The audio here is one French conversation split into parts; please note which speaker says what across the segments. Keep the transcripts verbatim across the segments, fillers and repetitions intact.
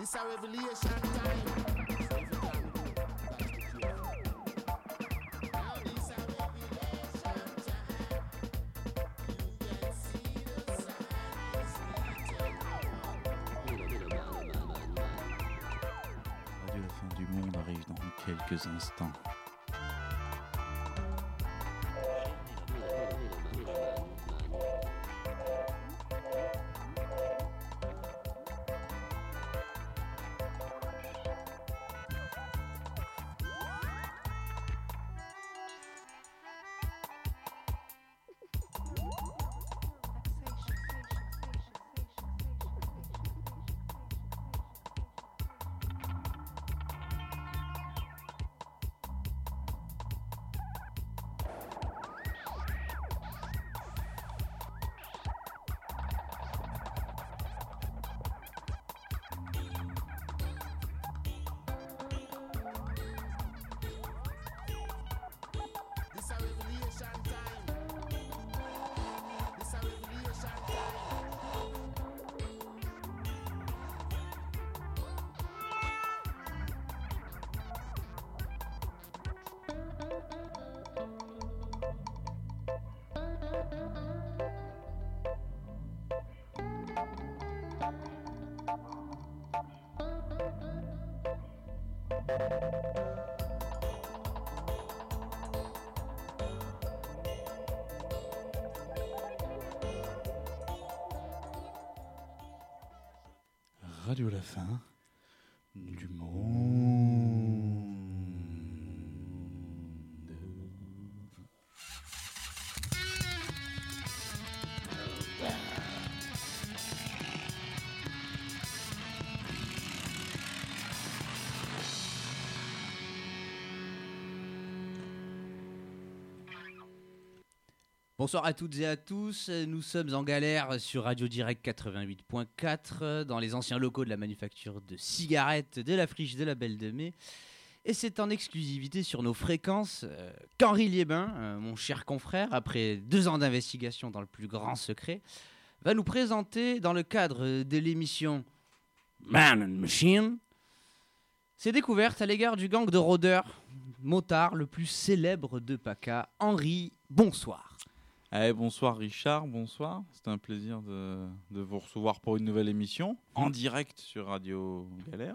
Speaker 1: This a revelation time. So if you can't do it, you got to be careful. Now this a revelation time. You can see the signs written
Speaker 2: Radio La Fin du Monde arrive dans quelques instants. Radio La Fin du Monde.
Speaker 3: Bonsoir à toutes et à tous, nous sommes en galère sur Radio Direct quatre-vingt-huit point quatre dans les anciens locaux de la manufacture de cigarettes de la Friche de la Belle de Mai. Et c'est en exclusivité sur nos fréquences euh, qu'Henri Liébin, euh, mon cher confrère, après deux ans d'investigation dans le plus grand secret, va nous présenter dans le cadre de l'émission Man and Machine ses découvertes à l'égard du gang de rôdeurs motards le plus célèbre de PACA. Henri, bonsoir.
Speaker 2: Allez, bonsoir Richard, bonsoir. C'est un plaisir de, de vous recevoir pour une nouvelle émission en direct sur Radio Galère.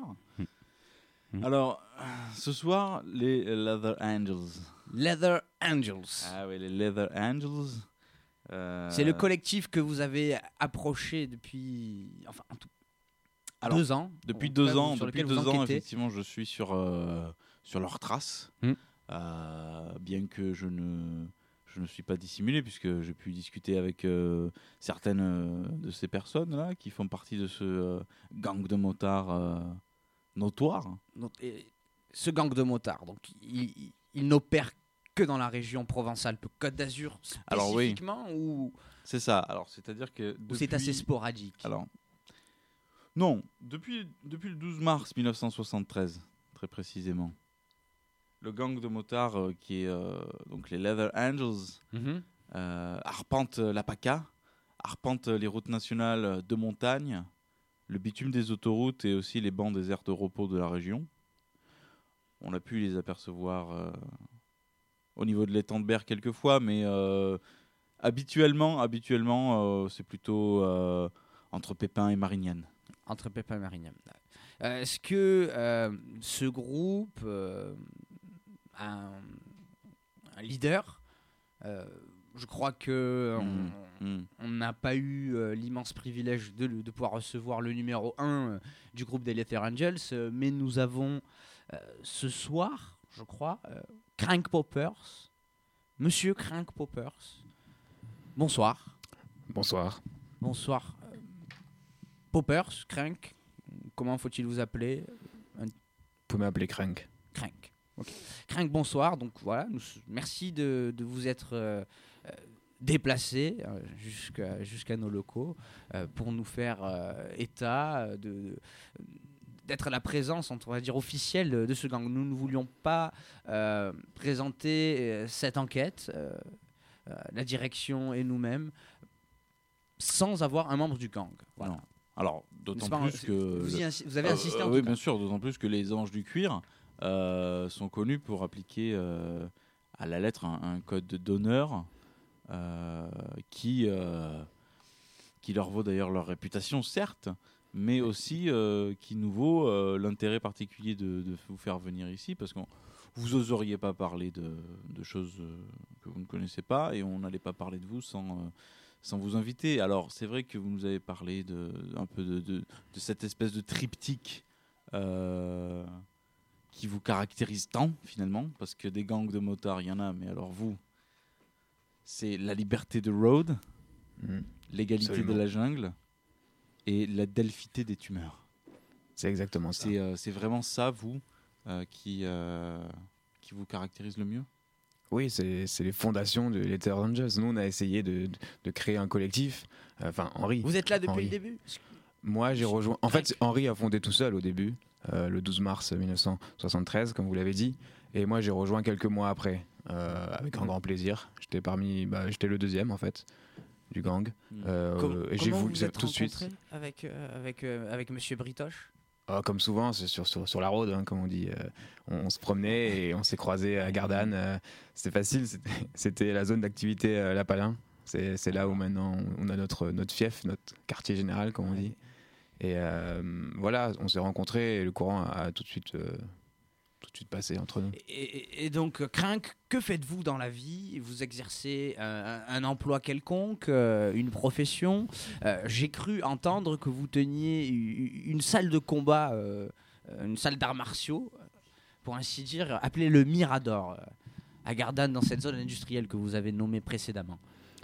Speaker 2: Mmh. Alors, ce soir, les Leather Angels.
Speaker 3: Leather Angels.
Speaker 2: Ah oui, les Leather Angels. Euh...
Speaker 3: C'est le collectif que vous avez approché depuis, enfin, tout...
Speaker 2: Alors,
Speaker 3: deux ans.
Speaker 2: Depuis deux ans, depuis deux ans, effectivement, je suis sur euh, sur leurs traces, mmh. euh, bien que je ne Je ne suis pas dissimulé puisque j'ai pu discuter avec euh, certaines euh, de ces personnes-là qui font partie de ce euh, gang de motards euh, notoire.
Speaker 3: Donc, et ce gang de motards, donc, il, il, il n'opère que dans la région Provence-Alpes-Côte d'Azur spécifiquement. Alors, oui. ou...
Speaker 2: C'est ça. Alors, c'est-à-dire que depuis...
Speaker 3: Ou c'est assez sporadique.
Speaker 2: Alors, non. Depuis, depuis le douze mars mille neuf cent soixante-treize, très précisément. Le gang de motards euh, qui est euh, donc les Leather Angels mm-hmm. euh, arpente la PACA, arpente les routes nationales de montagne, le bitume des autoroutes et aussi les bancs des aires de repos de la région. On a pu les apercevoir euh, au niveau de l'étang de Berre quelques fois, mais euh, habituellement, habituellement euh, c'est plutôt euh, entre Pépin et Marignane.
Speaker 3: Entre Pépin et Marignane. Euh, est-ce que euh, ce groupe... Euh Un, un leader. Euh, je crois que on n'a mmh. pas eu euh, l'immense privilège de, de pouvoir recevoir le numéro un euh, du groupe des Leather Angels, euh, mais nous avons euh, ce soir, je crois, euh, Crank Poppers, Monsieur Crank Poppers. Bonsoir.
Speaker 4: Bonsoir.
Speaker 3: Bonsoir. Euh, Poppers, Crank, comment faut-il vous appeler? Un...
Speaker 4: Vous pouvez m'appeler Crank.
Speaker 3: Crank. Okay. Crank, bonsoir. Donc voilà, nous, merci de, de vous être euh, euh, déplacé euh, jusqu'à, jusqu'à nos locaux euh, pour nous faire euh, état de, de, d'être la présence, on va dire, officielle de, de ce gang. Nous ne voulions pas euh, présenter euh, cette enquête, euh, euh, la direction et nous-mêmes, sans avoir un membre du gang. Voilà.
Speaker 2: Non. Alors, d'autant
Speaker 3: C'est pas un-
Speaker 2: plus que...
Speaker 3: Vous, y insi- vous avez
Speaker 2: Euh,
Speaker 3: insisté
Speaker 2: euh,
Speaker 3: en
Speaker 2: Oui,
Speaker 3: tout cas.
Speaker 2: bien sûr, d'autant plus que les anges du cuir euh, sont connus pour appliquer euh, à la lettre un, un code d'honneur euh, qui, euh, qui leur vaut d'ailleurs leur réputation, certes, mais aussi euh, qui nous vaut euh, l'intérêt particulier de, de vous faire venir ici, parce que vous n'oseriez pas parler de, de choses euh, que vous ne connaissez pas, et on n'allait pas parler de vous sans... euh, sans vous inviter. Alors, c'est vrai que vous nous avez parlé de, un peu de, de, de cette espèce de triptyque euh, qui vous caractérise tant, finalement, parce que des gangs de motards, il y en a, mais alors vous, c'est la liberté de road,
Speaker 4: Mm.
Speaker 2: l'égalité
Speaker 4: Absolument.
Speaker 2: de la jungle et la delphité des tumeurs.
Speaker 4: C'est exactement ça.
Speaker 2: C'est, euh, c'est vraiment ça, vous, euh, qui, euh, qui vous caractérise le mieux?
Speaker 4: Oui, c'est c'est les fondations de Lethal Angels. Nous, on a essayé de, de, de créer un collectif. Euh, Enfin, Henri.
Speaker 3: Vous êtes là depuis
Speaker 4: Henri.
Speaker 3: le début?
Speaker 4: Moi, j'ai rejoint. En fait, Henri a fondé tout seul au début, euh, le douze mars mille neuf cent soixante-treize, comme vous l'avez dit. Et moi, j'ai rejoint quelques mois après, euh, avec un grand plaisir. J'étais parmi, bah, j'étais le deuxième en fait du gang. Euh,
Speaker 3: Com-
Speaker 4: et j'ai
Speaker 3: comment
Speaker 4: voulu
Speaker 3: vous êtes
Speaker 4: tout de suite.
Speaker 3: rencontrés avec, euh, avec, euh, avec Monsieur Britoche?
Speaker 4: Ah, comme souvent, c'est sur, sur, sur la road, hein, comme on dit. Euh, on, on se promenait et on s'est croisés à Gardanne. Euh, c'était facile, c'était, c'était la zone d'activité euh, Lapalin. C'est, c'est là où maintenant on a notre, notre fief, notre quartier général, comme on dit. Et euh, voilà, on s'est rencontrés et le courant a, a tout de suite, euh, tout de suite passé entre nous.
Speaker 3: Et, et- et donc, Crinck, que faites-vous dans la vie? Vous exercez euh, un, un emploi quelconque, euh, une profession? Euh, J'ai cru entendre que vous teniez u- une salle de combat, euh, une salle d'arts martiaux, pour ainsi dire, appelée le Mirador, euh, à Gardanne, dans cette zone industrielle que vous avez nommée précédemment.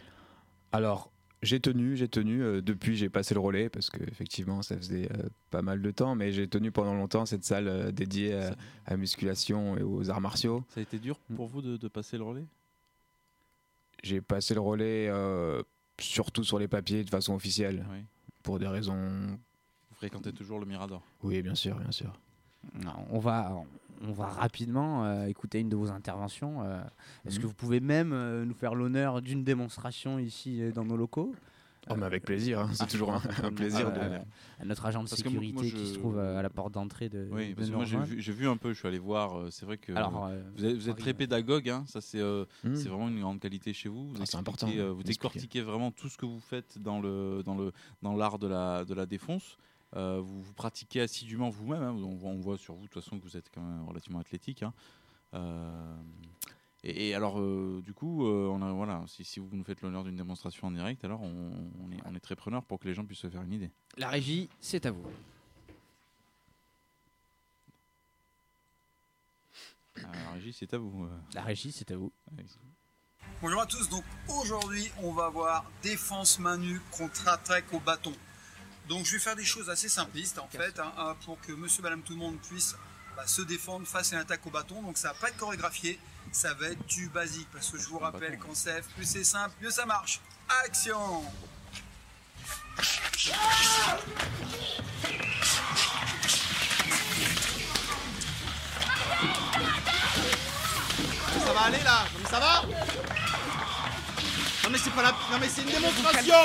Speaker 4: Alors, j'ai tenu, j'ai tenu. euh, depuis, j'ai passé le relais parce que effectivement, ça faisait euh, pas mal de temps, mais j'ai tenu pendant longtemps cette salle euh, dédiée à,
Speaker 2: Ça-
Speaker 4: à la musculation et aux arts martiaux.
Speaker 2: Ça a été dur pour vous de, de passer le relais?
Speaker 4: J'ai passé le relais euh, surtout sur les papiers de façon officielle
Speaker 2: Oui.
Speaker 4: pour des raisons.
Speaker 2: Vous fréquentez toujours le Mirador?
Speaker 4: Oui, bien sûr, bien sûr.
Speaker 3: Non, on va, on va rapidement euh, écouter une de vos interventions. euh. Est-ce
Speaker 4: Mhm.
Speaker 3: que vous pouvez même euh, nous faire l'honneur d'une démonstration ici euh, dans nos locaux?
Speaker 4: Oh, mais avec plaisir, hein, c'est
Speaker 2: ah,
Speaker 4: toujours un, un plaisir.
Speaker 3: à,
Speaker 4: de...
Speaker 3: à- à notre agent de
Speaker 2: Parce que moi-
Speaker 3: sécurité
Speaker 2: moi, je-
Speaker 3: qui se trouve euh, à la porte d'entrée de,
Speaker 2: Oui,
Speaker 3: de
Speaker 2: parce que
Speaker 3: nous
Speaker 2: moi j'ai
Speaker 3: rejoindre.
Speaker 2: vu, j'ai vu un peu, je suis allé voir, euh, c'est vrai que
Speaker 3: Alors, euh,
Speaker 2: vous êtes, vous êtes
Speaker 3: Henri,
Speaker 2: très
Speaker 3: euh,
Speaker 2: pédagogue, hein, ça c'est euh,
Speaker 4: Mmh.
Speaker 2: c'est vraiment une grande qualité chez vous. Vous,
Speaker 4: Ah, c'est
Speaker 2: expliquez,
Speaker 4: important,
Speaker 2: euh, vous
Speaker 4: d'expliquer.
Speaker 2: décortiquez vraiment tout ce que vous faites dans le dans le dans l'art de la de la défonce. Euh, vous, vous pratiquez assidûment vous-même. hein, on, voit- on voit sur vous de toute façon que vous êtes quand même relativement athlétique. hein. Euh, et, et alors, euh, du coup, euh, on a, voilà, si, si vous nous faites l'honneur d'une démonstration en direct, alors on, on est, on est très preneur pour que les gens puissent se faire une idée.
Speaker 3: la régie, c'est à vous.
Speaker 2: Euh, Régis, c'est à vous. euh.
Speaker 3: La régie, c'est à vous.
Speaker 2: Allez-y.
Speaker 5: Bonjour à tous, donc aujourd'hui on va voir défense main nue contre attaque au bâton. Donc je vais faire des choses assez simplistes en fait hein, hein, pour que monsieur, madame, tout le monde puisse bah, se défendre face à une attaque au bâton. Donc ça va pas être chorégraphié, ça va être du basique parce que je vous rappelle qu'en C F, plus c'est simple, mieux ça marche. Action!
Speaker 6: Ça va aller là? Non mais ça va? Non mais c'est pas la... Non mais c'est une démonstration!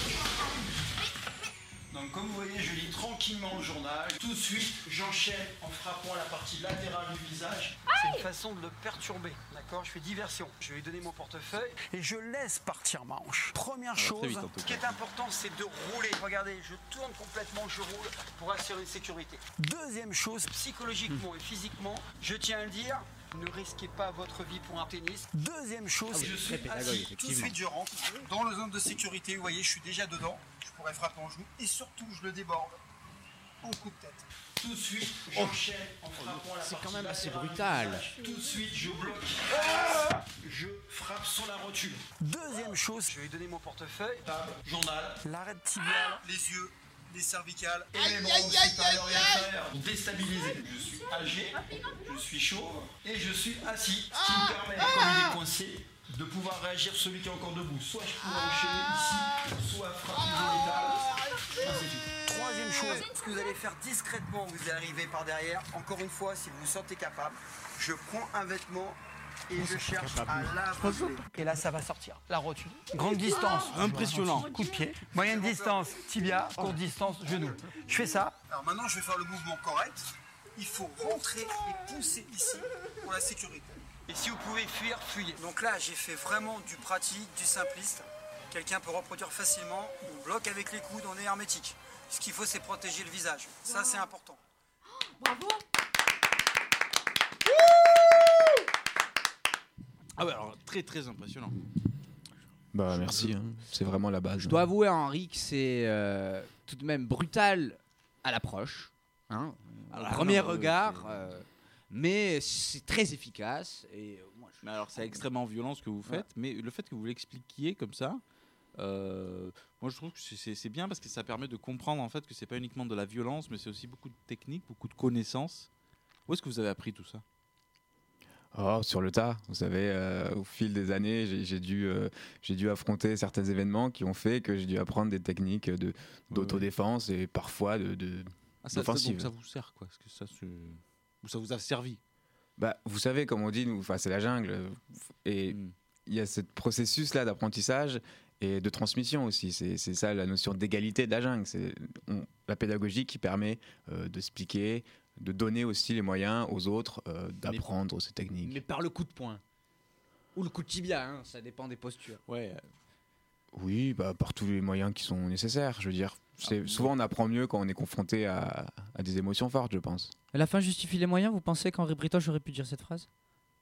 Speaker 5: Donc comme vous voyez, je lis tranquillement le journal. Tout de suite, j'enchaîne en frappant la partie latérale du visage. C'est une façon de le perturber, d'accord? Je fais diversion. Je vais lui donner mon portefeuille et je laisse partir ma hanche. Première
Speaker 2: très
Speaker 5: chose,
Speaker 2: vite, en tout
Speaker 5: ce qui est important, c'est de rouler. Regardez, je tourne complètement, je roule pour assurer une sécurité. Deuxième chose, psychologiquement et physiquement, je tiens à le dire, ne risquez pas votre vie pour un tennis. Deuxième chose,
Speaker 3: Ah oui,
Speaker 5: je
Speaker 3: très
Speaker 5: suis
Speaker 3: pédagogue,
Speaker 5: assis. Tout de
Speaker 3: effectivement.
Speaker 5: suite, je rentre dans la zone de sécurité. Vous voyez, je suis déjà dedans. Je pourrais frapper en genou et surtout, je le déborde en coup de tête. Tout de suite, j'enchaîne en frappant la
Speaker 3: C'est quand
Speaker 5: partie
Speaker 3: même assez
Speaker 5: latérale du
Speaker 3: brutal.
Speaker 5: visage. Tout de suite, je bloque. Je frappe sur la rotule. Deuxième chose, je vais lui donner mon portefeuille, table, journal, l'arête tibiale, les yeux, les cervicales et les bras supérieurs et inférieurs. Déstabilisé. Je suis âgé, je suis chauve et je suis assis. Ce qui me permet, comme il est coincé, de pouvoir réagir celui qui est encore debout. Soit je pourrais enchaîner ici, soit frapper génital. Ainsi de suite. Troisième chose, ce que vous allez faire discrètement, vous arrivez par derrière. Encore une fois, si vous vous sentez capable, je prends un vêtement et je cherche à l'aveugler. Et là, ça va sortir. La rotule. Grande distance.
Speaker 6: Impressionnant.
Speaker 5: Coup de pied. Moyenne distance, tibia. Courte distance, genou. Je fais ça. Alors maintenant, je vais faire le mouvement correct. Il faut rentrer et pousser ici pour la sécurité. Et si vous pouvez fuir, fuyez. Donc là, j'ai fait vraiment du pratique, du simpliste. Quelqu'un peut reproduire facilement. On bloque avec les coudes, on est hermétique. Ce qu'il faut, c'est protéger le visage. Ça, c'est important.
Speaker 7: Bravo.
Speaker 2: Ah ouais, alors très très impressionnant.
Speaker 4: Bah merci, hein. C'est vraiment la base.
Speaker 3: Je dois avouer, Henri, que c'est euh, tout de même brutal à l'approche. Hein,
Speaker 2: Ah,
Speaker 3: au
Speaker 2: non,
Speaker 3: premier
Speaker 2: non, euh,
Speaker 3: regard,
Speaker 2: c'est-
Speaker 3: euh, mais c'est très efficace. Et euh, moi, je-
Speaker 2: Mais alors c'est extrêmement violent ce que vous faites, mais le fait que vous l'expliquiez comme ça, euh, moi je trouve que c'est- c'est c'est bien parce que ça permet de comprendre en fait que c'est pas uniquement de la violence, mais c'est aussi beaucoup de technique, beaucoup de connaissances. Où est-ce que vous avez appris tout ça?
Speaker 4: Oh, sur le tas, vous savez, euh, au fil des années, j'ai j'ai dû, euh, j'ai dû affronter certains événements qui ont fait que j'ai dû apprendre des techniques de- d'autodéfense et parfois de, de-
Speaker 2: Ah, ça, ça,
Speaker 4: d'offensive.
Speaker 2: donc ça vous sert quoi? Est-ce que ça, se- ou ça vous a servi?
Speaker 4: Bah, vous savez, comme on dit, nous, enfin, c'est la jungle. Et
Speaker 2: Mm.
Speaker 4: il y a ce processus-là d'apprentissage et de transmission aussi. C'est c'est ça la notion d'égalité de la jungle. C'est on- la pédagogie qui permet euh, de expliquer, de donner aussi les moyens aux autres euh, d'apprendre ces techniques.
Speaker 3: mais par le coup de poing. Ou le coup de tibia, hein, ça dépend des postures.
Speaker 2: Ouais.
Speaker 4: Oui, bah, par tous les moyens qui sont nécessaires. Je veux dire, c'est- souvent on apprend mieux quand on est confronté à, à des émotions fortes, je pense.
Speaker 3: La fin justifie les moyens, vous pensez qu'Henri Britoche aurait pu dire cette phrase?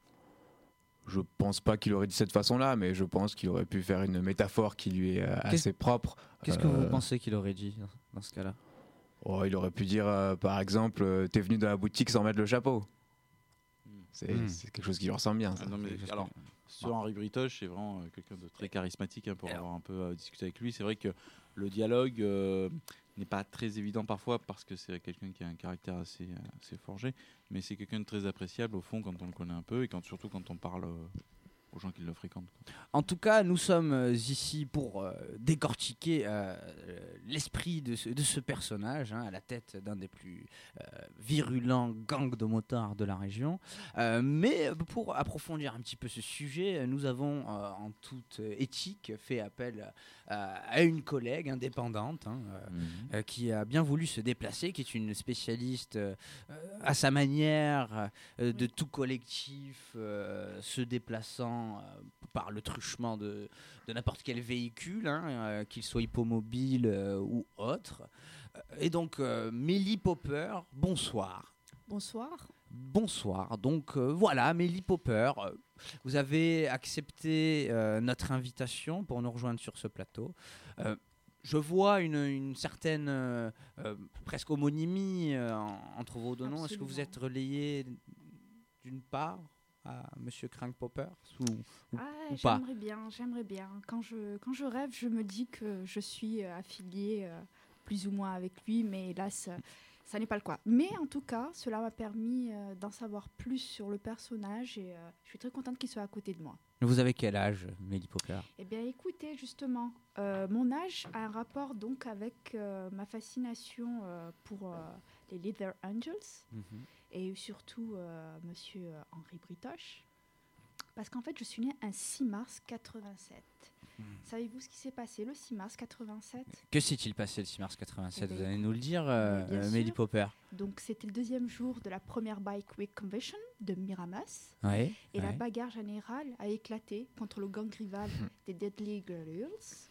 Speaker 4: Je pense pas qu'il aurait dit cette façon-là, mais je pense qu'il aurait pu faire une métaphore qui lui est euh,
Speaker 3: Qu'est-ce-
Speaker 4: assez propre.
Speaker 3: Qu'est-ce que vous
Speaker 4: Euh,
Speaker 3: pensez qu'il aurait dit dans, dans ce cas-là?
Speaker 4: Oh, il aurait pu dire, euh, par exemple, euh, t'es venu dans la boutique sans mettre le chapeau. C'est
Speaker 3: Mm.
Speaker 4: c'est quelque chose qui lui ressemble bien. Ça.
Speaker 2: Ah non, mais
Speaker 3: quelque chose
Speaker 2: alors,
Speaker 3: que-
Speaker 2: sur Henri Britoche, c'est vraiment euh, quelqu'un de très charismatique hein, pour avoir un peu euh, discuté avec lui. C'est vrai que le dialogue euh, n'est pas très évident parfois parce que c'est quelqu'un qui a un caractère assez, euh, assez forgé, mais c'est quelqu'un de très appréciable au fond quand on le connaît un peu et quand, surtout quand on parle euh, aux gens qui le fréquentent. quoi.
Speaker 3: En tout cas, nous sommes euh, ici pour euh, décortiquer euh, l'esprit de ce, de ce personnage, hein, à la tête d'un des plus euh, virulents gangs de motards de la région. Euh, mais pour approfondir un petit peu ce sujet, nous avons, euh, en toute éthique, fait appel euh, à une collègue indépendante, hein, euh, euh, qui a bien voulu se déplacer, qui est une spécialiste euh, euh, à sa manière euh, de tout collectif euh, se déplaçant euh, par le truchement de, de n'importe quel véhicule, hein, euh, qu'il soit hippomobile euh, ou autre. Euh, Et donc, euh, Mélie Popper, bonsoir.
Speaker 7: Bonsoir.
Speaker 3: Bonsoir. Donc euh, voilà, Mélie Popper, euh, vous avez accepté euh, notre invitation pour nous rejoindre sur ce plateau. Euh, je vois une, une certaine euh, euh, presque homonymie euh, en- entre vos deux noms. Est-ce que vous êtes relayé d'une part à Monsieur Crank Popper ou, ou-
Speaker 7: Ah,
Speaker 3: ou pas?
Speaker 7: j'aimerais bien, j'aimerais bien. Quand je, quand je rêve, je me dis que je suis euh, affiliée euh, plus ou moins avec lui, mais hélas, euh, ça n'est pas le cas. Mais en tout cas, cela m'a permis euh, d'en savoir plus sur le personnage et euh, je suis très contente qu'il soit à côté de moi.
Speaker 3: Vous avez quel âge, Mélie Popper?
Speaker 7: Eh bien, écoutez, justement, euh, mon âge a un rapport donc avec euh, ma fascination euh, pour euh, les Leather Angels et surtout euh, Monsieur euh, Henri Britoche. Parce qu'en fait, je suis née un six mars quatre-vingt-sept. Savez-vous ce qui s'est passé le six mars quatre-vingt-sept?
Speaker 3: Que s'est-il passé le six mars quatre-vingt-sept?
Speaker 7: Eh ben,
Speaker 3: Vous allez nous le dire, euh,
Speaker 7: bien
Speaker 3: euh, Mélie
Speaker 7: sûr.
Speaker 3: Popper.
Speaker 7: Donc, c'était le deuxième jour de la première Bike Week Convention de Miramas.
Speaker 3: Oui.
Speaker 7: Et la
Speaker 3: ouais.
Speaker 7: bagarre générale a éclaté contre le gang rival des Deadly Girls.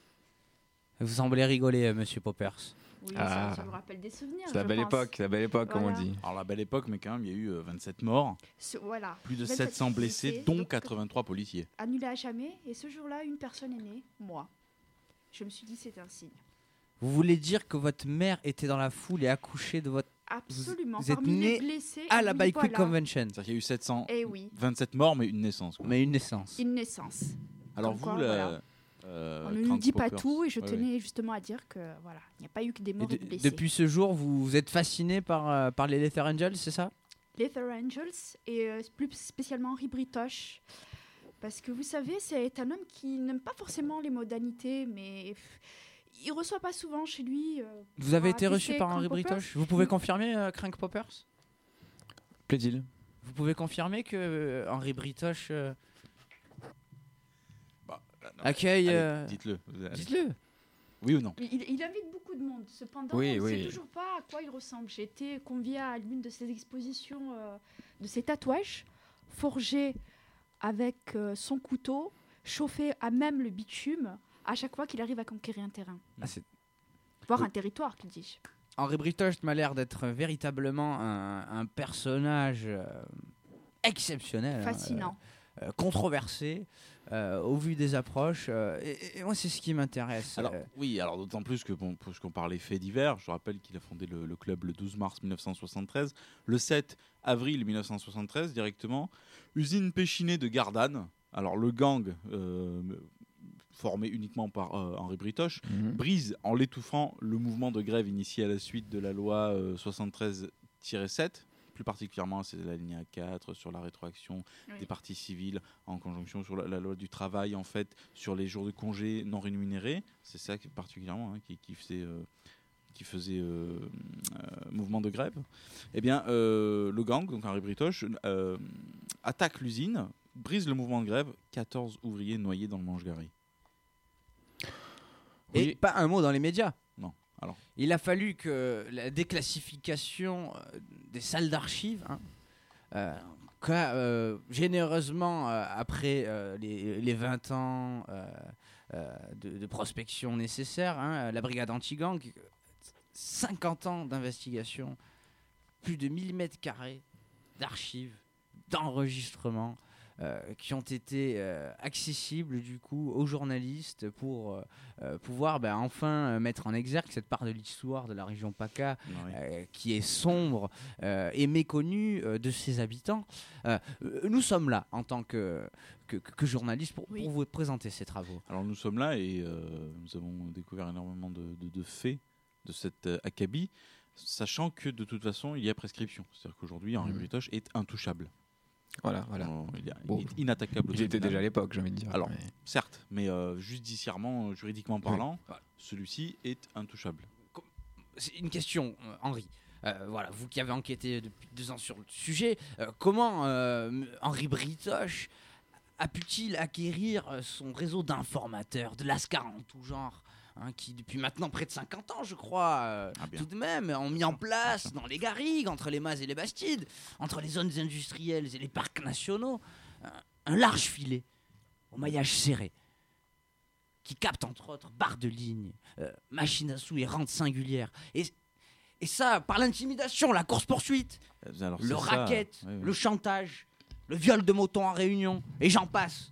Speaker 3: Vous semblez rigoler, euh, Monsieur Poppers.
Speaker 7: Oui,
Speaker 4: Ah.
Speaker 7: ça, ça me rappelle des souvenirs.
Speaker 4: C'est la
Speaker 7: je
Speaker 4: belle
Speaker 7: pense.
Speaker 4: époque, la belle époque, comme on
Speaker 7: Voilà.
Speaker 4: dit.
Speaker 2: Alors la belle époque, mais quand même, il y a eu euh, vingt-sept morts,
Speaker 7: Ce- voilà.
Speaker 2: plus de
Speaker 7: vingt-sept
Speaker 2: sept cents blessés,
Speaker 7: blessés,
Speaker 2: dont
Speaker 7: donc,
Speaker 2: quatre-vingt-trois policiers.
Speaker 7: Annulé à jamais. Et ce jour-là, une personne est née, moi. Je me suis dit, c'est un signe.
Speaker 3: Vous voulez dire que votre mère était dans la foule et accouchée de votre
Speaker 7: Absolument.
Speaker 3: vous êtes
Speaker 7: Parmi
Speaker 3: né
Speaker 7: les blessés.
Speaker 3: à la
Speaker 7: oui,
Speaker 3: Bike Week
Speaker 7: voilà.
Speaker 3: Convention,
Speaker 2: C'est-à-dire qu'il y a eu sept cent
Speaker 7: Eh oui,
Speaker 2: vingt-sept morts, mais une naissance. quoi.
Speaker 3: mais une naissance.
Speaker 7: une naissance.
Speaker 2: Alors
Speaker 7: Comme
Speaker 2: vous,
Speaker 7: quoi,
Speaker 2: la-
Speaker 7: voilà.
Speaker 2: euh,
Speaker 7: On ne nous
Speaker 2: Crank
Speaker 7: dit pas
Speaker 2: Poppers.
Speaker 7: tout et je
Speaker 2: Ouais,
Speaker 7: tenais
Speaker 2: ouais.
Speaker 7: justement à dire que voilà, il n'y a pas eu que des
Speaker 3: Et
Speaker 7: morts
Speaker 3: de-
Speaker 7: et des blessés.
Speaker 3: depuis ce jour, vous, vous êtes fasciné par, euh, par les Leather Angels, c'est ça?
Speaker 7: Leather Angels et euh, plus spécialement Henri Britoche. Parce que vous savez, c'est un homme qui n'aime pas forcément les modalités, mais pff, il reçoit pas souvent chez lui. euh,
Speaker 3: Vous avez
Speaker 7: pour
Speaker 3: été reçu
Speaker 7: assister
Speaker 3: par
Speaker 7: Crank
Speaker 3: Henri
Speaker 7: Poppers.
Speaker 3: Britoche? Vous pouvez confirmer, euh, Crank Poppers?
Speaker 4: Plaît-il?
Speaker 3: Vous pouvez confirmer que euh, Henri Britoche euh,
Speaker 2: Bah, euh, non,
Speaker 3: accueille...
Speaker 2: allez,
Speaker 3: euh,
Speaker 2: dites-le. vous allez-
Speaker 3: Dites-le.
Speaker 2: Oui ou non?
Speaker 7: Il, il invite beaucoup de monde. Cependant,
Speaker 4: Oui,
Speaker 7: on ne
Speaker 4: oui.
Speaker 7: sait toujours pas à quoi il ressemble. J'ai été conviée à l'une de ses expositions euh, de ses tatouages, forgés avec euh, son couteau, chauffés à même le bitume, à chaque fois qu'il arrive à conquérir un terrain.
Speaker 3: Ah, c'est-
Speaker 7: Voire
Speaker 3: Oui.
Speaker 7: un territoire, qu'il dis.
Speaker 3: Henri Britoche m'a l'air d'être véritablement un, un personnage euh, exceptionnel. hein,
Speaker 7: Fascinant.
Speaker 3: euh, euh, controversé, euh, au vu des approches. euh, et, et moi, c'est ce qui m'intéresse.
Speaker 2: Alors,
Speaker 3: euh.
Speaker 2: oui, alors d'autant plus que, bon, puisqu'on parlait faits divers, je rappelle qu'il a fondé le, le club le douze mars mille neuf cent soixante-treize. Le sept avril mille neuf cent soixante-treize, directement, usine Péchinet de Gardanne. Alors, le gang, euh, formé uniquement par euh, Henri Britoche,
Speaker 4: Mhm.
Speaker 2: brise en l'étouffant le mouvement de grève initié à la suite de la loi euh, soixante-treize tiret sept. Plus particulièrement, c'est la ligne quatre sur la rétroaction
Speaker 7: Oui.
Speaker 2: des parties civiles en conjonction sur la, la loi du travail, en fait, sur les jours de congé non rémunérés. C'est ça qui, particulièrement hein, qui, qui faisait, euh, qui faisait euh, euh, mouvement de grève. Eh bien, euh, le gang, donc Henri Britoche, euh, attaque l'usine, brise le mouvement de grève, quatorze ouvriers noyés dans le Manche-Gary.
Speaker 3: Et
Speaker 4: Oui.
Speaker 3: pas un mot dans les médias.
Speaker 2: Non. Alors.
Speaker 3: Il a fallu que la déclassification euh, des salles d'archives, hein, euh, qu'a, euh, généreusement, euh, après euh, les, les vingt ans euh, euh, de, de prospection nécessaires, hein, la brigade anti-gang, cinquante ans d'investigation, plus de mille mètres carrés d'archives, d'enregistrements, euh, qui ont été euh, accessibles du coup aux journalistes pour euh, euh, pouvoir ben, enfin euh, mettre en exergue cette part de l'histoire de la région PACA
Speaker 2: Oui.
Speaker 3: euh, qui est sombre euh, et méconnue euh, de ses habitants. Euh, euh, nous sommes là en tant que, que, que journalistes pour,
Speaker 7: Oui.
Speaker 3: pour vous présenter ces travaux.
Speaker 2: Alors nous sommes là et euh, nous avons découvert énormément de, de- de faits de cet euh, acabit, sachant que de toute façon il y a prescription. C'est-à-dire qu'aujourd'hui Henri
Speaker 4: Mhm.
Speaker 2: Britoche est intouchable.
Speaker 4: Voilà, voilà.
Speaker 2: Euh, il, y a- il
Speaker 4: Bon.
Speaker 2: est inattaquable. au
Speaker 4: J'y étais
Speaker 2: tribunal.
Speaker 4: déjà à l'époque, j'ai envie de dire.
Speaker 2: Alors,
Speaker 4: mais-
Speaker 2: certes, mais euh, judiciairement, juridiquement parlant,
Speaker 3: Voilà.
Speaker 2: celui-ci est intouchable.
Speaker 3: C'est une question, euh, Henri. Euh, voilà, vous qui avez enquêté depuis deux ans sur le sujet, euh, comment euh, m- Henri Britoche a pu-t-il acquérir euh, son réseau d'informateurs, de lascars en tout genre, hein, qui depuis maintenant près de cinquante ans, je crois, euh,
Speaker 2: Ah bien.
Speaker 3: tout de même, ont mis en place dans les garrigues, entre les Mazes et les Bastides, entre les zones industrielles et les parcs nationaux, un, un large filet au maillage serré qui capte entre autres barres de ligne, euh, machines à sous et rentes singulières. Et, et ça, par l'intimidation, la course-poursuite,
Speaker 2: Euh, alors,
Speaker 3: le
Speaker 2: c'est ça.
Speaker 3: racket,
Speaker 2: Oui, oui.
Speaker 3: le chantage, le viol de moton en réunion, et j'en passe.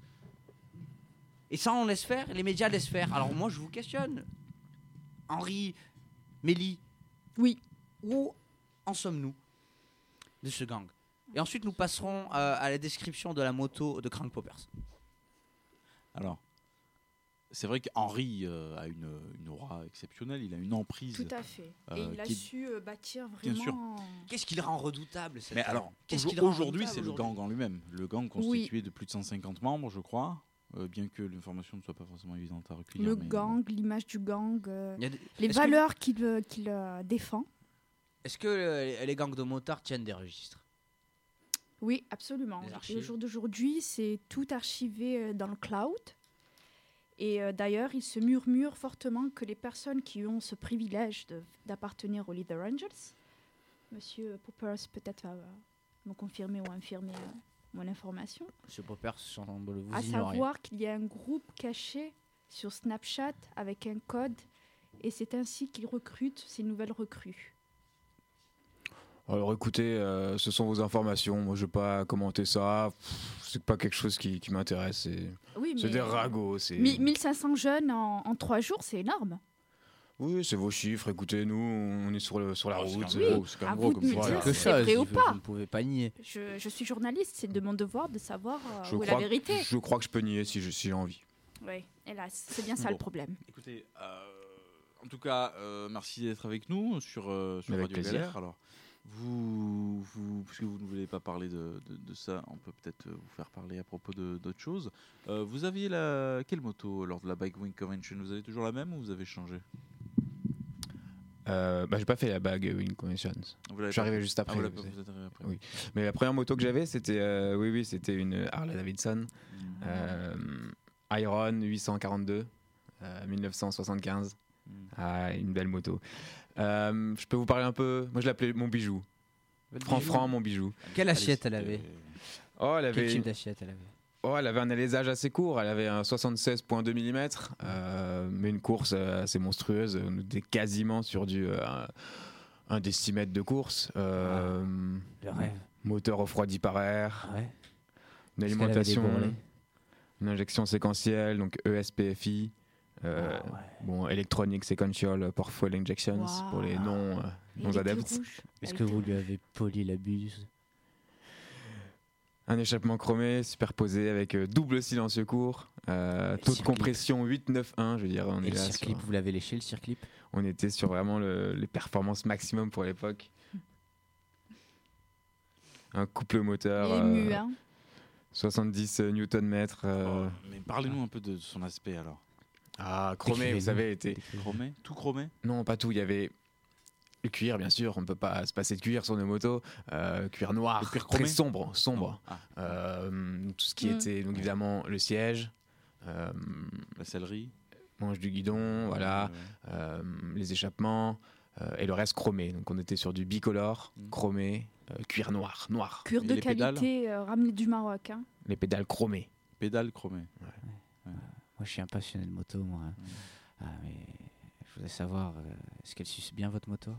Speaker 3: Et ça, on laisse faire, les médias laissent faire. Alors moi, je vous questionne. Henri, Mélie,
Speaker 7: Oui.
Speaker 3: où en sommes-nous de ce gang? Et ensuite, nous passerons euh, à la description de la moto de Crank Poppers.
Speaker 2: Alors, c'est vrai qu'Henri euh, a une, une aura exceptionnelle, il a une emprise.
Speaker 7: Tout à fait. Et
Speaker 2: Euh,
Speaker 7: il a
Speaker 2: qui-
Speaker 7: su euh, bâtir
Speaker 2: Bien
Speaker 7: vraiment.
Speaker 2: sûr.
Speaker 3: Qu'est-ce qui le rend redoutable cet
Speaker 2: Mais
Speaker 3: homme
Speaker 2: alors,
Speaker 3: Qu'est-ce
Speaker 2: aujo-
Speaker 3: qui le rend
Speaker 2: aujourd'hui,
Speaker 3: redoutable
Speaker 2: c'est le
Speaker 3: aujourd'hui
Speaker 2: gang en lui-même. Le gang constitué de plus de cent cinquante membres, je crois, euh, bien que l'information ne soit pas forcément évidente à recueillir.
Speaker 7: Le
Speaker 2: mais-
Speaker 7: gang, l'image du gang, euh,
Speaker 3: Il y a des-
Speaker 7: les
Speaker 3: Est-ce que-
Speaker 7: valeurs qu'il euh, qu'il, euh, défend.
Speaker 3: Est-ce que euh, les gangs de motards tiennent des registres?
Speaker 7: Oui, absolument.
Speaker 3: Les
Speaker 7: Et
Speaker 3: archives.
Speaker 7: au jour d'aujourd'hui, c'est tout archivé euh, dans le cloud. Et euh, d'ailleurs, il se murmure fortement que les personnes qui ont ce privilège de- d'appartenir aux Leather Angels, Monsieur Poppers peut-être va euh, me confirmer ou infirmer euh, mon information,
Speaker 3: Monsieur Poppers semble vous
Speaker 7: à
Speaker 3: ignorer.
Speaker 7: savoir qu'il y a un groupe caché sur Snapchat avec un code, et c'est ainsi qu'il recrute ces nouvelles recrues.
Speaker 4: Alors écoutez, euh, ce sont vos informations. Moi, je ne vais pas commenter ça. Pff, c'est pas quelque chose qui, qui m'intéresse. C'est,
Speaker 7: Oui,
Speaker 4: c'est
Speaker 7: mais
Speaker 4: des ragots. C'est...
Speaker 7: mi- mille cinq cents jeunes en, en trois jours, c'est énorme.
Speaker 4: Oui, c'est vos chiffres. Écoutez, nous, on est sur, le, sur la
Speaker 2: Ah, c'est
Speaker 4: route.
Speaker 2: quand même
Speaker 4: euh,
Speaker 2: gros, c'est quand
Speaker 7: à
Speaker 2: même
Speaker 7: vous
Speaker 2: gros
Speaker 7: de
Speaker 2: comme
Speaker 7: me
Speaker 2: ça.
Speaker 7: dire
Speaker 2: Voilà.
Speaker 7: que c'est vrai ou
Speaker 3: vous-
Speaker 7: pas.
Speaker 3: Vous ne pouvez pas nier.
Speaker 7: Je, je suis journaliste, c'est de mon devoir de savoir euh,
Speaker 4: je,
Speaker 7: où est
Speaker 4: crois
Speaker 7: la vérité.
Speaker 4: que, je crois que je peux nier si, je, si j'ai envie.
Speaker 7: Oui, hélas, c'est bien ça
Speaker 2: Bon.
Speaker 7: le problème.
Speaker 2: Écoutez, euh, en tout cas, euh, merci d'être avec nous sur, euh, sur
Speaker 4: Avec
Speaker 2: Radio
Speaker 4: plaisir.
Speaker 2: Galère. Alors, vous, vous, puisque vous ne voulez pas parler de, de, de ça, on peut peut-être vous faire parler à propos de, d'autres choses. Euh, vous aviez la, quelle moto lors de la Bike Wing Convention? Vous avez toujours la même ou vous avez changé?
Speaker 4: Euh, bah, j'ai pas fait la bague Win Conventions.
Speaker 2: Vous l'avez
Speaker 4: Je suis
Speaker 2: pas
Speaker 4: arrivé
Speaker 2: fait.
Speaker 4: juste après.
Speaker 2: Ah, vous l'avez
Speaker 4: vous
Speaker 2: pas-
Speaker 4: savez.
Speaker 2: vous êtes arrivé après.
Speaker 4: Oui. Mais la première moto que j'avais, c'était, euh, oui, oui, c'était une Harley Davidson
Speaker 2: Mhm.
Speaker 4: euh, Iron huit cent quarante-deux, euh, mille neuf cent soixante-quinze.
Speaker 2: Mhm.
Speaker 4: Ah, une belle moto. Euh, je peux vous parler un peu. Moi, je l'appelais mon bijou. Franc franc, mon bijou.
Speaker 3: Quelle assiette elle
Speaker 2: Allez,
Speaker 3: avait
Speaker 2: c'était-
Speaker 4: Oh, elle
Speaker 3: Quel
Speaker 4: avait.
Speaker 3: type d'assiette elle avait
Speaker 4: Oh, elle avait un alésage assez court, elle avait un soixante-seize virgule deux millimètres, euh, mais une course euh, assez monstrueuse. On était quasiment sur du euh, un, un décimètre de course. Euh,
Speaker 3: Le rêve.
Speaker 4: Moteur refroidi par air,
Speaker 3: Ouais.
Speaker 4: une
Speaker 3: Est-ce qu'elle avait des
Speaker 4: alimentation,
Speaker 3: bourrelets
Speaker 4: une injection séquentielle, donc E S P F I. Euh,
Speaker 3: Ah ouais.
Speaker 4: Bon, Electronic Sequential Powerful Injections
Speaker 7: Wow.
Speaker 4: pour les non, euh,
Speaker 7: Et
Speaker 4: non
Speaker 7: elle était
Speaker 4: adeptes.
Speaker 7: rouge.
Speaker 3: Est-ce
Speaker 7: Elle
Speaker 3: que
Speaker 7: était
Speaker 3: vous
Speaker 7: rouge.
Speaker 3: lui avez poli la buse
Speaker 4: Un échappement chromé superposé avec euh, double silencieux court, euh,
Speaker 3: Et
Speaker 4: taux de
Speaker 3: circuit.
Speaker 4: compression huit neuf un, je veux dire. On,
Speaker 3: Et
Speaker 4: est
Speaker 3: le
Speaker 4: là
Speaker 3: circlip,
Speaker 4: sur-
Speaker 3: vous l'avez léché le circlip
Speaker 4: on était sur vraiment le- les performances maximum pour l'époque. Un couple moteur,
Speaker 7: Il est ému,
Speaker 4: euh,
Speaker 7: hein.
Speaker 4: soixante-dix newton-mètres. euh,
Speaker 2: Oh, mais parlez-nous un peu de son aspect alors.
Speaker 4: Ah, chromé,
Speaker 3: Décrivez-nous.
Speaker 4: vous savez, était.
Speaker 2: Chromé Tout chromé
Speaker 4: Non, pas tout. Il y avait le cuir, bien sûr. On ne peut pas se passer de cuir sur nos motos. Euh, cuir noir,
Speaker 2: Le cuir
Speaker 4: très
Speaker 2: chromé
Speaker 4: sombre, sombre.
Speaker 2: Ah,
Speaker 4: Euh, tout ce qui
Speaker 7: Mm.
Speaker 4: était, donc évidemment, le siège, euh,
Speaker 2: la sellerie.
Speaker 4: manche du guidon, voilà,
Speaker 2: Ouais, ouais.
Speaker 4: euh, les échappements, euh, et le reste chromé. Donc on était sur du bicolore,
Speaker 2: Mm.
Speaker 4: chromé, euh, cuir noir, noir.
Speaker 7: Cuir
Speaker 2: Et
Speaker 7: de
Speaker 2: les pédales
Speaker 7: qualité euh, ramené du Maroc. Hein.
Speaker 4: Les pédales chromées.
Speaker 2: Pédale chromé.
Speaker 3: Moi, je suis un passionné de moto, moi. Ah, mais je voudrais savoir, euh, est-ce qu'elle suce bien votre moto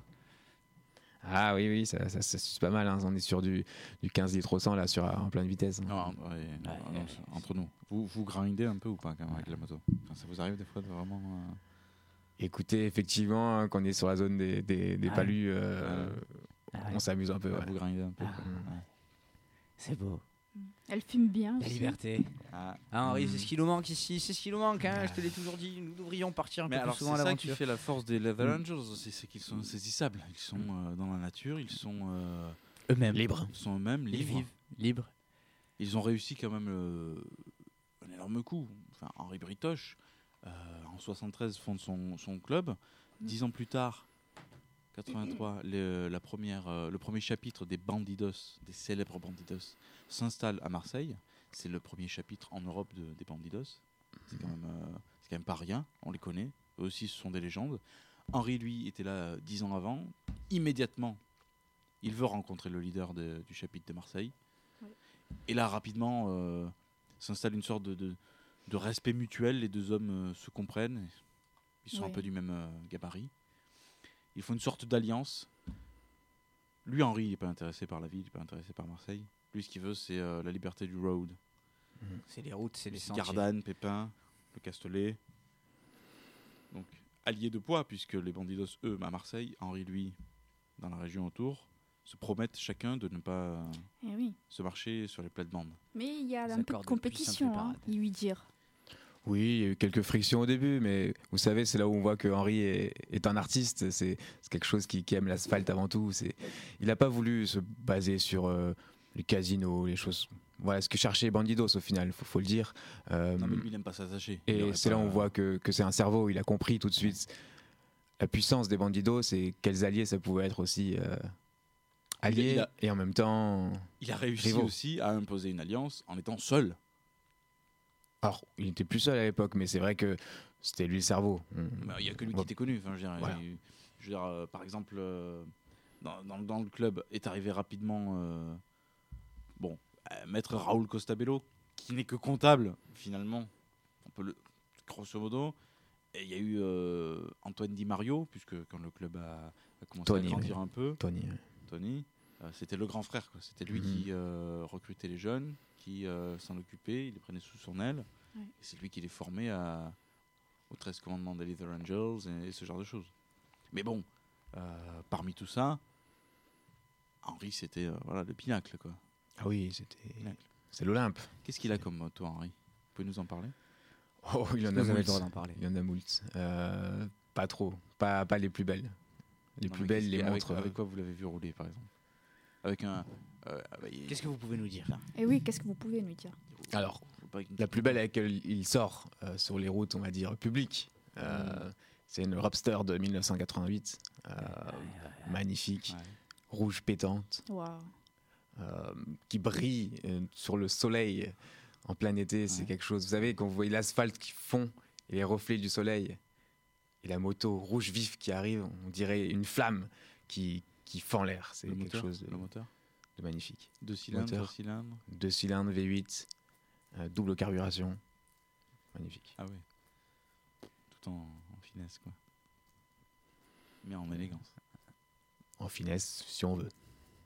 Speaker 4: Ah oui, oui, ça, ça, ça suce pas mal. Hein. On est sur du, du quinze litres au cent là, sur, en pleine vitesse.
Speaker 2: Non, en- ouais, non,
Speaker 3: Ouais,
Speaker 2: non,
Speaker 3: ouais.
Speaker 2: c'est- entre nous. Vous, vous grindez un peu ou pas quand même avec la moto Enfin, ça vous arrive des fois de vraiment. euh,
Speaker 4: Écoutez, effectivement, hein, quand on est sur la zone des, des, des
Speaker 3: Ah ouais.
Speaker 4: palus, euh,
Speaker 3: Ah ouais.
Speaker 4: on s'amuse un peu.
Speaker 2: ah,
Speaker 4: ouais.
Speaker 2: Vous grindez un peu.
Speaker 3: Ah.
Speaker 2: quoi.
Speaker 4: Mm.
Speaker 2: Ouais.
Speaker 3: C'est beau.
Speaker 7: Elle fume bien
Speaker 3: La
Speaker 7: aussi.
Speaker 3: liberté.
Speaker 2: Ah.
Speaker 3: Ah, Henri,
Speaker 2: Mm.
Speaker 3: c'est ce qui nous manque ici, c'est ce qui nous manque, hein, je te l'ai toujours dit, nous devrions partir un
Speaker 2: Mais
Speaker 3: peu
Speaker 2: alors,
Speaker 3: plus
Speaker 2: c'est
Speaker 3: souvent à
Speaker 2: ça qui
Speaker 3: l'aventure.
Speaker 2: fait la force des Leather
Speaker 3: Mm.
Speaker 2: Angels, c'est c'est qu'ils sont insaisissables. Ils sont euh, dans la nature, ils sont, euh,
Speaker 3: Eux-mêmes.
Speaker 4: Libre.
Speaker 2: ils sont eux-mêmes
Speaker 3: Ils
Speaker 2: libres.
Speaker 3: vivent libres.
Speaker 2: Ils ont réussi quand même euh, un énorme coup. Enfin, Henri Britoche, euh, en soixante-treize, fonde son, son club. Dix ans plus tard, quatre-vingt-trois, le, la première, euh, le premier chapitre des Bandidos, des célèbres Bandidos, s'installe à Marseille. C'est le premier chapitre en Europe de- des Bandidos. C'est quand, même, euh, c'est quand même pas rien, on les connaît. Eux aussi, ce sont des légendes. Henri, lui, était là euh, dix ans avant. Immédiatement, il veut rencontrer le leader de- du chapitre de Marseille.
Speaker 7: Ouais.
Speaker 2: Et là, rapidement, euh, s'installe une sorte de, de- de respect mutuel. Les deux hommes euh, se comprennent. Ils sont un
Speaker 7: Ouais.
Speaker 2: peu du même euh, gabarit. Ils font une sorte d'alliance. Lui, Henri, il n'est pas intéressé par la ville, il n'est pas intéressé par Marseille. Lui, ce qu'il veut, c'est euh, la liberté du road.
Speaker 3: C'est les routes, c'est les
Speaker 2: C'est
Speaker 3: sentiers.
Speaker 2: Gardanne, Pépin, le Castellet. Donc, alliés de poids, puisque les Bandidos, eux, à Marseille, Henri, lui, dans la région autour, se promettent chacun de ne pas euh,
Speaker 7: Eh oui.
Speaker 2: se marcher sur les plates-bandes.
Speaker 7: Mais il y a
Speaker 3: Ils
Speaker 7: un peu de
Speaker 3: accordent le
Speaker 7: compétition,
Speaker 3: plus simple
Speaker 7: hein,
Speaker 3: parade.
Speaker 7: il lui dire.
Speaker 4: Oui, il y a eu quelques frictions au début, mais vous savez, c'est là où on voit que Henri est, est un artiste. C'est c'est quelque chose qui, qui aime l'asphalte avant tout. C'est- Il n'a pas voulu se baser sur euh, les casinos, les choses. Voilà ce que cherchait Bandidos au final, faut, faut le dire. Euh,
Speaker 2: Non, mais lui, il n'aime pas s'attacher. Il
Speaker 4: et
Speaker 2: aurait
Speaker 4: c'est là
Speaker 2: pas-
Speaker 4: où on voit que, que c'est un cerveau. Il a compris tout de suite la puissance des Bandidos et quels alliés ça pouvait être aussi. euh, alliés
Speaker 2: Il a-
Speaker 4: et en même temps.
Speaker 2: Il a réussi
Speaker 4: Rivaux.
Speaker 2: aussi à imposer une alliance en étant seul.
Speaker 4: Alors, il n'était plus seul à l'époque, mais c'est vrai que c'était lui le cerveau. On-
Speaker 2: Bah, Il n'y a que lui
Speaker 4: on
Speaker 2: qui
Speaker 4: va-
Speaker 2: était connu. Enfin, je veux dire,
Speaker 4: Voilà.
Speaker 2: il- je veux dire, euh, par exemple, euh, dans, dans- dans le club est arrivé rapidement euh, bon, euh, maître Raoul Costabello, qui n'est que comptable, finalement. On peut le, grosso modo. Et il y a eu euh, Antoine Di Mario, puisque quand le club a, a commencé
Speaker 4: Tony,
Speaker 2: à grandir
Speaker 4: oui.
Speaker 2: un peu,
Speaker 4: Tony. ouais.
Speaker 2: Tony, euh, c'était le grand frère. quoi. C'était lui
Speaker 4: Mhm.
Speaker 2: qui euh, recrutait les jeunes, qui euh, s'en occupait, il les prenait sous son aile.
Speaker 7: Ouais.
Speaker 2: Et c'est lui qui les formait à, aux treize commandements des Leather Angels et, et ce genre de choses. Mais bon, euh, parmi tout ça, Henri, c'était euh, voilà, le pinacle. Quoi.
Speaker 4: Ah oui, c'était.
Speaker 2: Pinacle.
Speaker 4: C'est l'Olympe.
Speaker 2: Qu'est-ce qu'il a comme moto, Henri Vous pouvez nous en parler
Speaker 4: Oh, il y en
Speaker 3: Vous
Speaker 4: a
Speaker 3: avez le
Speaker 4: moult.
Speaker 3: droit d'en parler.
Speaker 4: Il y en a moult. Euh, pas trop. Pas, pas les plus belles. Les
Speaker 2: Non,
Speaker 4: plus
Speaker 2: mais
Speaker 4: belles,
Speaker 2: qu'est-ce
Speaker 4: les
Speaker 2: qu'il- avec,
Speaker 4: montres. euh,
Speaker 2: avec quoi vous l'avez vu rouler, par exemple Avec un. euh, ah bah, il-
Speaker 3: Qu'est-ce que vous pouvez nous dire là
Speaker 7: Et oui, qu'est-ce que vous pouvez nous dire?
Speaker 4: Alors,
Speaker 2: faut pas avec une
Speaker 4: la
Speaker 2: petite
Speaker 4: plus belle avec laquelle il sort euh, sur les routes, on va dire, publiques, euh, C'est une Robster de mille neuf cent quatre-vingt-huit, euh, magnifique,
Speaker 2: Ouais.
Speaker 4: rouge pétante,
Speaker 7: Waouh.
Speaker 4: euh, qui brille euh, sur le soleil en plein été. C'est
Speaker 2: Ouais.
Speaker 4: quelque chose. Vous savez, quand vous voyez l'asphalte qui fond et les reflets du soleil, et la moto rouge vif qui arrive, on dirait une flamme qui, qui fend l'air. C'est
Speaker 2: Le
Speaker 4: quelque
Speaker 2: moteur,
Speaker 4: chose de,
Speaker 2: le moteur.
Speaker 4: de magnifique.
Speaker 2: Deux cylindres,
Speaker 4: Moteur.
Speaker 2: trois cylindres.
Speaker 4: Deux cylindres V huit, euh, double carburation, magnifique.
Speaker 2: Ah oui. Tout en, en finesse, quoi. Mais en élégance.
Speaker 4: En finesse, si on veut.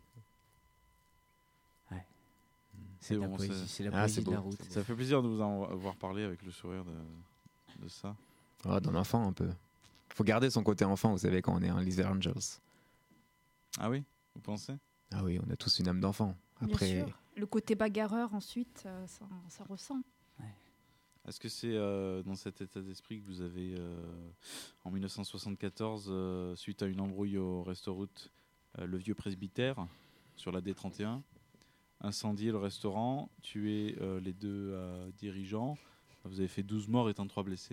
Speaker 3: C'est la
Speaker 2: bon,
Speaker 3: poésie,
Speaker 2: c'est-
Speaker 3: c'est la
Speaker 4: Ah,
Speaker 3: poésie
Speaker 4: c'est
Speaker 3: de la
Speaker 4: beau.
Speaker 3: route.
Speaker 2: Ça fait plaisir de vous en avoir parlé avec le sourire de, de ça.
Speaker 4: Ah, d'un enfant un peu. Faut garder son côté enfant, vous savez, quand on est un Lizard Angels.
Speaker 2: Ah oui, vous pensez?
Speaker 4: Ah oui, on a tous une âme d'enfant.
Speaker 7: Bien
Speaker 4: Après,
Speaker 7: sûr. Le côté bagarreur, ensuite, euh, ça, ça ressent.
Speaker 2: Est-ce que c'est euh, dans cet état d'esprit que vous avez, euh, en mille neuf cent soixante-quatorze, euh, suite à une embrouille au restaurant euh, Le Vieux Presbytère, sur la D trente et un, incendié le restaurant, tué euh, les deux euh, dirigeants, vous avez fait douze morts et trente-trois blessés?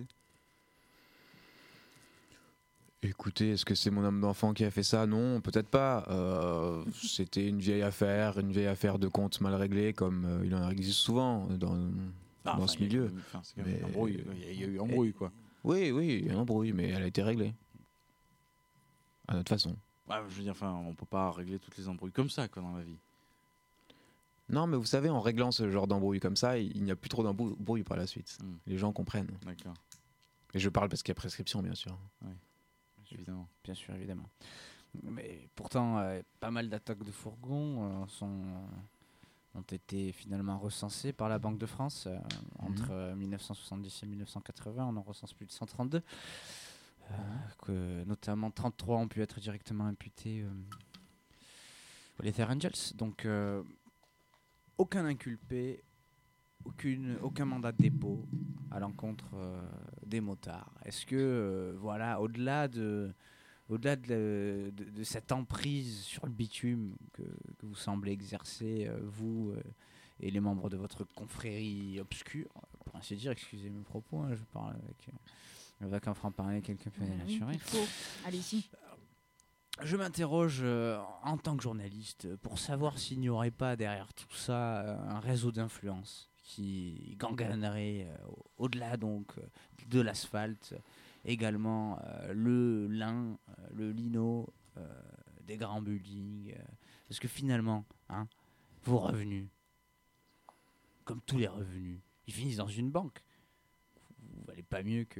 Speaker 4: écoutez, est-ce que c'est mon âme d'enfant qui a fait ça? Non, peut-être pas. Euh, C'était une vieille affaire, une vieille affaire de compte mal réglée, comme euh, il en existe souvent dans,
Speaker 2: Ah,
Speaker 4: dans
Speaker 2: enfin,
Speaker 4: ce
Speaker 2: il y a
Speaker 4: milieu.
Speaker 2: eu- enfin, c'est quand même
Speaker 4: Mais-
Speaker 2: une embrouille, il y a- il y a eu embrouille, quoi.
Speaker 4: Oui, oui, il y a un embrouille, mais elle a été réglée. À notre façon.
Speaker 2: Ouais, je veux dire, enfin, on peut pas régler toutes les embrouilles comme ça, quoi, dans la vie.
Speaker 4: Non, mais vous savez, en réglant ce genre d'embrouille comme ça, il n'y a plus trop d'embrouille par la suite.
Speaker 2: Hmm.
Speaker 4: Les gens comprennent.
Speaker 2: D'accord,
Speaker 4: Et je parle parce qu'il y a prescription, bien sûr.
Speaker 2: évidemment.
Speaker 3: Bien sûr, évidemment. Mais pourtant, euh, pas mal d'attaques de fourgons euh, sont, euh, ont été finalement recensées par la Banque de France. euh, entre euh, mille neuf cent soixante-dix et mille neuf cent quatre-vingts, on en recense plus de cent trente-deux. Euh, que, notamment trente-trois ont pu être directement imputés euh, aux Lethal Angels. Donc, euh, aucun inculpé, aucune, aucun mandat de dépôt à l'encontre euh, des motards. Est-ce que, euh, voilà, au-delà de, au-delà de, la- de- de cette emprise sur le bitume que, que vous semblez exercer, euh, vous euh, et les membres de votre confrérie obscure, pour ainsi dire, excusez mes propos, hein, je parle avec, euh, avec un franc-parler quelque peu
Speaker 7: Oui,
Speaker 3: dénaturé.
Speaker 7: il faut. Allez-y.
Speaker 3: Je m'interroge euh, en tant que journaliste pour savoir s'il n'y aurait pas derrière tout ça euh, un réseau d'influence qui gangrenerait euh, au- au-delà donc euh, de l'asphalte, également euh, le lin, euh, le lino, euh, des grands buildings. euh, parce que finalement, hein, vos revenus, comme tous les revenus, ils finissent dans une banque. Vous valez pas mieux que,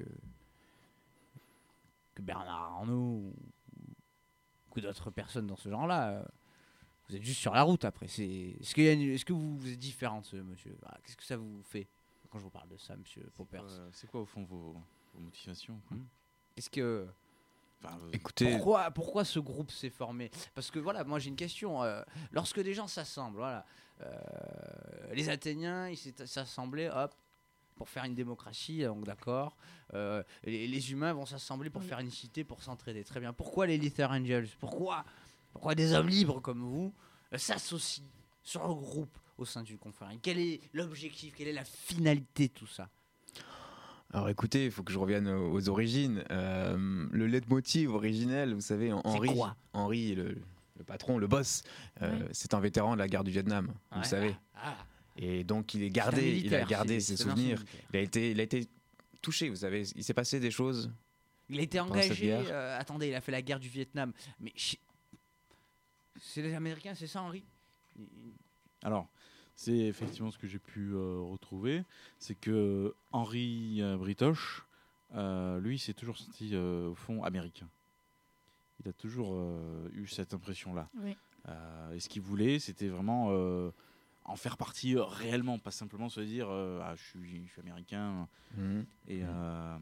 Speaker 3: que Bernard Arnault ou que d'autres personnes dans ce genre-là. euh, Vous êtes juste sur la route après. C'est... Est-ce, qu'il y a une- Est-ce que vous, vous êtes différente, euh, monsieur? Voilà, qu'est-ce que ça vous fait quand je vous parle de ça, monsieur Poppers?
Speaker 2: Euh, c'est quoi, au fond, vos, vos motivations, quoi?
Speaker 3: Est-ce que...
Speaker 2: Enfin, euh,
Speaker 4: Écoutez,
Speaker 3: Pourquoi, pourquoi ce groupe s'est formé? Parce que voilà, moi j'ai une question. euh, lorsque des gens s'assemblent, voilà, euh, les Athéniens, ils s'étaient- s'assemblaient, hop, pour faire une démocratie, donc d'accord. Euh, les, les humains vont s'assembler pour
Speaker 7: Oui.
Speaker 3: faire une cité, pour s'entraider. Très bien. Pourquoi les Lethal Angels? Pourquoi, pourquoi des hommes libres comme vous euh, s'associent, se regroupent au sein d'une confrérie? Quel est l'objectif? Quelle est la finalité de tout ça?
Speaker 4: alors écoutez, il faut que je revienne aux, aux origines. Euh, le leitmotiv originel, vous savez, en- Henri,
Speaker 3: quoi
Speaker 4: Henri le, le patron, le boss, euh,
Speaker 7: Ouais.
Speaker 4: c'est un vétéran de la guerre du Vietnam, vous
Speaker 3: Ouais.
Speaker 4: savez.
Speaker 3: Ah,
Speaker 4: Et donc il est
Speaker 3: c'est un
Speaker 4: gardé, il a
Speaker 3: militaire,
Speaker 4: gardé
Speaker 3: c'est-
Speaker 4: ses
Speaker 3: c'est un ancien
Speaker 4: souvenirs.
Speaker 3: militaire.
Speaker 4: Il a été, il a été touché, vous savez. Il s'est passé des choses.
Speaker 3: Il a été
Speaker 4: Pendant cette
Speaker 3: engagé.
Speaker 4: guerre.
Speaker 3: euh, attendez, il a fait la guerre du Vietnam. Mais chi- c'est les Américains, c'est ça, Henri?
Speaker 2: Alors, c'est effectivement ce que j'ai pu euh, retrouver, c'est que Henri euh, Britoche, euh, lui, s'est toujours senti euh, au fond américain. Il a toujours euh, eu cette impression-là.
Speaker 7: Oui.
Speaker 2: Euh, et ce qu'il voulait, c'était vraiment euh, en faire partie euh, réellement, pas simplement se dire euh, ah, je suis, je suis américain. Et, euh,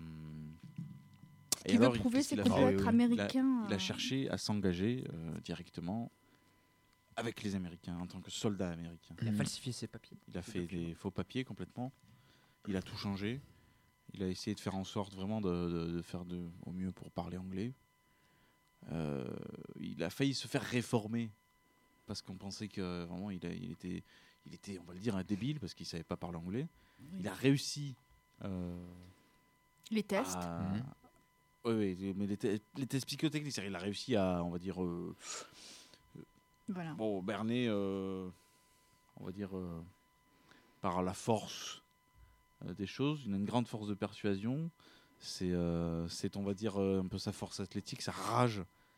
Speaker 2: et
Speaker 7: Qui veut
Speaker 2: alors, il-
Speaker 7: prouver
Speaker 2: qu'est-ce
Speaker 7: c'est
Speaker 2: qu'il a
Speaker 7: qu'on
Speaker 2: fait
Speaker 7: peut
Speaker 4: Ah oui,
Speaker 7: être
Speaker 4: oui.
Speaker 7: américain.
Speaker 2: Il a
Speaker 7: euh,
Speaker 2: cherché à s'engager euh, directement avec les Américains en tant que soldat américain.
Speaker 3: Il a
Speaker 4: Mhm.
Speaker 3: falsifié ses papiers.
Speaker 2: Il a fait des faux papiers complètement. Il a tout changé. Il a essayé de faire en sorte vraiment de, de- de faire de, au mieux pour parler anglais. Euh, il a failli se faire réformer parce qu'on pensait que vraiment il, a- il était, il était, on va le dire, un débile parce qu'il savait pas parler anglais.
Speaker 7: Oui.
Speaker 2: Il a réussi euh,
Speaker 7: Les tests.
Speaker 2: à,
Speaker 4: Mhm.
Speaker 2: Oui, oui, mais les, te- les tests psychotechniques, c'est-à-dire il a réussi à, on va dire, euh,
Speaker 7: Voilà.
Speaker 2: bon, berner, euh, on va dire, euh, par la force euh, des choses. Il a une grande force de persuasion. C'est, euh, c'est, on va dire, euh, un peu sa force athlétique, sa rage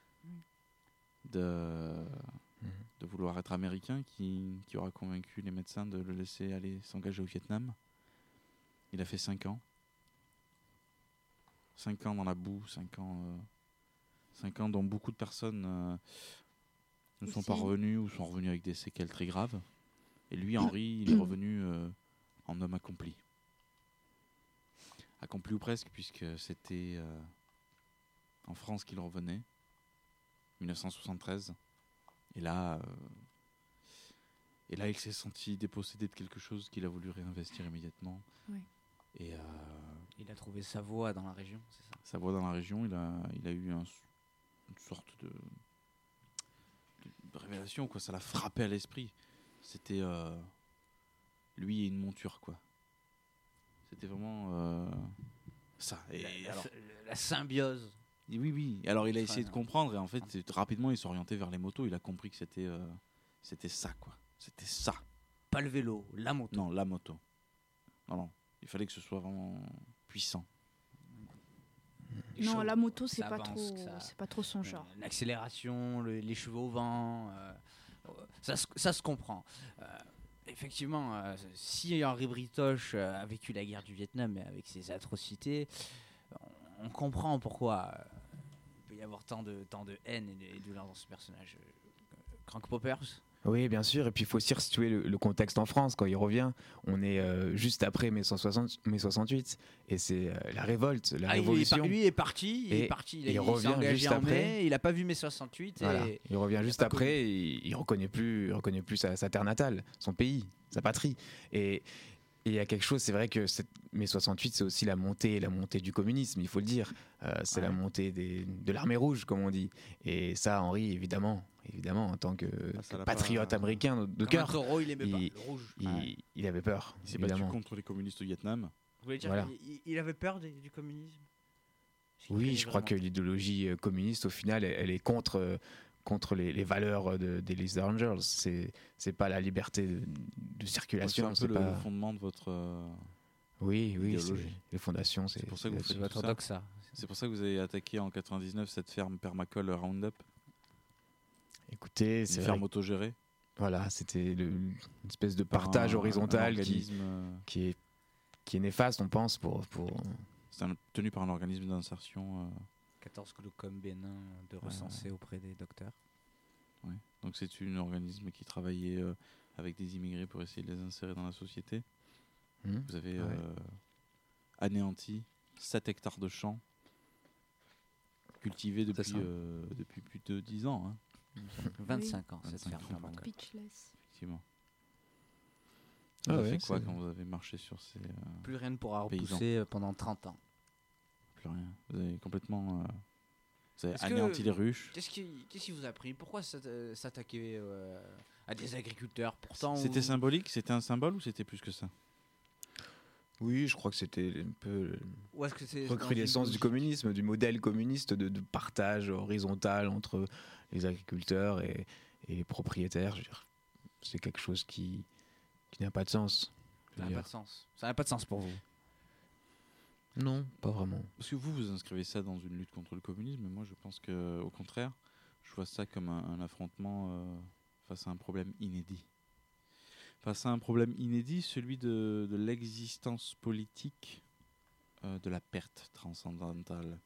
Speaker 2: de, de vouloir être américain qui, qui aura convaincu les médecins de le laisser aller s'engager au Vietnam. Il a fait cinq ans. cinq ans dans la boue, cinq ans, euh, cinq ans dont beaucoup de personnes euh, ne sont
Speaker 7: Aussi.
Speaker 2: pas revenues ou sont revenues avec des séquelles très graves. Et lui, Henri, il est revenu euh, en homme accompli. Accompli ou presque, puisque c'était euh, en France qu'il revenait, dix-neuf cent soixante-treize. Et là, euh, et là, il s'est senti dépossédé de quelque chose qu'il a voulu réinvestir immédiatement.
Speaker 7: Oui.
Speaker 2: Et euh,
Speaker 3: Il a trouvé sa voie dans la région, c'est ça.
Speaker 2: sa voix dans la région, il a, il a eu un- une sorte de, de révélation, quoi. Ça l'a frappé à l'esprit. C'était euh, lui et une monture, quoi. C'était vraiment euh, ça. Et
Speaker 3: La, la-
Speaker 2: alors,
Speaker 3: la symbiose.
Speaker 2: et oui, oui. Alors il a essayé de
Speaker 3: Enfin,
Speaker 2: comprendre et en fait, c'est- rapidement, il s'est orienté vers les motos. Il a compris que c'était, euh, c'était ça, quoi. C'était ça.
Speaker 3: Pas le vélo, la moto.
Speaker 2: Non, la moto. Non, non. Il fallait que ce soit vraiment puissant.
Speaker 3: Les
Speaker 7: Non,
Speaker 3: chevaux,
Speaker 7: la moto, c'est
Speaker 3: ça
Speaker 7: pas
Speaker 3: avance,
Speaker 7: trop,
Speaker 3: que ça-
Speaker 7: c'est pas trop son genre.
Speaker 3: Euh, L'accélération, le- les cheveux au vent, euh, euh, ça, se- ça se comprend. Euh, effectivement, euh, si Henri Britoche euh, a vécu la guerre du Vietnam avec ses atrocités, on, on comprend pourquoi euh, il peut y avoir tant de, tant de haine et de, et de douleur dans ce personnage. Euh, Crank Poppers.
Speaker 4: Oui, bien sûr. Et puis il faut aussi resituer le, le contexte en France. Quand il revient, on est euh, juste après mai cent soixante, mai soixante-huit. Et c'est euh, la révolte, la
Speaker 3: Ah, il est
Speaker 4: révolution.
Speaker 3: par- lui est parti, il
Speaker 4: Et
Speaker 3: est parti, il, a-
Speaker 4: il
Speaker 3: il
Speaker 4: revient
Speaker 3: s'est engagé
Speaker 4: juste
Speaker 3: en
Speaker 4: après.
Speaker 3: mai, il a pas vu mai soixante-huit.
Speaker 4: Voilà.
Speaker 3: Et
Speaker 4: Il revient juste
Speaker 3: pas
Speaker 4: après, et il, il reconnaît plus, il reconnaît plus sa, sa terre natale, son pays, sa patrie. Et et il y a quelque chose, c'est vrai que cette, mai soixante-huit, c'est aussi la montée, la montée du communisme, il faut le dire. Euh, c'est la montée des, de l'armée rouge, comme on dit. Et ça, Henri, évidemment, évidemment, en tant que,
Speaker 2: Ah, ça
Speaker 4: que
Speaker 2: l'a
Speaker 4: patriote
Speaker 2: pas-
Speaker 4: américain de, de
Speaker 3: comme un
Speaker 4: cœur,
Speaker 3: taureau, il aimait pas
Speaker 4: il-
Speaker 3: le rouge.
Speaker 4: il,
Speaker 3: Ouais.
Speaker 4: il avait peur,
Speaker 2: Il s'est battu
Speaker 4: évidemment.
Speaker 2: contre les communistes au Vietnam.
Speaker 3: Vous voulez dire
Speaker 4: Voilà.
Speaker 3: qu'il- il, il avait peur des- du communisme? Est-ce qu'il
Speaker 4: Oui,
Speaker 3: craignait
Speaker 4: je crois que
Speaker 3: vraiment?
Speaker 4: l'idéologie euh, communiste, au final, elle, elle est contre, euh, contre les, les valeurs de, des Lizard Angels. C'est, c'est pas la liberté de, de
Speaker 2: C'est
Speaker 4: circulation.
Speaker 2: un peu
Speaker 4: C'est
Speaker 2: le,
Speaker 4: pas...
Speaker 2: le fondement de votre. euh,
Speaker 4: Oui, oui, c'est,
Speaker 2: idéologie.
Speaker 4: les fondations. C'est,
Speaker 2: C'est pour ça que vous
Speaker 4: c'est-
Speaker 2: faites
Speaker 3: C'est votre
Speaker 2: tout ça.
Speaker 3: doxa.
Speaker 2: C'est pour ça que vous avez attaqué en quatre-vingt-dix-neuf cette ferme permacole Roundup,
Speaker 4: Écoutez,
Speaker 2: une
Speaker 4: c'est
Speaker 2: ferme
Speaker 4: vrai,
Speaker 2: autogérée.
Speaker 4: voilà, c'était le- une espèce de
Speaker 2: par
Speaker 4: partage
Speaker 2: un- un
Speaker 4: horizontal qui,
Speaker 2: organisme, euh,
Speaker 4: qui, est, qui est néfaste, on pense, pour, pour...
Speaker 2: C'est un- tenu par un organisme d'insertion. euh,
Speaker 3: quatorze glucomes bénins de recenser auprès des docteurs.
Speaker 2: ouais. Donc c'est un organisme qui travaillait euh, avec des immigrés pour essayer de les insérer dans la société.
Speaker 4: Hmm.
Speaker 2: Vous avez
Speaker 4: Ouais.
Speaker 2: euh, anéanti sept hectares de champs cultivés depuis,
Speaker 4: ça.
Speaker 2: euh, depuis plus de dix ans, hein,
Speaker 3: vingt-cinq ans, cette
Speaker 2: vingt-cinq
Speaker 3: ferme
Speaker 2: ans,
Speaker 3: permacole.
Speaker 7: Speechless.
Speaker 2: effectivement.
Speaker 4: Ah
Speaker 2: Vous avez
Speaker 4: ouais,
Speaker 2: fait quoi
Speaker 4: c'est-
Speaker 2: quand vous avez marché sur ces... euh,
Speaker 3: Plus rien ne pourra
Speaker 2: Paysans.
Speaker 3: repousser euh, pendant trente ans.
Speaker 2: plus rien. Vous avez complètement... euh, vous avez
Speaker 3: Est-ce que-
Speaker 2: anéanti les ruches.
Speaker 3: Qu'est-ce qui, qu'est-ce qui vous a pris? Pourquoi s'atta- euh, s'attaquer euh, à des agriculteurs? Pourtant,
Speaker 2: C'était
Speaker 3: vous-
Speaker 2: symbolique? C'était un symbole ou c'était plus que ça?
Speaker 4: Oui, je crois que c'était un peu
Speaker 3: Ou est-ce que c'est
Speaker 4: recrudescence
Speaker 3: dans
Speaker 4: du
Speaker 3: une logique?
Speaker 4: communisme, du modèle communiste de, de partage horizontal entre les agriculteurs et, et les propriétaires. Je veux dire, c'est quelque chose qui, qui n'a pas de sens. je
Speaker 3: Ça
Speaker 4: veux
Speaker 3: n'a pas
Speaker 4: dire.
Speaker 3: de sens. Ça n'a pas de sens pour vous.
Speaker 4: Non, pas vraiment.
Speaker 2: Parce que vous, vous inscrivez ça dans une lutte contre le communisme, mais moi je pense que au contraire, je vois ça comme un, un affrontement euh, face à un problème inédit. Face à un problème inédit, celui de, de l'existence politique euh, de la perte transcendantale.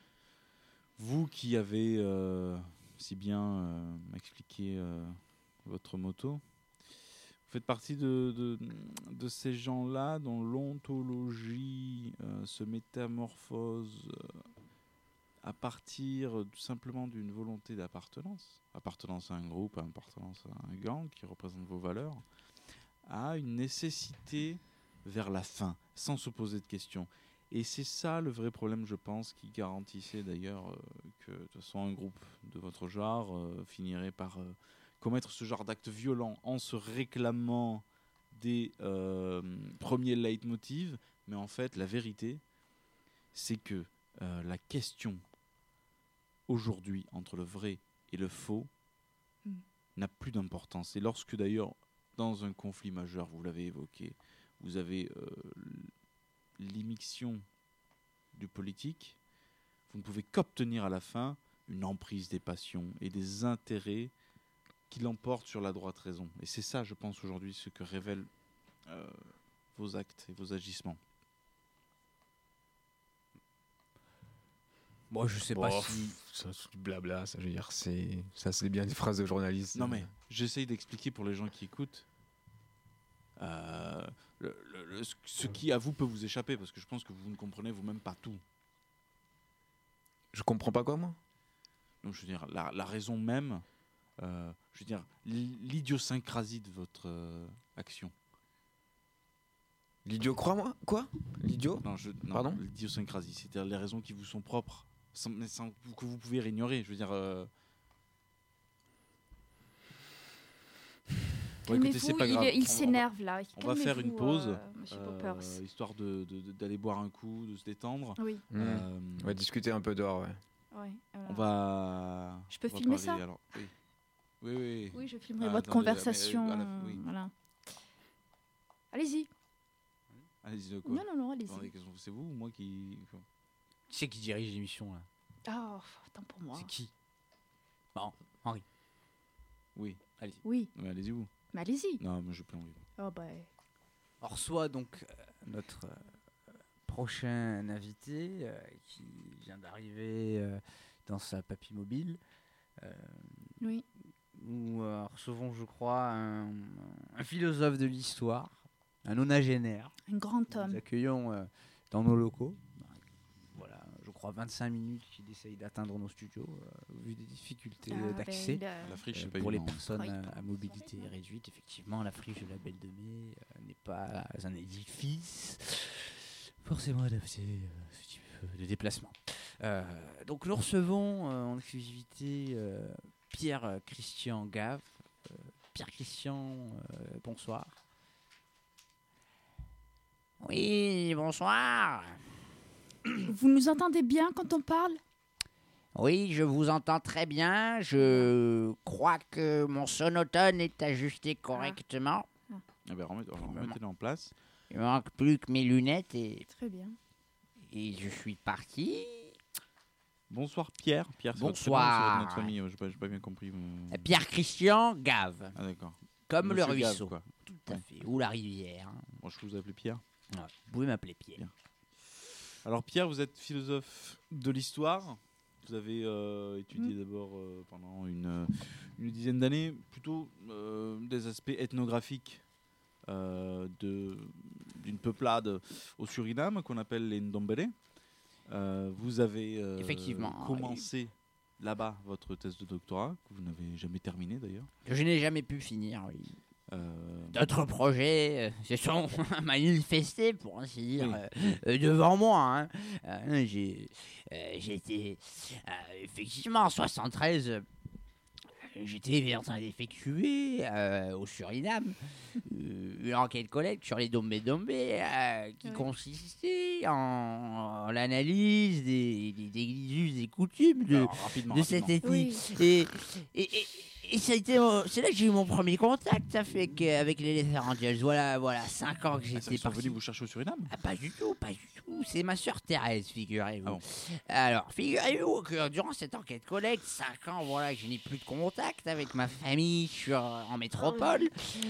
Speaker 2: Vous qui avez euh, si bien euh, expliqué euh, votre moto, vous faites partie de, de, de ces gens-là dont l'ontologie euh, se métamorphose euh, à partir euh, tout simplement d'une volonté d'appartenance, appartenance à un groupe, appartenance à un gang qui représente vos valeurs, à une nécessité vers la fin, sans se poser de questions. Et c'est ça le vrai problème, je pense, qui garantissait d'ailleurs euh, que de toute façon un groupe de votre genre euh, finirait par euh, commettre ce genre d'acte violent en se réclamant des euh, premiers leitmotivs. Mais en fait, la vérité, c'est que euh, la question aujourd'hui entre le vrai et le faux
Speaker 7: Mm.
Speaker 2: n'a plus d'importance. Et lorsque d'ailleurs, dans un conflit majeur, vous l'avez évoqué, vous avez euh, l'immixtion du politique, vous ne pouvez qu'obtenir à la fin une emprise des passions et des intérêts qui l'emportent sur la droite raison. Et c'est ça, je pense, aujourd'hui, ce que révèlent euh, vos actes et vos agissements.
Speaker 3: Bon, je sais
Speaker 4: Bon,
Speaker 3: pas si.
Speaker 4: ça, c'est du blabla, ça, je veux dire, c'est, ça, c'est bien des phrases de journalistes.
Speaker 2: Non mais, j'essaye d'expliquer pour les gens qui écoutent euh, le- le- le- ce- ce qui, à vous, peut vous échapper, parce que je pense que vous ne comprenez vous-même pas tout.
Speaker 4: Je comprends pas quoi, moi.
Speaker 2: Donc, je veux dire, la, la raison même, euh, je veux dire, l'idiosyncrasie de votre euh, action.
Speaker 4: L'idiot croit, moi Quoi L'idiot
Speaker 2: Non, je, non,
Speaker 4: Pardon
Speaker 2: l'idiosyncrasie, c'est-à-dire les raisons qui vous sont propres, sans, mais sans, que vous pouvez ignorer. Je veux dire. Euh... Bon, écoutez, c'est
Speaker 7: Calmez-vous,
Speaker 2: pas grave.
Speaker 7: il, il
Speaker 2: On va-
Speaker 7: s'énerve là.
Speaker 2: On va faire une
Speaker 7: Calmez-vous,
Speaker 2: pause,
Speaker 7: euh, Monsieur
Speaker 2: euh,
Speaker 7: Poppers.
Speaker 2: histoire de, de- de- d'aller boire un coup, de se détendre.
Speaker 7: Oui,
Speaker 4: Mmh.
Speaker 2: Euh,
Speaker 4: On va discuter un peu dehors, ouais.
Speaker 7: ouais. voilà.
Speaker 2: on va.
Speaker 7: Je peux
Speaker 2: on va
Speaker 7: filmer
Speaker 2: parler,
Speaker 7: ça
Speaker 2: alors, oui. Oui, oui.
Speaker 7: Oui, je filmerai
Speaker 2: Ah,
Speaker 7: votre
Speaker 2: attendez, mais,
Speaker 7: conversation.
Speaker 2: euh, à la- oui.
Speaker 7: Voilà. Allez-y.
Speaker 2: Allez-y, de quoi
Speaker 7: Non, non, non, allez-y.
Speaker 2: Attendez, qu'est-ce que- c'est vous ou moi qui.
Speaker 3: Qui c'est qui dirige l'émission là?
Speaker 7: Ah, attends pour moi.
Speaker 3: C'est qui? Bon, Henri.
Speaker 2: Oui,
Speaker 7: Oui,
Speaker 2: mais allez-y vous.
Speaker 7: mais allez-y.
Speaker 2: Non, mais je plus envie.
Speaker 7: Oh bah.
Speaker 3: On reçoit donc euh, notre euh, prochain invité euh, qui vient d'arriver euh, dans sa papy-mobile. Euh,
Speaker 7: Oui.
Speaker 3: nous euh, recevons, je crois, un, un philosophe de l'histoire, un nonagénaire.
Speaker 7: Un grand
Speaker 3: Nous
Speaker 7: homme.
Speaker 3: accueillons euh, dans nos locaux. Voilà, je crois vingt-cinq minutes qu'il essaye d'atteindre nos studios, euh, vu des difficultés euh,
Speaker 7: Ah,
Speaker 3: d'accès.
Speaker 7: ben, il a-
Speaker 2: La friche,
Speaker 3: Euh,
Speaker 2: c'est pas
Speaker 3: pour les
Speaker 2: évident.
Speaker 3: personnes
Speaker 7: Oui.
Speaker 3: euh, à mobilité réduite, effectivement, la friche de la Belle de Mai euh, n'est pas un édifice forcément adapté à ce type de déplacement. Euh, donc nous recevons euh, en exclusivité euh, Pierre-Christian Gave. Euh, Pierre-Christian, euh, bonsoir. Oui, bonsoir.
Speaker 7: Vous nous entendez bien quand on parle?
Speaker 3: Oui, je vous entends très bien. Je crois que mon sonotone est ajusté correctement.
Speaker 2: Ah ben, remettez- alors, remettez-le en place.
Speaker 3: Il me manque plus que mes lunettes et,
Speaker 7: Très bien.
Speaker 3: et je suis parti.
Speaker 2: Bonsoir Pierre. Pierre, c'est votre
Speaker 3: Bonsoir.
Speaker 2: prénom, c'est votre nom de famille. J'ai pas, j'ai pas bien compris. mais-
Speaker 3: Pierre-Christian Gave,
Speaker 2: Ah d'accord.
Speaker 3: comme
Speaker 2: Monsieur
Speaker 3: le
Speaker 2: Gave,
Speaker 3: ruisseau.
Speaker 2: quoi.
Speaker 3: Tout à fait. Ou la rivière. hein.
Speaker 2: Moi, je vous appelle Pierre.
Speaker 3: Ouais, vous pouvez m'appeler Pierre.
Speaker 2: Bien. Alors Pierre, vous êtes philosophe de l'histoire. Vous avez euh, étudié d'abord euh, pendant une, euh, une dizaine d'années plutôt euh, des aspects ethnographiques euh, de- d'une peuplade au Suriname qu'on appelle les Ndombele. Euh, vous avez euh,
Speaker 3: Effectivement,
Speaker 2: commencé là-bas votre thèse de doctorat, que vous n'avez jamais terminée d'ailleurs.
Speaker 3: Que je n'ai jamais pu finir, oui.
Speaker 2: Euh,
Speaker 3: D'autres projets euh, se sont manifestés, pour ainsi dire,
Speaker 2: Oui.
Speaker 3: euh, euh, devant moi. hein. Euh, j'ai, euh, j'étais, euh, effectivement, en soixante-treize, euh, j'étais en train d'effectuer euh, au Suriname euh, une enquête collecte sur les Dombé-Dombé euh, qui
Speaker 7: Ouais.
Speaker 3: consistait en, en l'analyse des, des, des us et coutumes de,
Speaker 2: alors, rapidement,
Speaker 3: de
Speaker 2: rapidement.
Speaker 3: cette ethnie.
Speaker 7: Oui.
Speaker 3: Et, et, et, et ça a été, euh, c'est là que j'ai eu mon premier contact avec, euh, avec les Luther Angels. Voilà, voilà, cinq ans que
Speaker 2: Ah, ça,
Speaker 3: j'étais
Speaker 2: ils sont
Speaker 3: parti.
Speaker 2: venus vous chercher au Suriname.
Speaker 3: Ah, pas du tout, pas du tout. C'est ma sœur Thérèse, figurez-vous.
Speaker 2: Ah bon.
Speaker 3: Alors, figurez-vous que durant cette enquête collecte, cinq ans, voilà, que je n'ai plus de contact avec ma famille sur, en métropole,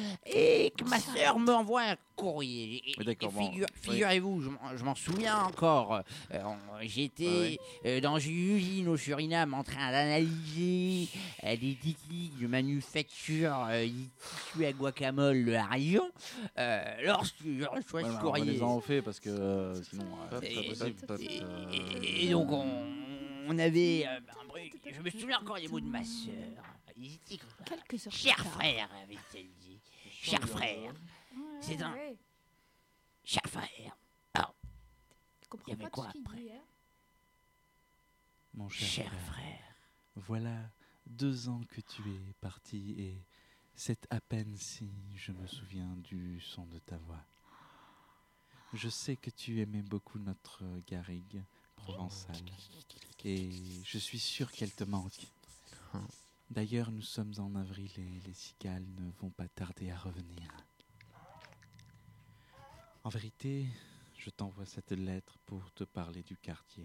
Speaker 3: et que ma sœur me envoie un courrier. Et,
Speaker 2: Oui, d'accord,
Speaker 3: et
Speaker 2: bon,
Speaker 3: figure-
Speaker 2: oui.
Speaker 3: figurez-vous, je m'en- je m'en souviens encore. euh, on- J'étais euh, dans une usine au Suriname en train d'analyser euh, les techniques de manufacture euh, des tissus à guacamole de la région. Euh, lorsque je reçois
Speaker 2: Ouais,
Speaker 3: ce
Speaker 2: mais
Speaker 3: courrier.
Speaker 2: les en fait parce que euh, sinon euh,
Speaker 3: Et-
Speaker 2: c'est pas possible.
Speaker 3: Et,
Speaker 2: Euh,
Speaker 3: et- et donc on, on avait euh, un bruit. Je me souviens encore des mots de ma sœur. Ils étaient comme ça.
Speaker 7: Quelques heures
Speaker 3: Cher
Speaker 7: plus tard.
Speaker 3: frère, avait-elle dit. Cher frère,
Speaker 7: Ouais,
Speaker 3: C'est un-
Speaker 7: ouais.
Speaker 3: cher frère,
Speaker 7: Tu comprends
Speaker 3: Il y avait
Speaker 7: pas
Speaker 3: quoi
Speaker 7: tout ce qu'il
Speaker 3: après
Speaker 7: dit, hein?
Speaker 2: Mon cher,
Speaker 3: cher
Speaker 2: frère,
Speaker 3: frère.
Speaker 2: voilà deux ans que tu es parti et c'est à peine si je me souviens du son de ta voix. Je sais que tu aimais beaucoup notre garrigue, provençale. Et je suis sûr qu'elle te manque. D'ailleurs, nous sommes en avril et les cigales ne vont pas tarder à revenir. En vérité, je t'envoie cette lettre pour te parler du quartier.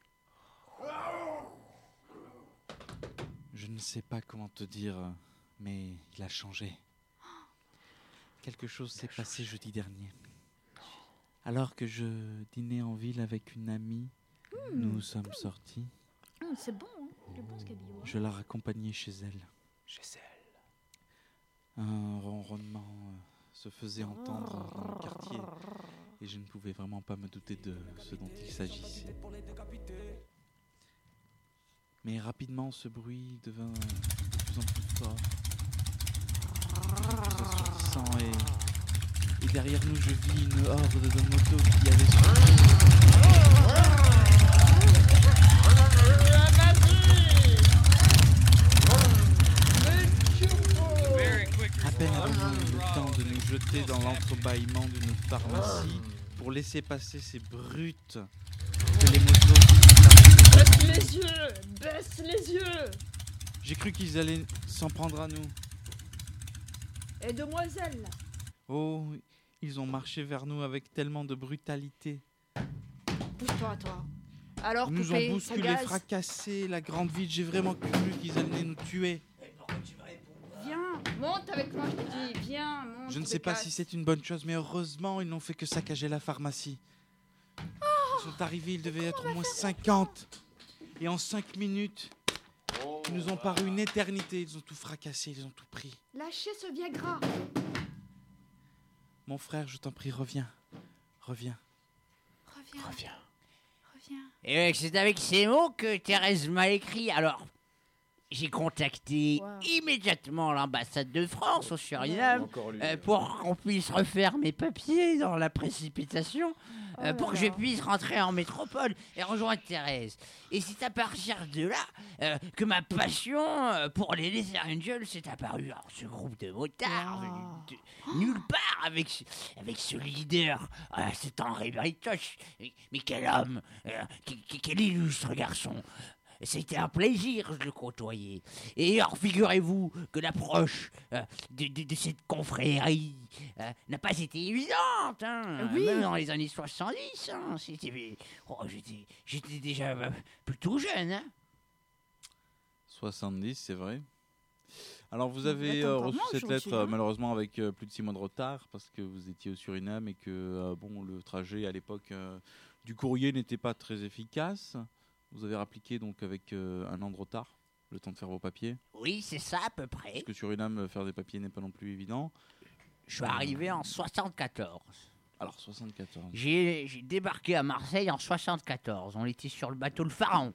Speaker 2: Je ne sais pas comment te dire, mais il a changé. Quelque chose s'est passé jeudi dernier. Alors que je dînais en ville avec une amie, mmh. nous sommes sortis.
Speaker 7: Mmh, c'est bon, hein. C'est bon ce cabillaud.
Speaker 2: Je la raccompagnais chez elle.
Speaker 4: Chez elle.
Speaker 2: Un ronronnement euh, se faisait entendre dans le quartier et je ne pouvais vraiment pas me douter de ce dont il s'agissait. Mais rapidement, ce bruit devint de plus en plus fort, plus assourdissant et, et derrière nous, je vis une horde de motos qui avait surgi. À peine avons-nous le temps de nous jeter dans l'entrebâillement d'une pharmacie pour laisser passer ces brutes que les motos qui sont arrivées.
Speaker 8: Baisse les yeux, baisse les yeux.
Speaker 2: J'ai cru qu'ils allaient s'en prendre à nous.
Speaker 8: Et demoiselle.
Speaker 2: Oh, ils ont marché vers nous avec tellement de brutalité.
Speaker 8: Pousse-toi, toi. Alors,
Speaker 2: Ils nous
Speaker 8: poupée,
Speaker 2: ont bousculés,
Speaker 8: sagace.
Speaker 2: fracassés, la grande ville. J'ai vraiment cru qu'ils allaient nous tuer.
Speaker 8: Viens, monte avec moi, je te dis. Viens, monte.
Speaker 2: Je ne sais pas si c'est une bonne chose, mais heureusement, ils n'ont fait que saccager la pharmacie. Ils sont arrivés, ils devaient être au moins cinquante. Et en cinq minutes, ils nous ont paru une éternité. Ils ont tout fracassé, ils ont tout pris.
Speaker 7: Lâchez ce Viagra.
Speaker 2: Mon frère, je t'en prie, reviens. Reviens.
Speaker 7: Reviens.
Speaker 4: Reviens.
Speaker 7: Reviens.
Speaker 3: Et c'est avec ces mots que Thérèse m'a écrit. Alors, j'ai contacté
Speaker 7: Wow.
Speaker 3: immédiatement l'ambassade de France au Suriname
Speaker 4: Encore lui.
Speaker 3: euh, pour qu'on puisse refaire mes papiers dans la précipitation,
Speaker 7: Oh
Speaker 3: euh,
Speaker 7: là
Speaker 3: pour que
Speaker 7: là.
Speaker 3: je puisse rentrer en métropole et rejoindre Thérèse. Et c'est à partir de là euh, que ma passion euh, pour les Laser Angels s'est apparue. Alors, ce groupe de motards,
Speaker 7: Wow.
Speaker 3: venu de nulle part, avec, ce- avec ce leader, euh, cet Henri Britoche. Mais, mais quel homme, euh, qui- qui- quel illustre garçon. C'était un plaisir de le côtoyer. Et alors, figurez-vous que l'approche euh, de, de- de cette confrérie euh, n'a pas été évidente. Hein,
Speaker 7: Oui.
Speaker 3: Même dans les années soixante-dix. Hein, c'était, oh, j'étais, j'étais déjà euh, plutôt jeune. Hein.
Speaker 2: soixante-dix, c'est vrai. Alors, vous
Speaker 7: Vous
Speaker 2: avez
Speaker 7: êtes
Speaker 2: euh,
Speaker 7: encore
Speaker 2: reçu
Speaker 7: moi
Speaker 2: cette
Speaker 7: aujourd'hui,
Speaker 2: lettre, euh,
Speaker 7: hein.
Speaker 2: malheureusement, avec euh, plus de six mois de retard, parce que vous étiez au Suriname et que euh, bon, le trajet à l'époque euh, du courrier n'était pas très efficace. Vous avez appliqué donc avec euh, un an de retard, le temps de faire vos papiers.
Speaker 3: Oui, c'est ça à peu près.
Speaker 2: Parce que Suriname, euh, faire des papiers n'est pas non plus évident.
Speaker 3: Je suis arrivé en soixante-quatorze.
Speaker 2: Alors, soixante-quatorze.
Speaker 3: J'ai, j'ai débarqué à Marseille en soixante-quatorze. On était sur le bateau Le Pharaon.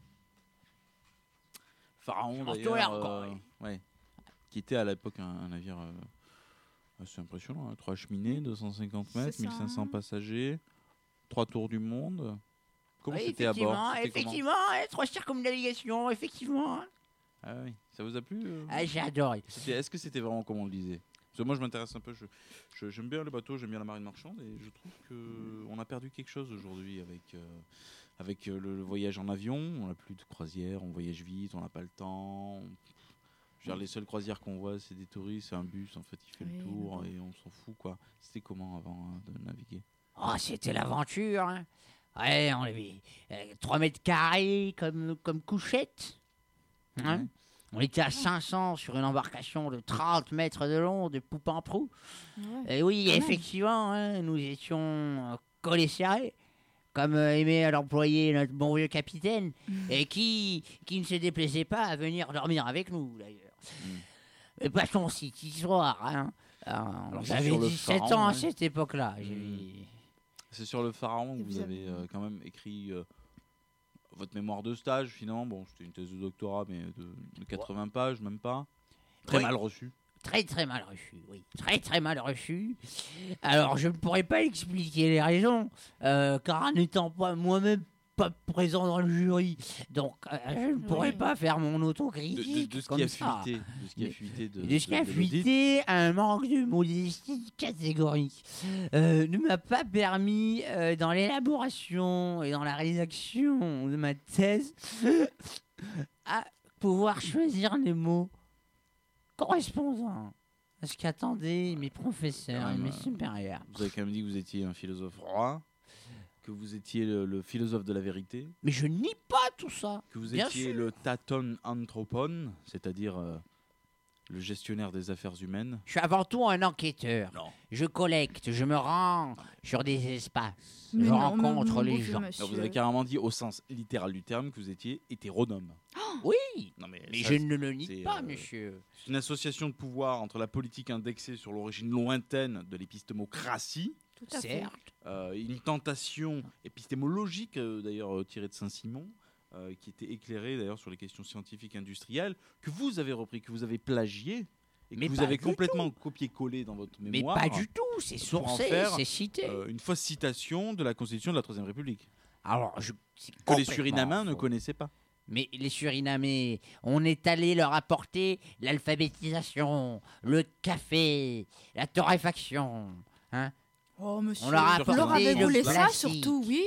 Speaker 2: Pharaon,
Speaker 3: En
Speaker 2: d'ailleurs,
Speaker 3: Stoer,
Speaker 2: euh,
Speaker 3: quoi, oui.
Speaker 2: ouais, qui était à l'époque un, un navire euh, assez impressionnant. Hein, trois cheminées, deux cent cinquante mètres,
Speaker 7: C'est ça,
Speaker 2: mille cinq cents
Speaker 7: hein.
Speaker 2: passagers, trois tours du monde. Comment
Speaker 3: Oui,
Speaker 2: c'était à bord?
Speaker 3: effectivement,
Speaker 2: C'était comment
Speaker 3: effectivement, hein, trois circumnavigations, effectivement. hein.
Speaker 2: Ah oui, ça vous a plu euh
Speaker 3: Ah, j'ai adoré.
Speaker 2: C'était- Est-ce que c'était vraiment comme on le disait? Parce que moi, je m'intéresse un peu. je- je- J'aime bien les bateaux, j'aime bien la marine marchande, et je trouve que on a perdu quelque chose aujourd'hui avec euh, avec euh, le, le voyage en avion. On n'a plus de croisière, on voyage vite, on n'a pas le temps. Je veux dire, les seules croisières qu'on voit, c'est des touristes, c'est un bus. En fait, il fait
Speaker 7: Oui,
Speaker 2: le
Speaker 7: mais
Speaker 2: tour
Speaker 7: bon.
Speaker 2: et on s'en fout, quoi. C'était comment avant hein, de naviguer?
Speaker 3: Oh, c'était l'aventure. Hein. Ouais, on avait euh, trois mètres carrés comme, comme couchette. Hein.
Speaker 2: Ouais.
Speaker 3: On était à cinq cents sur une embarcation de trente mètres de long, de poupe en proue.
Speaker 7: Ouais.
Speaker 3: Et oui,
Speaker 7: Quand même.
Speaker 3: effectivement, hein, nous étions euh, collés serrés, comme euh, aimait à l'employer notre bon vieux capitaine, et qui, qui ne se déplaisait pas à venir dormir avec nous, d'ailleurs.
Speaker 2: Mm.
Speaker 3: Mais passons cette histoire. Hein. Alors,
Speaker 2: Alors, c'est
Speaker 3: J'avais
Speaker 2: sur le
Speaker 3: dix-sept
Speaker 2: Pharaon,
Speaker 3: ans à
Speaker 2: ouais.
Speaker 3: cette époque-là.
Speaker 2: Mm.
Speaker 3: J'ai-
Speaker 2: C'est sur le Pharaon que
Speaker 7: Et
Speaker 2: vous,
Speaker 7: vous
Speaker 2: avez
Speaker 7: avez-
Speaker 2: euh, quand même écrit euh, votre mémoire de stage, finalement. Bon, c'était une thèse de doctorat, mais de, de quatre-vingts pages, même pas. Très
Speaker 3: Oui.
Speaker 2: mal reçu.
Speaker 3: Très très mal reçu, oui. Très très mal reçu. Alors je ne pourrais pas expliquer les raisons, euh, car n'étant pas moi-même pas présent dans le jury, donc euh, je ne pourrais
Speaker 7: Oui.
Speaker 3: pas faire mon
Speaker 2: De,
Speaker 3: autocritique
Speaker 2: de- de ce
Speaker 3: comme
Speaker 2: qui a
Speaker 3: ça.
Speaker 2: fuité. De ce qui a
Speaker 3: Mais-
Speaker 2: fuité de,
Speaker 3: De ce qui a
Speaker 2: de- de l'audit.
Speaker 3: fuité, un manque de modestie catégorique euh, ne m'a pas permis, euh, dans l'élaboration et dans la rédaction de ma thèse, à pouvoir choisir les mots correspondant à ce qu'attendaient mes professeurs
Speaker 2: Quand
Speaker 3: et
Speaker 2: même,
Speaker 3: mes
Speaker 2: euh,
Speaker 3: supérieurs.
Speaker 2: Vous avez quand même dit que vous étiez un philosophe roi, que vous étiez le, le philosophe de la vérité,
Speaker 3: Mais je nie pas tout ça.
Speaker 2: que vous
Speaker 3: Bien
Speaker 2: étiez
Speaker 3: sûr.
Speaker 2: le taton anthropon, c'est-à-dire euh, le gestionnaire des affaires humaines.
Speaker 3: Je suis avant tout un enquêteur.
Speaker 2: Non.
Speaker 3: Je collecte, je me rends sur des espaces.
Speaker 7: Mais
Speaker 3: je
Speaker 7: non,
Speaker 3: rencontre
Speaker 7: mon- mon
Speaker 3: les
Speaker 7: bon vieux
Speaker 3: gens.
Speaker 7: monsieur.
Speaker 2: Non, vous avez carrément dit au sens littéral du terme que vous étiez hétéronome.
Speaker 3: Oui,
Speaker 2: Non, mais
Speaker 3: mais
Speaker 2: ça,
Speaker 3: je
Speaker 2: c'est-
Speaker 3: ne le nie
Speaker 2: c'est,
Speaker 3: pas,
Speaker 2: euh,
Speaker 3: monsieur.
Speaker 2: c'est une association de pouvoir entre la politique indexée sur l'origine lointaine de l'épistémocratie,
Speaker 7: Tout à fait.
Speaker 3: Certes.
Speaker 2: euh, une tentation épistémologique euh, d'ailleurs euh, tirée de Saint-Simon, euh, qui était éclairée d'ailleurs sur les questions scientifiques industrielles, que vous avez repris, que vous avez plagié, et que
Speaker 3: Mais
Speaker 2: vous
Speaker 3: pas
Speaker 2: avez
Speaker 3: du
Speaker 2: complètement copié-collé dans votre
Speaker 3: Mais
Speaker 2: mémoire.
Speaker 3: pas du tout, c'est
Speaker 2: pour en
Speaker 3: sourcé,
Speaker 2: faire,
Speaker 3: c'est cité.
Speaker 2: euh, une fausse citation de la Constitution de la Troisième République,
Speaker 3: Alors, je, c'est
Speaker 2: que les
Speaker 3: complètement
Speaker 2: Surinamins ne
Speaker 3: faux.
Speaker 2: connaissaient pas.
Speaker 3: Mais les Surinamés, on est allé leur apporter l'alphabétisation, le café, la torréfaction. Hein.
Speaker 7: Oh, monsieur.
Speaker 3: On leur a
Speaker 2: Surtout.
Speaker 7: Leur
Speaker 3: apporté
Speaker 7: avez-vous
Speaker 3: le
Speaker 7: laissé ça,
Speaker 3: plastique.
Speaker 7: surtout, oui.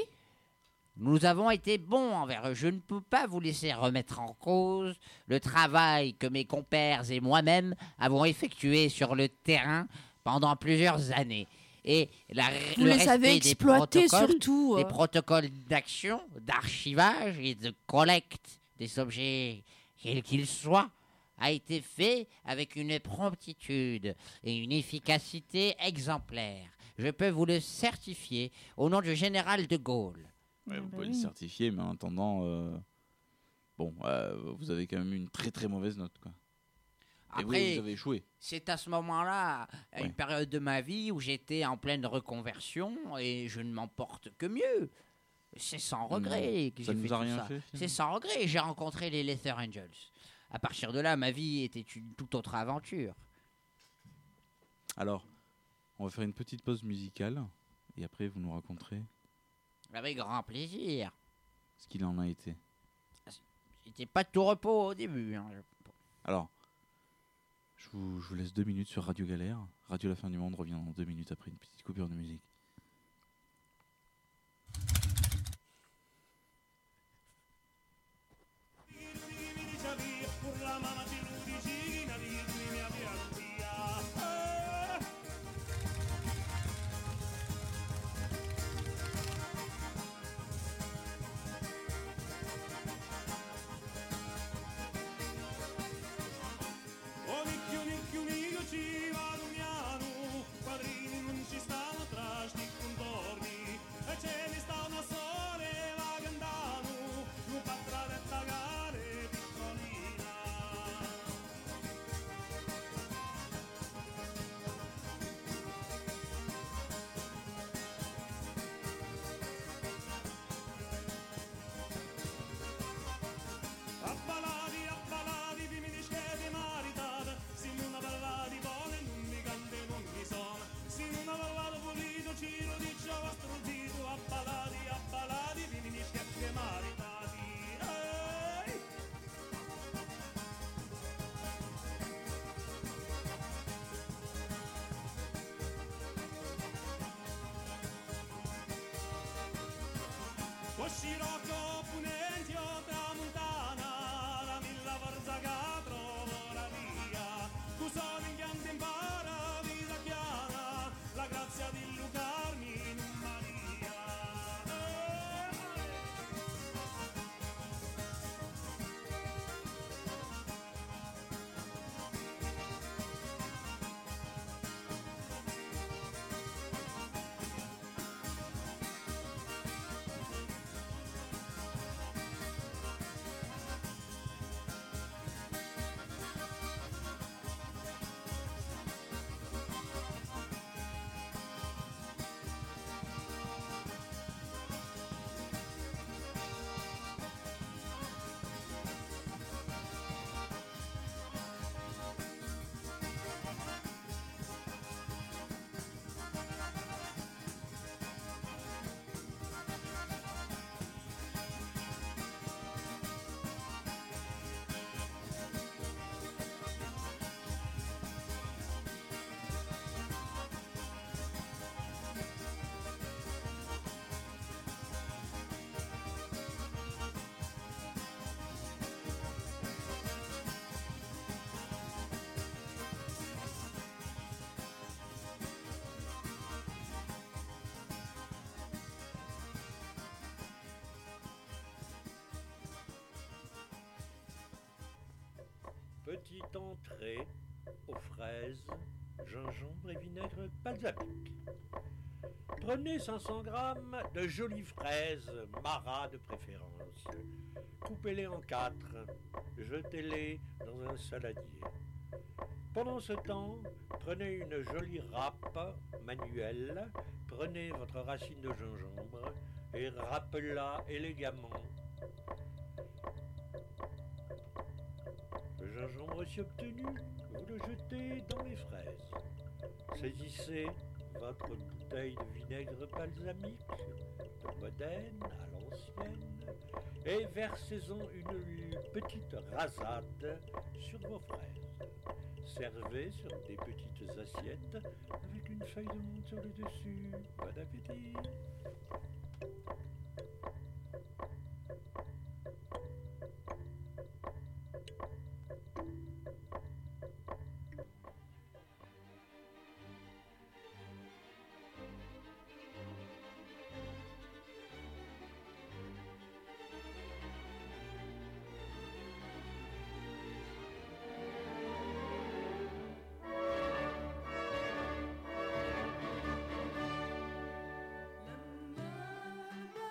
Speaker 3: Nous avons été bons envers eux. Je ne peux pas vous laisser remettre en cause le travail que mes compères et moi-même avons effectué sur le terrain pendant plusieurs années. Et la,
Speaker 7: Vous
Speaker 3: le
Speaker 7: les
Speaker 3: respect
Speaker 7: avez
Speaker 3: des
Speaker 7: exploités,
Speaker 3: protocoles-
Speaker 7: surtout.
Speaker 3: des
Speaker 7: euh.
Speaker 3: protocoles d'action, d'archivage et de collecte des objets, quels qu'ils soient, a été fait avec une promptitude et une efficacité exemplaires. Je peux vous le certifier au nom du général de Gaulle.
Speaker 2: Ouais,
Speaker 7: Ah
Speaker 2: vous
Speaker 7: bah
Speaker 2: pouvez
Speaker 7: oui.
Speaker 2: le certifier, mais en attendant, euh, bon, euh, vous avez quand même eu une très très mauvaise note, quoi. Et
Speaker 3: Après,
Speaker 2: vous, vous avez échoué.
Speaker 3: c'est à ce moment-là, à
Speaker 2: Ouais.
Speaker 3: une période de ma vie où j'étais en pleine reconversion et je ne m'en porte que mieux. C'est sans regret que
Speaker 2: Hmm. Ça
Speaker 3: j'ai
Speaker 2: ne
Speaker 3: fait
Speaker 2: vous a
Speaker 3: tout
Speaker 2: rien
Speaker 3: ça.
Speaker 2: fait,
Speaker 3: C'est
Speaker 2: finalement
Speaker 3: sans regret. J'ai rencontré les Lether Angels. À partir de là, ma vie était une toute autre aventure.
Speaker 2: Alors, on va faire une petite pause musicale, et après vous nous raconterez
Speaker 3: Avec grand plaisir.
Speaker 2: ce qu'il en a été.
Speaker 3: C'était pas de tout repos au début. hein.
Speaker 2: Alors, je vous, je vous laisse deux minutes sur Radio Galère. Radio La Fin du Monde revient dans deux minutes après une petite coupure de musique.
Speaker 9: Oh nicchio nicchio nicchio ci vado miano, quadrini non ci stanno atrás di contorni, e ce ne sta una sola cantano, non potrà pagare piccolina. Abballati, abballati, vi mi discete maritata, se non ballati buone non mi cante non mi sono, se non ballato pulito ci lo dice a vostro zito, abballati, abballati, vi mi discete maritati. Ehi! O scirocco punenti o tramontana, la milla forza che trovo la via, tu sono in chiante in paradiso chiana, la grazia di illucarmi in un Maria.
Speaker 10: Petite entrée aux fraises, gingembre et vinaigre balsamique. Prenez cinq cents grammes de jolies fraises, Marat de préférence. Coupez-les en quatre, jetez-les dans un saladier. Pendant ce temps, prenez une jolie râpe manuelle, prenez votre racine de gingembre et râpez-la élégamment. Le gingembre aussi obtenu, vous le jetez dans les fraises. Saisissez votre bouteille de vinaigre balsamique, de moderne à l'ancienne, et versez-en une petite rasade sur vos fraises. Servez sur des petites assiettes avec une feuille de menthe sur le dessus. Bon appétit!
Speaker 9: La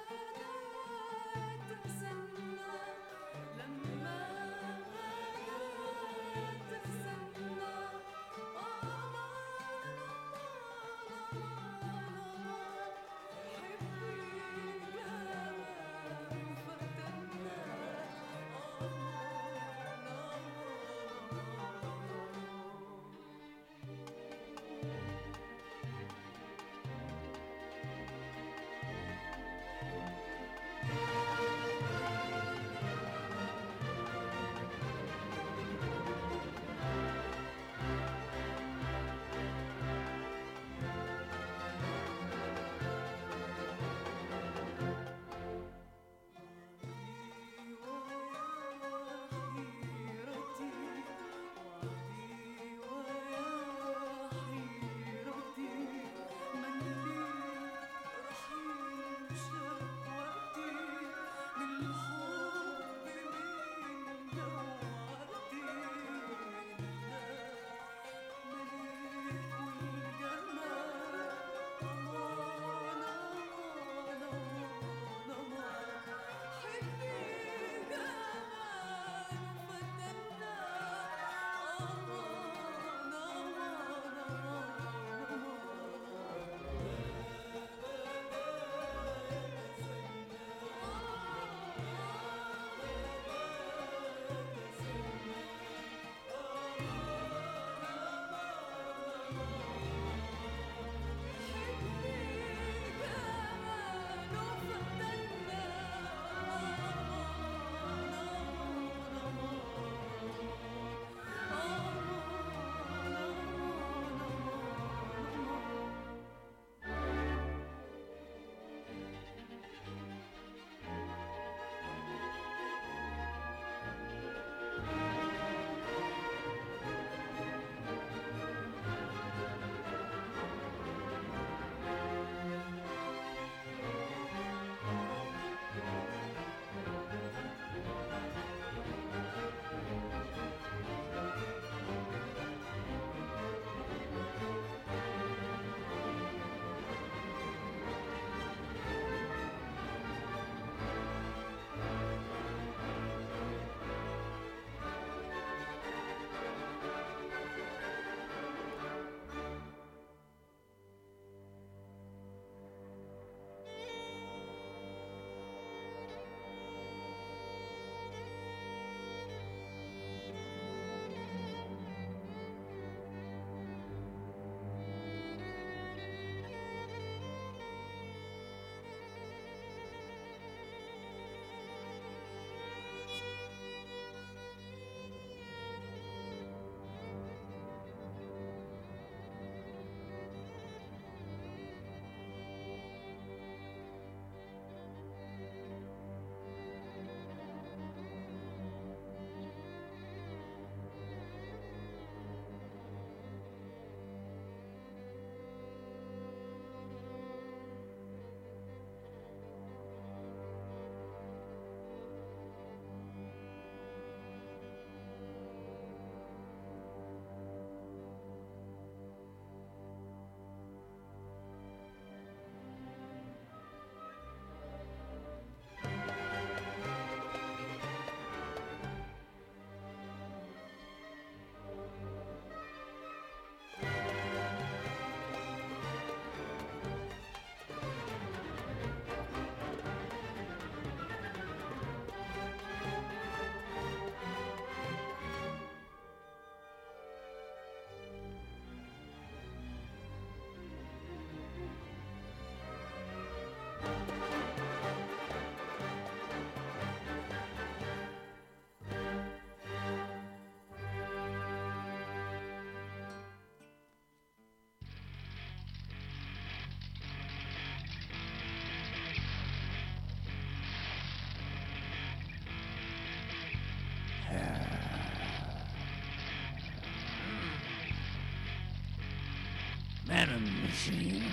Speaker 11: machine.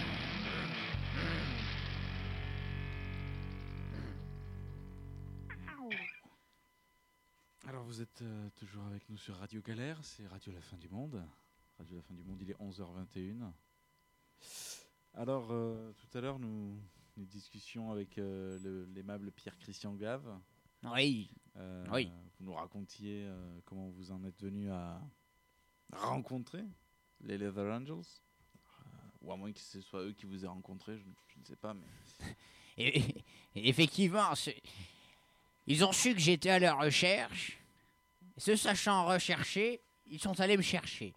Speaker 2: Alors vous êtes euh, toujours avec nous sur Radio Galère, c'est Radio La Fin du Monde. Radio La Fin du Monde, il est onze heures vingt et une. Alors euh, tout à l'heure, nous, nous discussions avec euh, le- l'aimable Pierre-Christian Gave.
Speaker 11: Oui.
Speaker 2: Euh,
Speaker 11: Oui.
Speaker 2: Vous nous racontiez euh, comment vous en êtes venu à rencontrer les Leather Angels. Euh, ou à moins que ce soit eux qui vous aient rencontré, je, je ne sais pas. Mais...
Speaker 11: Et, et effectivement, c'est- ils ont su que j'étais à leur recherche. Se sachant rechercher, ils sont allés me chercher.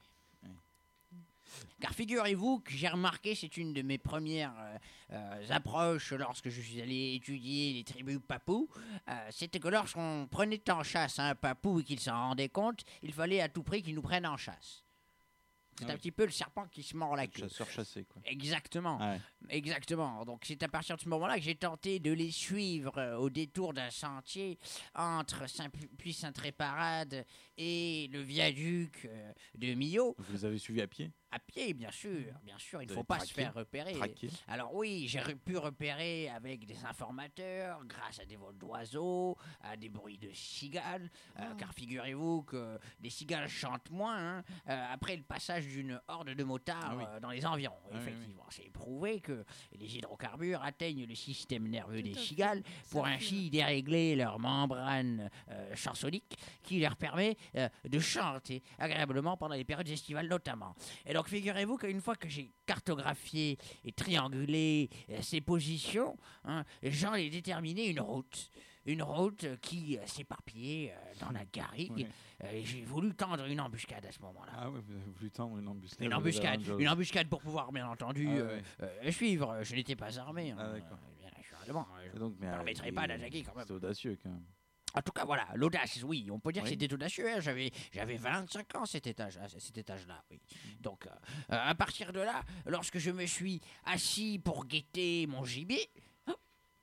Speaker 11: Car figurez-vous que j'ai remarqué, c'est une de mes premières euh, euh, approches lorsque je suis allé étudier les tribus papous, euh, c'était que lorsqu'on prenait en chasse un papou et qu'il s'en rendait compte, il fallait à tout prix qu'il nous prenne en chasse. C'est
Speaker 2: Ah
Speaker 11: un
Speaker 2: oui.
Speaker 11: petit peu le serpent qui se mord la queue.
Speaker 2: Chasseur chassé, quoi.
Speaker 11: Exactement.
Speaker 2: Ah ouais.
Speaker 11: Exactement. Donc c'est à partir de ce moment-là que j'ai tenté de les suivre euh, au détour d'un sentier entre Saint-Puy-Saint-Tréparade et le viaduc euh, de Millau.
Speaker 2: Vous les avez suivis à pied?
Speaker 11: À pied, bien sûr, bien sûr, il ne
Speaker 2: Vous
Speaker 11: faut
Speaker 2: avez
Speaker 11: pas se
Speaker 2: traqué,
Speaker 11: faire repérer.
Speaker 2: traqué.
Speaker 11: Alors oui, j'ai re- pu repérer avec des informateurs, grâce à des vols d'oiseaux, à des bruits de cigales, euh,
Speaker 7: Ah.
Speaker 11: car figurez-vous que les cigales chantent moins hein, euh, après le passage d'une horde de motards
Speaker 2: Ah oui.
Speaker 11: euh, dans les environs.
Speaker 2: Ah oui,
Speaker 11: effectivement, c'est prouvé que les hydrocarbures atteignent le système nerveux
Speaker 7: Tout
Speaker 11: des
Speaker 7: à fait.
Speaker 11: cigales pour
Speaker 7: Ça
Speaker 11: ainsi dérégler leur membrane euh, chansonnique qui leur permet euh, de chanter agréablement pendant les périodes estivales notamment. Et donc figurez-vous qu'une fois que j'ai cartographié et triangulé euh, ces positions, hein, j'en ai déterminé une route. Une route euh, qui euh, s'éparpillait euh, dans la garrigue.
Speaker 2: Ouais.
Speaker 11: Euh, et j'ai voulu tendre une embuscade à ce moment-là.
Speaker 2: Ah ouais, vous avez voulu tendre une embuscade.
Speaker 11: Une
Speaker 2: aux
Speaker 11: embuscade,
Speaker 2: Leather Angels.
Speaker 11: une embuscade pour pouvoir bien entendu
Speaker 2: Ah ouais,
Speaker 11: euh,
Speaker 2: ouais.
Speaker 11: euh, suivre. Je n'étais pas armé. hein.
Speaker 2: Ah, d'accord.
Speaker 11: Euh, bien naturellement, je
Speaker 2: Et donc, mais,
Speaker 11: ne me
Speaker 2: euh,
Speaker 11: permettrai
Speaker 2: il-
Speaker 11: pas d'attaquer quand même.
Speaker 2: C'est audacieux quand même.
Speaker 11: En tout cas, voilà, l'audace, oui, on peut dire
Speaker 2: Oui.
Speaker 11: que c'était audacieux. hein. J'avais, j'avais vingt-cinq ans à cet étage, à cet étage-là, oui. Donc, euh, euh, à partir de là, lorsque je me suis assis pour guetter mon gibier, hop,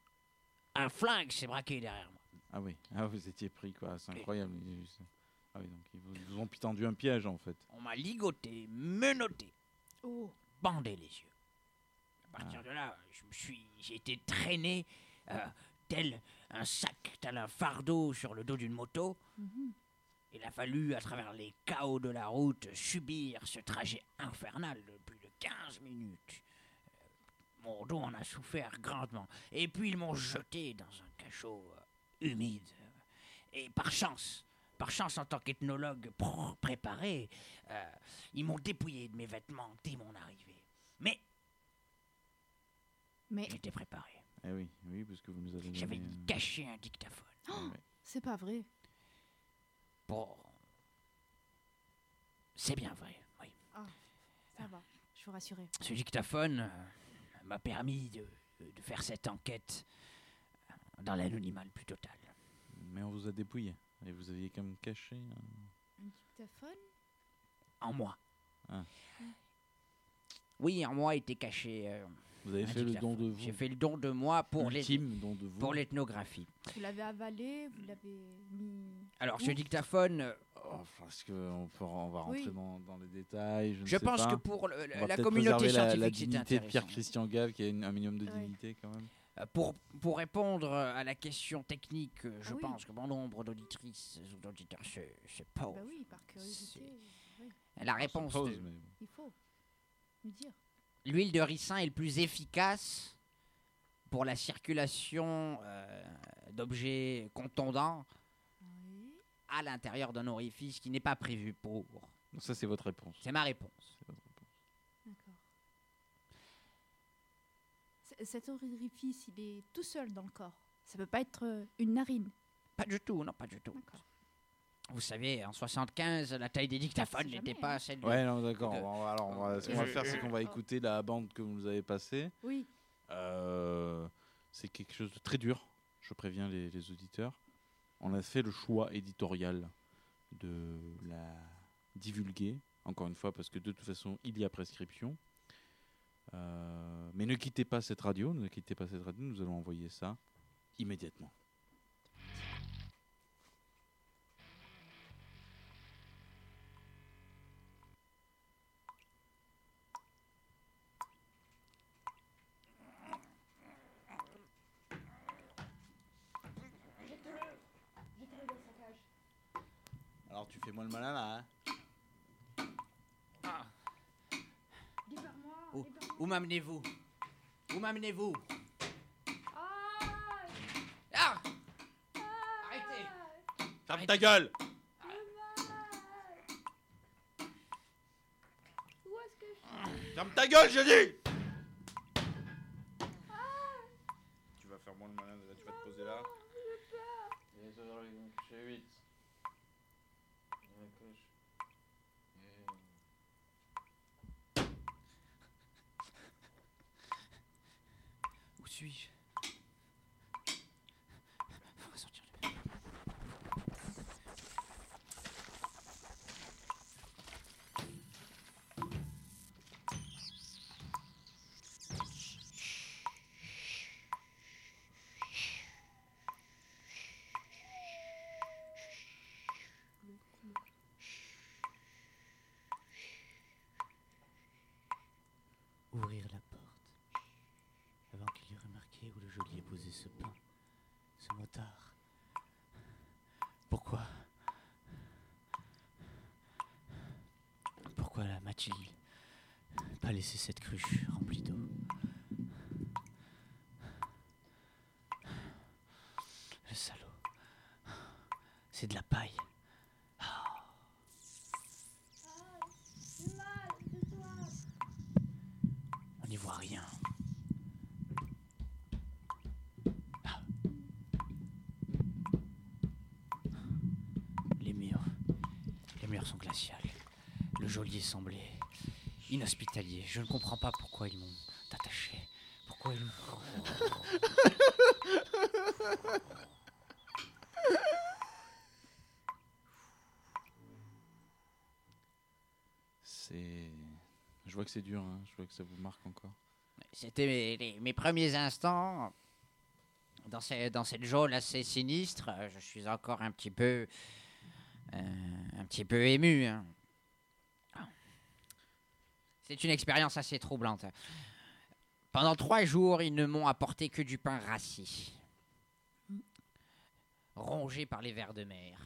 Speaker 11: un flingue s'est braqué derrière moi.
Speaker 2: Ah oui, ah, vous étiez pris quoi, c'est incroyable. Il- Ah oui, donc ils vous, ils vous ont tendu un piège en fait.
Speaker 11: On m'a ligoté, menotté,
Speaker 7: Oh.
Speaker 11: bandé les yeux. À partir de là, je me suis, j'ai été traîné euh, tel un sac, tel un fardeau sur le dos d'une moto.
Speaker 7: Mhm.
Speaker 11: Il a fallu, à travers les chaos de la route, subir ce trajet infernal de plus de quinze minutes. Euh, Mon dos en a souffert grandement. Et puis ils m'ont jeté dans un cachot euh, humide. Et par chance, par chance en tant qu'ethnologue pr- préparé, euh, ils m'ont dépouillé de mes vêtements dès mon arrivée. Mais
Speaker 7: Mais
Speaker 11: j'étais préparé.
Speaker 2: Eh oui, oui, parce que vous nous avez
Speaker 11: J'avais
Speaker 2: donné, euh,
Speaker 11: caché un dictaphone.
Speaker 2: ouais.
Speaker 7: c'est pas vrai.
Speaker 11: Bon. C'est bien vrai, oui.
Speaker 7: Ah, ça va. Je vous rassurer.
Speaker 11: Ce dictaphone euh, m'a permis de, de faire cette enquête euh, dans l'anonymat le plus total.
Speaker 2: Mais on vous a dépouillé. Et vous aviez quand même caché. euh,
Speaker 7: Un dictaphone.
Speaker 11: En moi.
Speaker 2: Ah.
Speaker 11: Oui, en moi était caché. euh,
Speaker 2: Vous avez
Speaker 11: un
Speaker 2: fait le don
Speaker 11: dictaphone.
Speaker 2: de vous.
Speaker 11: J'ai fait le don de moi pour l'eth-
Speaker 2: Ultime don de vous.
Speaker 11: pour l'ethnographie.
Speaker 7: Vous l'avez avalé, vous l'avez mis.
Speaker 11: Alors,
Speaker 7: Où
Speaker 11: ce dictaphone, euh,
Speaker 2: Oh, parce que on, peut, on va rentrer
Speaker 7: Oui.
Speaker 2: dans, dans les détails. Je, ne
Speaker 11: je
Speaker 2: sais
Speaker 11: pense
Speaker 2: pas.
Speaker 11: que pour le-
Speaker 2: On va
Speaker 11: la
Speaker 2: peut-être
Speaker 11: communauté
Speaker 2: préserver la-
Speaker 11: scientifique,
Speaker 2: la,
Speaker 11: c'était
Speaker 2: dignité de
Speaker 11: intéressant.
Speaker 2: Pierre-Christian Gave, qui a une- un minimum de
Speaker 7: Ouais.
Speaker 2: dignité quand même.
Speaker 11: Euh, Pour, pour répondre à la question technique, euh, je
Speaker 7: Ah oui.
Speaker 11: pense que bon nombre d'auditrices ou d'auditeurs se, se posent.
Speaker 7: Bah oui, par curiosité. Oui,
Speaker 11: La
Speaker 2: On se
Speaker 11: réponse
Speaker 2: pose,
Speaker 11: de-
Speaker 2: mais-
Speaker 7: il faut nous dire.
Speaker 11: L'huile de ricin est le plus efficace pour la circulation euh, d'objets contondants
Speaker 7: Oui.
Speaker 11: à l'intérieur d'un orifice qui n'est pas prévu pour.
Speaker 2: Donc ça, c'est votre réponse.
Speaker 11: C'est ma réponse.
Speaker 2: C'est votre réponse.
Speaker 7: D'accord. C- Cet orifice, il est tout seul dans le corps. Ça peut pas être euh, une narine.
Speaker 11: Pas du tout, non, pas du tout.
Speaker 7: D'accord.
Speaker 11: Vous savez, en soixante-quinze, la taille des dictaphones
Speaker 7: sait
Speaker 11: n'était
Speaker 7: jamais,
Speaker 11: pas
Speaker 7: hein.
Speaker 11: celle de...
Speaker 2: Ouais, non, d'accord.
Speaker 11: de-
Speaker 2: on va- Alors, on va- ce qu'on va
Speaker 11: Je-
Speaker 2: faire, c'est qu'on va
Speaker 7: Oh.
Speaker 2: écouter la bande que vous nous avez passée.
Speaker 7: Oui.
Speaker 2: Euh, c'est quelque chose de très dur. Je préviens les, les auditeurs. On a fait le choix éditorial de la divulguer, encore une fois, parce que de toute façon, il y a prescription. Euh, mais ne quittez pas cette radio, ne quittez pas cette radio, nous allons envoyer ça immédiatement. Fais-moi le malin là. Hein.
Speaker 11: Où, où m'amenez-vous? Où m'amenez-vous? Ah! Arrêtez!
Speaker 2: Ferme ta gueule!
Speaker 8: Où est-ce que je
Speaker 2: Ferme ta gueule, je dis! Tu vas faire moi le malin, là, tu vas te poser là.
Speaker 8: J'ai peur.
Speaker 2: Et ça va les coucher huit.
Speaker 3: Où suis-je? On va sortir de là. Ouvrir la porte avant qu'il ait remarqué où le geôlier ait posé ce pain, ce motard. Pourquoi Pourquoi la m'a-t-il pas laissé cette cruche remplie d'eau? Le salaud. C'est de la paille.
Speaker 8: J'ai mal, j'ai soif.
Speaker 3: On n'y voit rien. Ah. Les murs. Les murs sont glaciales. Le geôlier semblait inhospitalier. Je ne comprends pas pourquoi ils m'ont attaché. Pourquoi ils m'ont...
Speaker 2: C'est. Je vois que c'est dur, hein. Je vois que ça vous marque encore.
Speaker 11: C'était mes, les- mes premiers instants dans, ces- dans cette geôle assez sinistre. Euh, Je suis encore un petit peu, euh, un petit peu ému. Hein. C'est une expérience assez troublante. Pendant trois jours, ils ne m'ont apporté que du pain rassis, rongé par les vers de mer.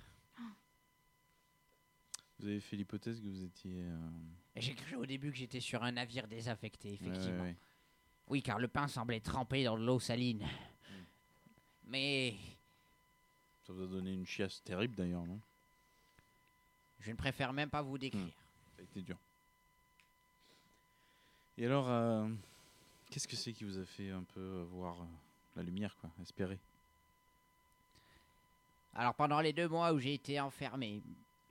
Speaker 2: Vous avez fait l'hypothèse que vous étiez. euh,
Speaker 11: J'ai cru au début que j'étais sur un navire désaffecté,
Speaker 2: ouais,
Speaker 11: effectivement.
Speaker 2: ouais, ouais.
Speaker 11: Oui, car le pain semblait trempé dans de l'eau saline. Mais
Speaker 2: Ça vous a donné une chiasse terrible d'ailleurs, non?
Speaker 11: je ne préfère même pas vous décrire.
Speaker 2: Ça a été dur. Et alors, euh, qu'est-ce que c'est qui vous a fait un peu euh, voir euh, la lumière, quoi, espérer?
Speaker 11: Alors pendant les deux mois où j'ai été enfermé,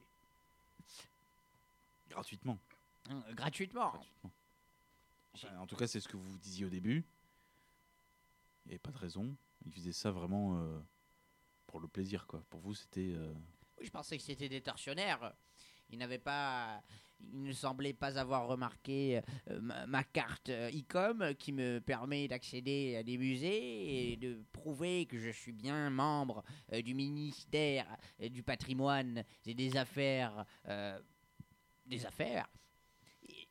Speaker 2: Gratuitement.
Speaker 11: euh, gratuitement,
Speaker 2: Gratuitement. Enfin, en tout cas, c'est ce que vous disiez au début. Il n'y avait pas de raison. Ils faisaient ça vraiment euh, pour le plaisir, quoi. Pour vous, c'était. euh,
Speaker 11: oui, je pensais que c'était des tortionnaires. Ils n'avaient pas, ils ne semblaient pas avoir remarqué euh, ma, ma carte euh, ICOM qui me permet d'accéder à des musées et de prouver que je suis bien membre euh, du ministère euh, du patrimoine et des affaires, euh, des affaires. Et,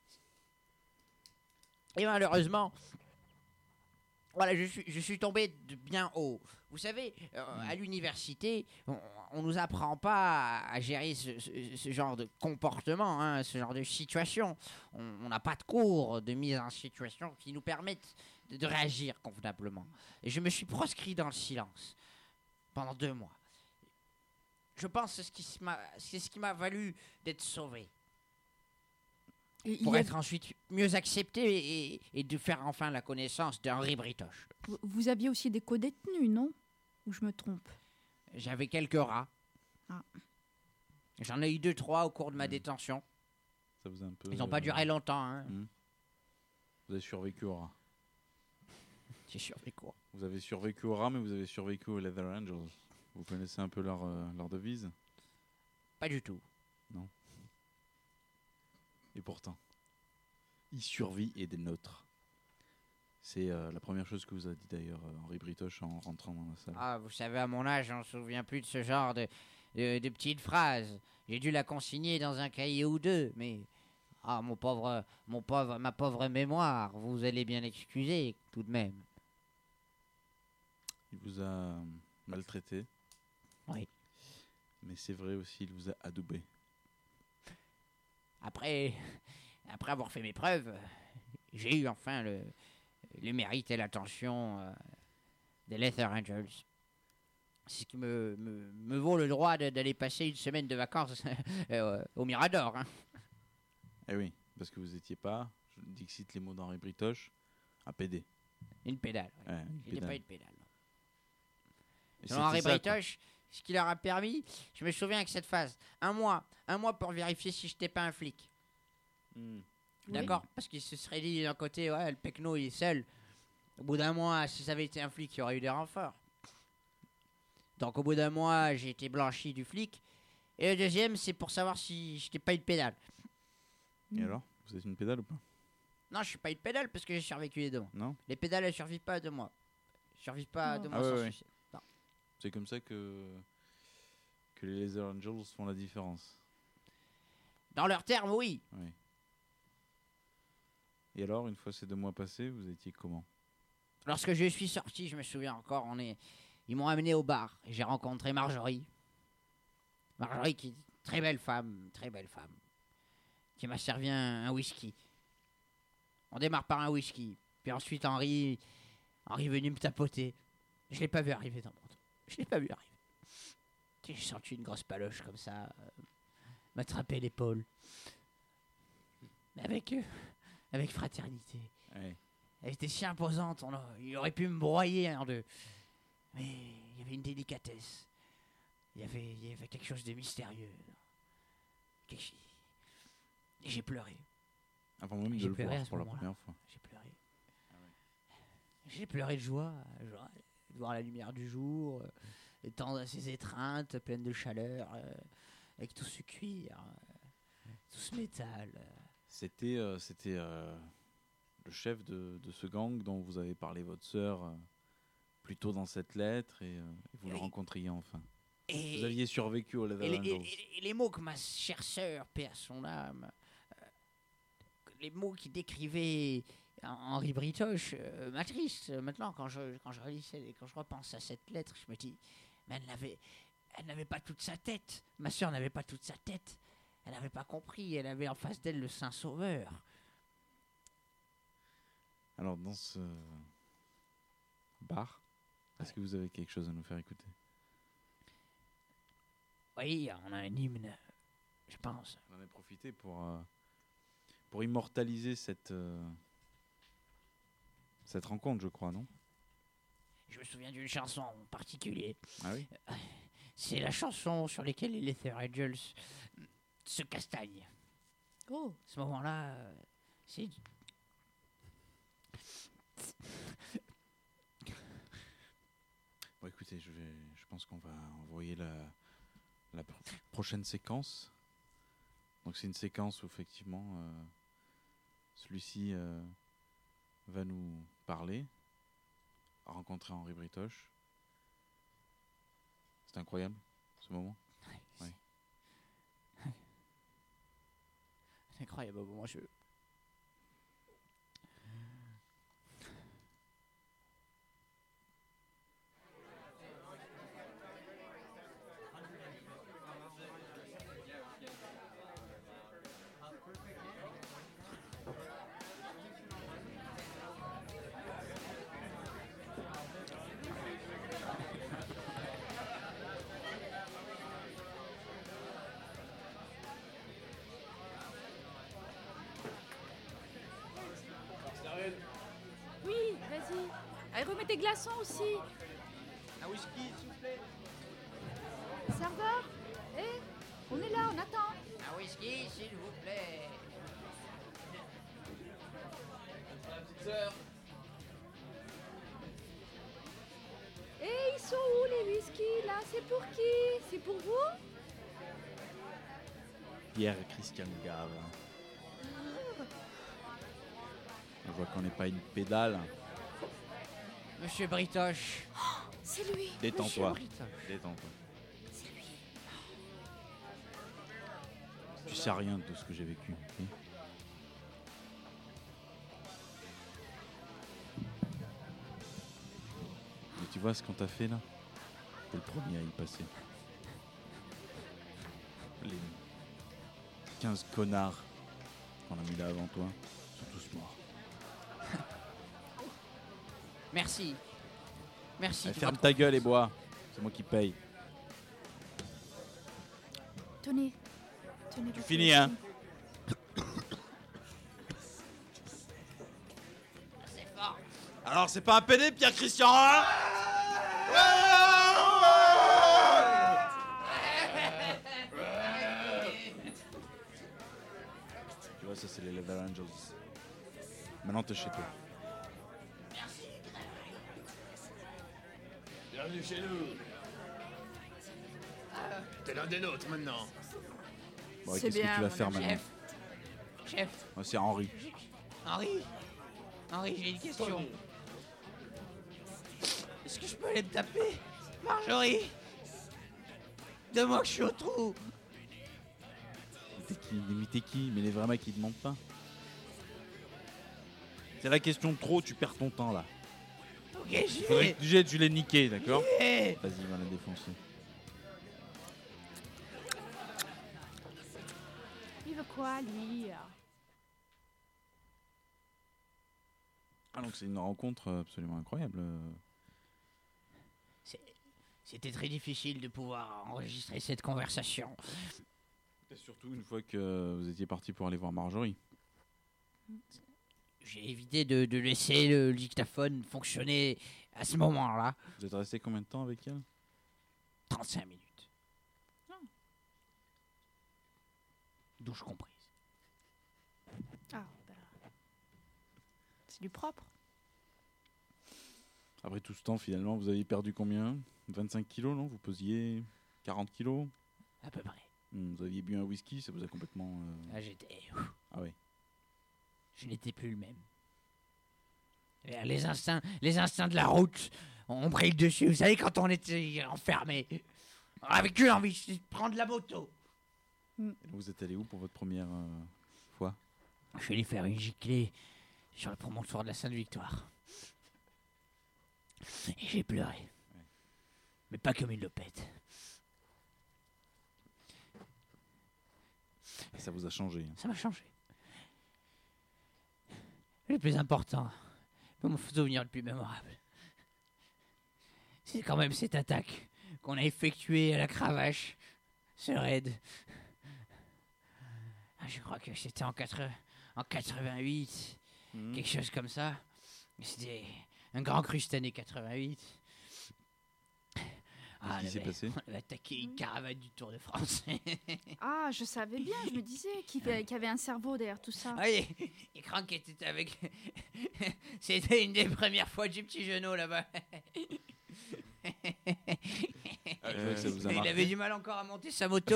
Speaker 11: et malheureusement, voilà, je suis, je suis tombé de bien haut. Vous savez, euh, à l'université, on, on nous apprend pas à, à gérer ce, ce- ce genre de comportement, hein, ce genre de situation. On on n'a pas de cours de mise en situation qui nous permettent de, de réagir convenablement. Et je me suis proscrit dans le silence pendant deux mois. Je pense que c'est ce qui s- m'a- c'est ce qui m'a valu d'être sauvé.
Speaker 7: Et il
Speaker 11: Pour
Speaker 7: y a-
Speaker 11: être ensuite mieux accepté et, et de faire enfin la connaissance d'Henri Britoche.
Speaker 7: Vous- Vous aviez aussi des co-détenus, non? Ou je me trompe?
Speaker 11: J'avais quelques rats.
Speaker 7: Ah.
Speaker 11: J'en ai eu deux, trois au cours de ma détention.
Speaker 2: Ça vous a un peu.
Speaker 11: Ils n'ont pas
Speaker 2: euh,
Speaker 11: duré longtemps. Hein.
Speaker 2: hmm. Vous avez survécu au rat.
Speaker 11: J'ai survécu.
Speaker 2: Vous avez survécu au rat, mais vous avez survécu aux Leather Angels. Vous connaissez un peu leur, euh, leur devise?
Speaker 11: Pas du tout.
Speaker 2: Non. Et pourtant, il survit et des nôtres. C'est euh, la première chose que vous a dit d'ailleurs euh, Henri Britoche en rentrant dans la salle.
Speaker 11: Ah, vous savez, à mon âge, on ne se souvient plus de ce genre de, de, de petites phrases. J'ai dû la consigner dans un cahier ou deux, mais... Ah, mon pauvre, mon pauvre, ma pauvre mémoire, vous allez bien l'excuser, tout de même.
Speaker 2: Il vous a maltraité.
Speaker 11: Oui.
Speaker 2: Mais c'est vrai aussi, il vous a adoubé.
Speaker 11: après, après avoir fait mes preuves, j'ai eu enfin le, le mérite et l'attention euh, des Leather Angels. C'est ce qui me, me, me vaut le droit de- d'aller passer une semaine de vacances euh, au Mirador. Hein.
Speaker 2: Eh oui, parce que vous étiez pas, je dixite les mots d'Henri Britoche, un P D.
Speaker 11: Une pédale. oui.
Speaker 2: Ouais, une
Speaker 11: J'étais
Speaker 2: pédale.
Speaker 11: pas une pédale. non.
Speaker 2: Et
Speaker 11: Selon Henri
Speaker 2: c'était ça, quoi.
Speaker 11: Britoche, ce qui leur a permis, je me souviens que cette phase, un mois, un mois pour vérifier si j'étais pas un flic.
Speaker 2: Hmm.
Speaker 11: D'accord. Parce qu'il se serait dit d'un côté, ouais, le Pecno il est seul. Au bout d'un mois, si ça avait été un flic, il y aurait eu des renforts. Donc au bout d'un mois, j'ai été blanchi du flic. Et le deuxième, c'est pour savoir si j'étais pas une pédale.
Speaker 2: Et alors, vous êtes une pédale ou pas?
Speaker 11: Non, je suis pas une pédale parce que j'ai survécu les deux mois.
Speaker 2: Non.
Speaker 11: Les pédales, elles survivent pas à deux mois. Elles survivent pas à deux
Speaker 2: Ah
Speaker 11: mois
Speaker 2: ouais,
Speaker 11: sans
Speaker 2: ouais.
Speaker 11: succès. Non.
Speaker 2: C'est comme ça que que les Laser Angels font la différence.
Speaker 11: Dans leurs termes, oui.
Speaker 2: Oui. Et alors, une fois ces deux mois passés, vous étiez comment?
Speaker 11: Lorsque je suis sorti, je me souviens encore, on est... ils m'ont amené au bar et j'ai rencontré Marjorie. Marjorie qui est une très belle femme, très belle femme, qui m'a servi un, un whisky. On démarre par un whisky, puis ensuite Henri, Henri est venu me tapoter. Je l'ai pas vu arriver dans mon dos. Je l'ai pas vu arriver. J'ai senti une grosse paloche comme ça, euh, m'attraper l'épaule. Mais avec, euh, avec fraternité.
Speaker 2: Ouais.
Speaker 11: Elle était si imposante, on a- il aurait pu me broyer en deux. Mais il y avait une délicatesse. Il y avait, il y avait quelque chose de mystérieux. Quelque chi- Et j'ai pleuré.
Speaker 2: Avant même de
Speaker 11: J'ai
Speaker 2: le
Speaker 11: pleuré à
Speaker 2: voir
Speaker 11: ce
Speaker 2: pour la
Speaker 11: moment-là.
Speaker 2: première fois.
Speaker 11: J'ai pleuré. J'ai pleuré de joie, joie de voir la lumière du jour, euh, étendre ses étreintes pleines de chaleur, euh, avec tout ce cuir, euh, tout ce métal. euh.
Speaker 2: C'était euh, c'était euh, le chef de, de ce gang dont vous avez parlé votre sœur euh, plus tôt dans cette lettre et, euh, et vous le
Speaker 11: Oui.
Speaker 2: rencontriez enfin.
Speaker 11: Et-
Speaker 2: Vous aviez survécu au Leather
Speaker 11: Et les, et-
Speaker 2: Angels.
Speaker 11: et- et les mots que ma chère sœur, paix à son âme, euh, les mots qui décrivaient Hen- Henri Britoche euh, m'attristent. Maintenant, quand je, quand, je relis, ces- quand je repense à cette lettre, je me dis, mais elle n'avait, elle n'avait pas toute sa tête. Ma sœur n'avait pas toute sa tête. Elle n'avait pas compris. Elle avait en face d'elle le Saint Sauveur.
Speaker 2: Alors, dans ce bar, est-ce que vous avez quelque chose à nous faire écouter?
Speaker 11: Oui, on a un hymne, je pense.
Speaker 2: On en a profité pour, euh, pour immortaliser cette, euh, cette rencontre, je crois, non?
Speaker 11: Je me souviens d'une chanson en particulier.
Speaker 2: Ah oui?
Speaker 11: C'est la chanson sur laquelle les Leather Angels se castagnent.
Speaker 7: Oh.
Speaker 11: À ce moment-là, euh, c'est...
Speaker 2: Bon, écoutez, je, vais, je pense qu'on va envoyer la, la pro- prochaine séquence. Donc, c'est une séquence où, effectivement, euh, celui-ci euh, va nous parler, rencontrer Henri Britoche. C'est incroyable, ce moment. Ouais.
Speaker 11: C'est incroyable. Moi, je...
Speaker 7: Oui, vas-y. Allez, remets tes glaçons aussi.
Speaker 6: Un whisky, s'il vous plaît.
Speaker 7: Serveur. Eh, on est là, on attend.
Speaker 11: Un whisky, s'il vous plaît.
Speaker 6: La petite sœur.
Speaker 7: Eh, ils sont où les whisky là? C'est pour qui? C'est pour vous?
Speaker 2: Pierre Christian Gave. On voit qu'on n'est pas une pédale.
Speaker 11: Monsieur Britoche.
Speaker 7: C'est lui.
Speaker 2: Détends-toi.
Speaker 11: Monsieur Britoche.
Speaker 2: Détends-toi.
Speaker 7: C'est lui.
Speaker 2: Tu sais rien de ce que j'ai vécu. ok? Mais tu vois ce qu'on t'a fait là? T'es le premier à y passer. Les quinze connards qu'on a mis là avant toi. Ils sont tous morts.
Speaker 11: Merci. Merci.
Speaker 2: Allez,
Speaker 11: de
Speaker 2: ferme
Speaker 11: votre-
Speaker 2: ta gueule et bois. C'est moi qui paye.
Speaker 7: Tenez. Tenez.
Speaker 2: Tu
Speaker 7: votre
Speaker 2: finis, hein.
Speaker 11: C'est fort.
Speaker 6: Alors, c'est pas un pédé, Pierre Christian, hein?
Speaker 2: Tu vois, ça c'est les Leather Angels. Maintenant t'es chez toi.
Speaker 4: Bienvenue chez nous. T'es l'un des nôtres maintenant.
Speaker 2: Bon,
Speaker 7: C'est
Speaker 2: qu'est-ce
Speaker 7: bien,
Speaker 2: que tu vas
Speaker 7: mon
Speaker 2: faire
Speaker 7: ami.
Speaker 2: maintenant?
Speaker 11: Chef. Chef.
Speaker 2: Oh, c'est Henri.
Speaker 11: Henri. Henri, j'ai une question. Est-ce que je peux aller me taper Marjorie. Donne-moi que je suis au trou.
Speaker 2: Mais t'es qui? Mais t'es qui? Mais les vrais mecs ils demandent pas. C'est la question de trop, tu perds ton temps là.
Speaker 11: Ok, j'y
Speaker 2: Faudrait
Speaker 11: vais.
Speaker 2: que tu jettes, tu l'aies niqué, d'accord?
Speaker 11: Yeah.
Speaker 2: Vas-y, va la défoncer.
Speaker 7: Il veut quoi, lui?
Speaker 2: Ah donc c'est une rencontre absolument incroyable.
Speaker 11: C'est- C'était très difficile de pouvoir enregistrer cette conversation.
Speaker 2: Et surtout une fois que vous étiez parti pour aller voir Marjorie.
Speaker 11: J'ai évité de, de laisser le dictaphone fonctionner à ce moment-là.
Speaker 2: Vous êtes resté combien de temps avec elle?
Speaker 11: trente-cinq minutes. Douche comprise.
Speaker 7: Ah, ben. C'est du propre.
Speaker 2: Après tout ce temps, finalement, vous avez perdu combien? vingt-cinq kilos, non? Vous posiez quarante kilos?
Speaker 11: À peu près.
Speaker 2: Hmm, vous aviez bu un whisky, ça vous a complètement... euh,
Speaker 11: Ah, j'étais...
Speaker 2: Ah ouais.
Speaker 11: Je n'étais plus le même. Et Les instincts, les instincts de la route ont pris le dessus. Vous savez, quand on était enfermé, on avait qu'une envie, c'est de prendre la moto.
Speaker 2: Et donc, vous êtes allé où pour votre première euh, fois?
Speaker 11: Je suis allé faire une giclée sur le promontoire de la Sainte-Victoire. Et j'ai pleuré. Mais pas comme une lopette.
Speaker 2: Et ça vous a changé. hein.
Speaker 11: Ça m'a changé. Le plus important, mon souvenir le plus mémorable, c'est quand même cette attaque qu'on a effectuée à la cravache, ce raid. Ah, je crois que c'était en, quatre- en quatre-vingt-huit,
Speaker 2: Mhm.
Speaker 11: quelque chose comme ça. C'était un grand cru cette année quatre-vingt-huit. Ah,
Speaker 2: qui
Speaker 11: on
Speaker 2: s'est
Speaker 11: avait-
Speaker 2: passé
Speaker 11: on avait attaqué une caravane du Tour de France.
Speaker 7: Ah, je savais bien, je me disais qu'il y qu'il y avait un cerveau derrière tout ça.
Speaker 11: Ah, et, et Crank était avec. C'était une des premières fois du petit genou là-bas.
Speaker 2: Ah, je vois que ça vous a
Speaker 11: Il
Speaker 2: marqué.
Speaker 11: avait du mal encore à monter sa moto.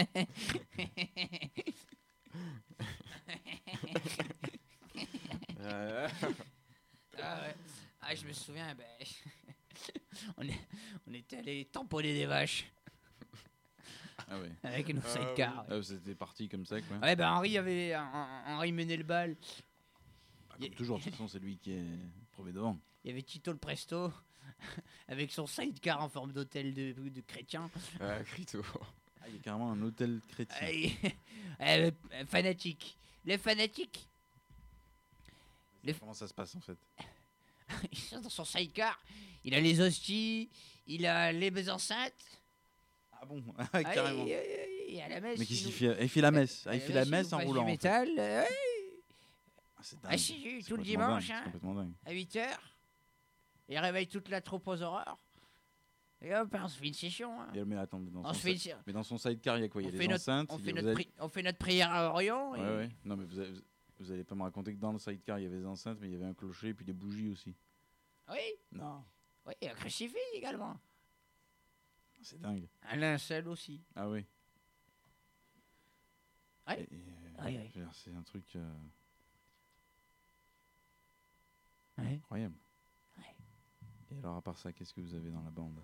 Speaker 4: Euh,
Speaker 11: Ah, ouais. Ah, je me souviens, ben, on, est, on était allé tamponner des vaches
Speaker 2: Ah ouais.
Speaker 11: avec nos sidecars.
Speaker 2: Ah, vous étiez parti comme ça, quoi.
Speaker 11: Ouais, ben Henri avait Hen- Henri menait le bal.
Speaker 2: Ah, comme toujours, de toute façon, c'est lui qui est premier devant.
Speaker 11: Il y avait Tito le Presto avec son sidecar en forme d'hôtel de, de chrétien.
Speaker 4: ah, Crito.
Speaker 2: Ah, il y a carrément un hôtel chrétien.
Speaker 11: Ah, et- euh, fanatique. Les fanatiques. Les-
Speaker 2: Comment ça se passe en fait?
Speaker 11: Il est dans son sidecar. Il a les hosties. Il a les enceintes.
Speaker 2: Ah bon?
Speaker 11: Ah,
Speaker 2: Carrément.
Speaker 11: et, et- et à la messe.
Speaker 2: Mais qu'est-ce
Speaker 11: il
Speaker 2: qu'il
Speaker 11: nous-
Speaker 2: fait? Il fait la messe. Ah,
Speaker 11: à
Speaker 2: il fait la
Speaker 11: il
Speaker 2: messe
Speaker 11: nous
Speaker 2: en
Speaker 11: passe
Speaker 2: roulant.
Speaker 11: Du
Speaker 2: en fait.
Speaker 11: métal. euh, ouais.
Speaker 2: Ah, c'est dingue.
Speaker 11: Ah si, si,
Speaker 2: C'est
Speaker 11: tout le
Speaker 2: complètement
Speaker 11: dimanche,
Speaker 2: dingue,
Speaker 11: hein,
Speaker 2: C'est complètement dingue.
Speaker 11: à huit heures. Il réveille toute la troupe aux horreurs. Et hop, on se fait une session. hein.
Speaker 2: Et, mais attends, mais dans,
Speaker 11: On
Speaker 2: son
Speaker 11: se fait
Speaker 2: side-
Speaker 11: une-
Speaker 2: mais dans son sidecar, il y a quoi? Il y
Speaker 11: On
Speaker 2: a
Speaker 11: fait
Speaker 2: des
Speaker 11: notre-
Speaker 2: enceintes.
Speaker 11: on
Speaker 2: il y
Speaker 11: fait
Speaker 2: a-
Speaker 11: notre
Speaker 2: vous avez-
Speaker 11: pri- on fait notre prière à Orion.
Speaker 2: Ouais,
Speaker 11: et-
Speaker 2: ouais. Non, mais vous, avez- vous allez pas me raconter que dans le sidecar, il y avait des enceintes, mais il y avait un clocher et puis des bougies aussi.
Speaker 11: Oui,
Speaker 2: Non.
Speaker 11: oui, un crucifix également.
Speaker 2: C'est dingue.
Speaker 11: Un linceul aussi.
Speaker 2: Ah oui.
Speaker 11: Ouais.
Speaker 2: Et- et, euh,
Speaker 11: Ouais, ouais.
Speaker 2: je veux dire, c'est un truc euh,
Speaker 11: Ouais.
Speaker 2: incroyable.
Speaker 11: Ouais.
Speaker 2: Et alors, à part ça, qu'est-ce que vous avez dans la bande?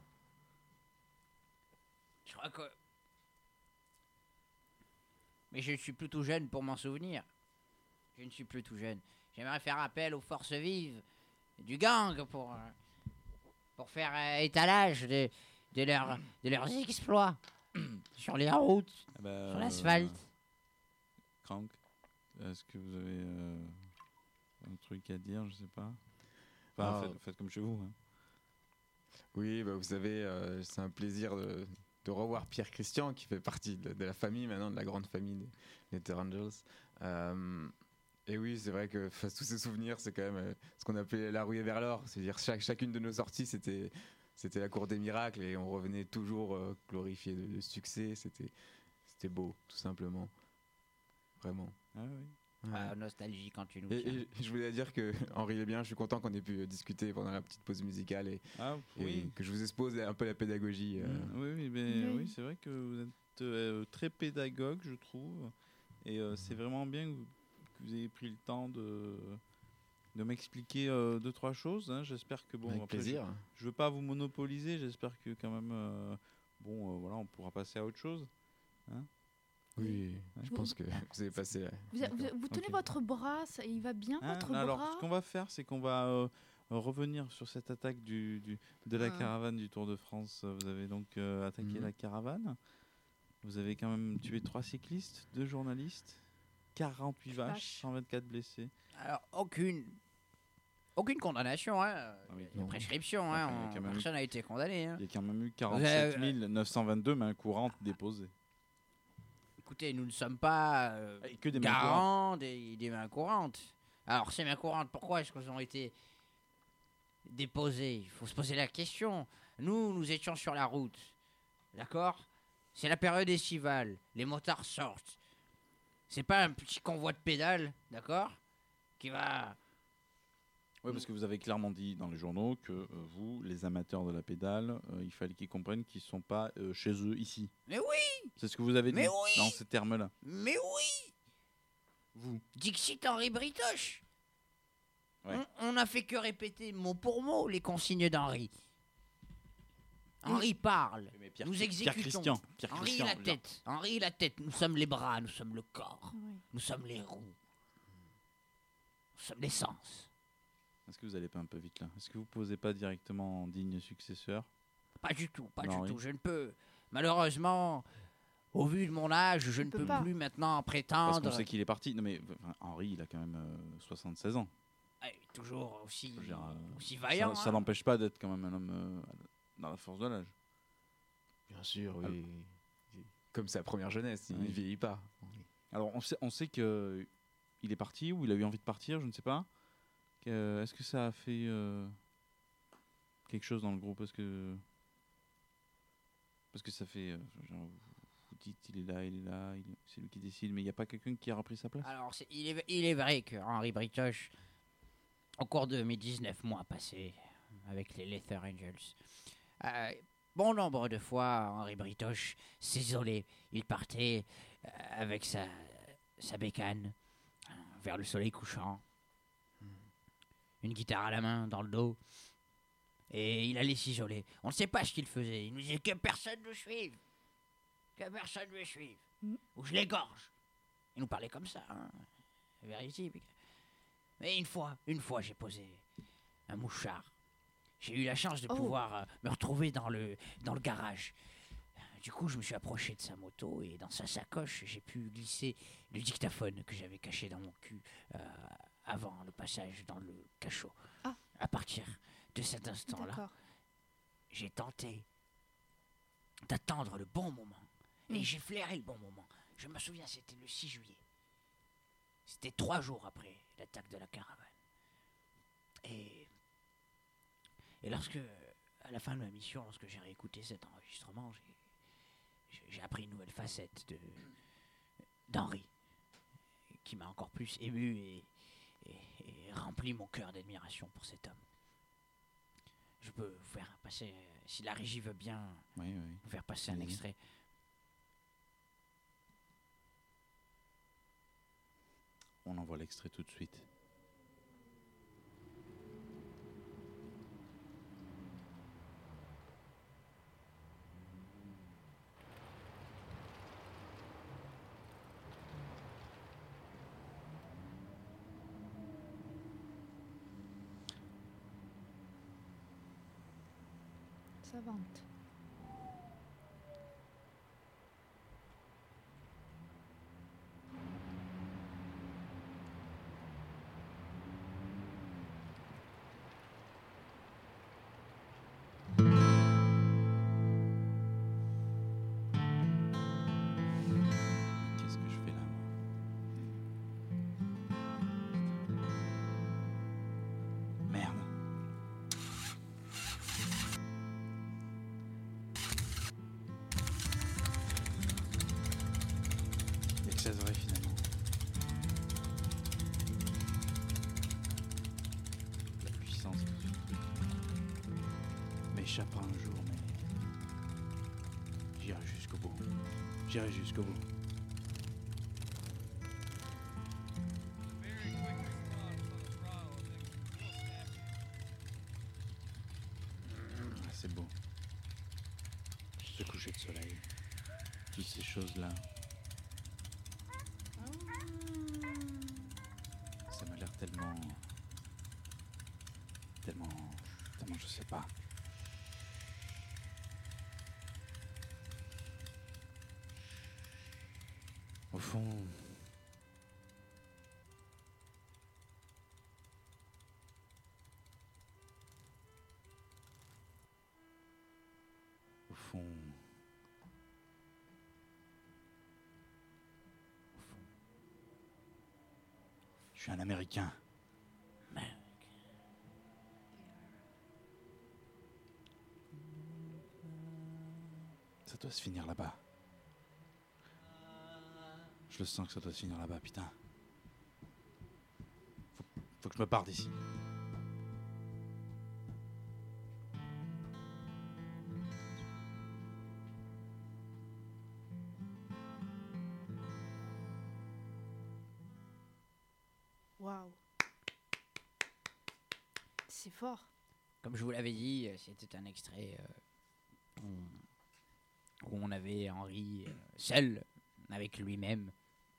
Speaker 11: Je crois que. Mais je suis plus tout jeune pour m'en souvenir. Je ne suis plus tout jeune. J'aimerais faire appel aux forces vives du gang pour, euh, pour faire euh, étalage de, de, leur- de leurs exploits sur les routes,
Speaker 2: Ah bah,
Speaker 11: sur l'asphalte.
Speaker 2: euh, Crank, Est-ce que vous avez euh, un truc à dire, je sais pas. Enfin,
Speaker 4: Ah.
Speaker 2: faites, faites comme chez vous. Hein.
Speaker 4: Oui, bah, vous savez, euh, c'est un plaisir de, de revoir Pierre Christian, qui fait partie de, de la famille maintenant, de la grande famille des Leather Angels. Euh, et oui, c'est vrai que face à tous ces souvenirs, c'est quand même euh, ce qu'on appelait la ruée vers l'or. C'est-à-dire chaque, chacune de nos sorties, c'était, c'était la cour des miracles et on revenait toujours euh, glorifié de, de succès. C'était, c'était beau, tout simplement. Vraiment.
Speaker 2: Ah oui.
Speaker 4: Ouais.
Speaker 11: Ah, nostalgie quand tu nous
Speaker 4: Et,
Speaker 11: tiens.
Speaker 4: et je voulais dire que Henri est bien, je suis content qu'on ait pu euh, discuter pendant la petite pause musicale et,
Speaker 2: Ah
Speaker 4: et
Speaker 2: oui.
Speaker 4: que je vous expose un peu la pédagogie. euh.
Speaker 2: Mm, oui, oui, mais
Speaker 7: Oui.
Speaker 2: oui, c'est vrai que vous êtes euh, très pédagogue, je trouve. Et euh, c'est vraiment bien que vous, que vous ayez pris le temps de, de m'expliquer euh, deux, trois choses. Hein. J'espère que bon.
Speaker 4: Avec
Speaker 2: après,
Speaker 4: plaisir.
Speaker 2: Je, je veux pas vous monopoliser. J'espère que quand même, euh, bon, euh, voilà, on pourra passer à autre chose. Hein.
Speaker 4: Oui, je
Speaker 7: Vous-
Speaker 4: pense que vous avez passé. la-
Speaker 7: Vous, vous- vous tenez
Speaker 2: Ok.
Speaker 7: votre bras, ça, il va bien
Speaker 2: Hein,
Speaker 7: votre
Speaker 2: alors,
Speaker 7: bras
Speaker 2: ce qu'on va faire, c'est qu'on va euh, revenir sur cette attaque du, du- de la
Speaker 7: Ah.
Speaker 2: caravane du Tour de France. Vous avez donc euh, attaqué
Speaker 4: Mhm.
Speaker 2: la caravane. Vous avez quand même tué trois cyclistes, deux journalistes, quarante-huit vaches,
Speaker 7: Vaches.
Speaker 2: cent vingt-quatre blessés.
Speaker 11: Alors, aucune. Aucune condamnation, hein.
Speaker 2: Ah oui,
Speaker 11: Une
Speaker 2: non.
Speaker 11: prescription,
Speaker 2: Enfin,
Speaker 11: hein.
Speaker 2: il y a
Speaker 11: on-
Speaker 2: quand même eu-
Speaker 11: Personne n'a été condamné. Hein.
Speaker 2: Il y a quand même eu quarante-sept mille neuf cent vingt-deux mains courantes déposées.
Speaker 11: Écoutez, nous ne sommes pas euh,
Speaker 2: Et que des mains
Speaker 11: garants des, des mains courantes. Alors, ces mains courantes, pourquoi est-ce qu'elles ont été déposées? Il faut se poser la question. Nous, nous étions sur la route. D'accord? C'est la période estivale. Les motards sortent. C'est pas un petit convoi de pédales, d'accord? Qui va.
Speaker 2: Oui, parce que vous avez clairement dit dans les journaux que euh, vous, les amateurs de la pédale, euh, il fallait qu'ils comprennent qu'ils ne sont pas euh, chez eux ici.
Speaker 11: Mais oui!
Speaker 2: C'est ce que vous avez dit
Speaker 11: Mais oui
Speaker 2: dans ces termes-là.
Speaker 11: Mais oui!
Speaker 2: Vous.
Speaker 11: Dixit Henri Britoche!
Speaker 2: Ouais.
Speaker 11: On, on a fait que répéter mot pour mot les consignes d'Henri. Henri parle.
Speaker 2: Mais Pierre,
Speaker 11: Nous
Speaker 2: Pierre
Speaker 11: exécutons.
Speaker 2: Christian. Pierre
Speaker 11: Henri
Speaker 2: Christian,
Speaker 11: la
Speaker 2: genre.
Speaker 11: tête. Henri la tête. Nous sommes les bras, nous sommes le corps.
Speaker 7: Oui.
Speaker 11: Nous sommes les roues. Nous sommes l'essence.
Speaker 2: Est-ce que vous allez pas un peu vite là? Est-ce que vous posez pas directement en digne successeur?
Speaker 11: Pas du tout, pas
Speaker 2: Non,
Speaker 11: du
Speaker 2: oui.
Speaker 11: tout. Je ne peux. Malheureusement, au vu de mon âge, je ne
Speaker 7: peut
Speaker 11: peux
Speaker 7: pas.
Speaker 11: plus maintenant
Speaker 2: Parce
Speaker 11: prétendre.
Speaker 2: qu'on sait qu'il est parti. Non mais enfin, Henri, il a quand même euh, soixante-seize ans.
Speaker 11: Ouais, toujours aussi,
Speaker 2: Je veux dire, euh,
Speaker 11: aussi vaillant.
Speaker 2: Ça, ça
Speaker 11: hein.
Speaker 2: n'empêche pas d'être quand même un homme euh, dans la force de l'âge.
Speaker 4: Bien sûr, oui. Comme sa première jeunesse, il ne
Speaker 2: Oui.
Speaker 4: vieillit pas.
Speaker 2: Alors on sait, on sait que il est parti ou il a eu envie de partir, je ne sais pas. Que- Est-ce que ça a fait euh, quelque chose dans le groupe? Parce que parce que ça fait euh, genre, vous, vous dites il est là, il est là, il- c'est lui qui décide, mais il n'y a pas quelqu'un qui a repris sa place?
Speaker 11: Alors, c'est- il, est, il est vrai que Henri Britoche, au cours de mes dix-neuf mois passés avec les Leather Angels, euh, bon nombre de fois, Henri Britoche s'isolait. Il partait euh, avec sa, sa bécane euh, vers le soleil couchant, une guitare à la main, dans le dos, et il allait s'isoler. On ne sait pas ce qu'il faisait. Il nous disait que personne ne suive, que personne ne suive,
Speaker 7: Mm.
Speaker 11: ou je l'égorge. Il nous parlait comme ça, hein. Vérité. Mais une fois, une fois, j'ai posé un mouchard. J'ai eu la chance de
Speaker 7: Oh.
Speaker 11: pouvoir euh, me retrouver dans le, dans le garage. Du coup, je me suis approché de sa moto et dans sa sacoche, j'ai pu glisser le dictaphone que j'avais caché dans mon cul euh, avant le passage dans le cachot.
Speaker 7: Ah.
Speaker 11: À partir de cet instant-là,
Speaker 7: D'accord.
Speaker 11: j'ai tenté d'attendre le bon moment. Et
Speaker 7: Mm.
Speaker 11: j'ai flairé le bon moment. Je me souviens, c'était le six juillet. C'était trois jours après l'attaque de la caravane. Et, et lorsque, à la fin de ma mission, lorsque j'ai réécouté cet enregistrement, j'ai, j'ai- j'ai appris une nouvelle facette de, d'Henri, qui m'a encore plus ému et, et- et rempli mon cœur d'admiration pour cet homme. Je peux vous faire passer, euh, si la régie veut bien,
Speaker 2: Oui, oui.
Speaker 11: vous faire passer un
Speaker 2: Allez-y.
Speaker 11: extrait.
Speaker 2: On envoie l'extrait tout de suite.
Speaker 7: Savante.
Speaker 2: c'est vrai finalement. La puissance de ce truc m'échappera un jour, mais j'irai jusqu'au bout. J'irai jusqu'au bout. Ah, c'est beau. Ce coucher de soleil. Toutes ces choses-là. Ça m'a l'air tellement... Tellement... Tellement je sais pas. Au fond... Au fond... Au fond... Je suis un Américain. Ça doit se finir là-bas. Je le sens que ça doit se finir là-bas, putain. Faut, faut que je me parte d'ici.
Speaker 7: Waouh. C'est fort.
Speaker 11: Comme je vous l'avais dit, euh, c'était un extrait euh, où, où on avait Henry euh, seul avec lui-même.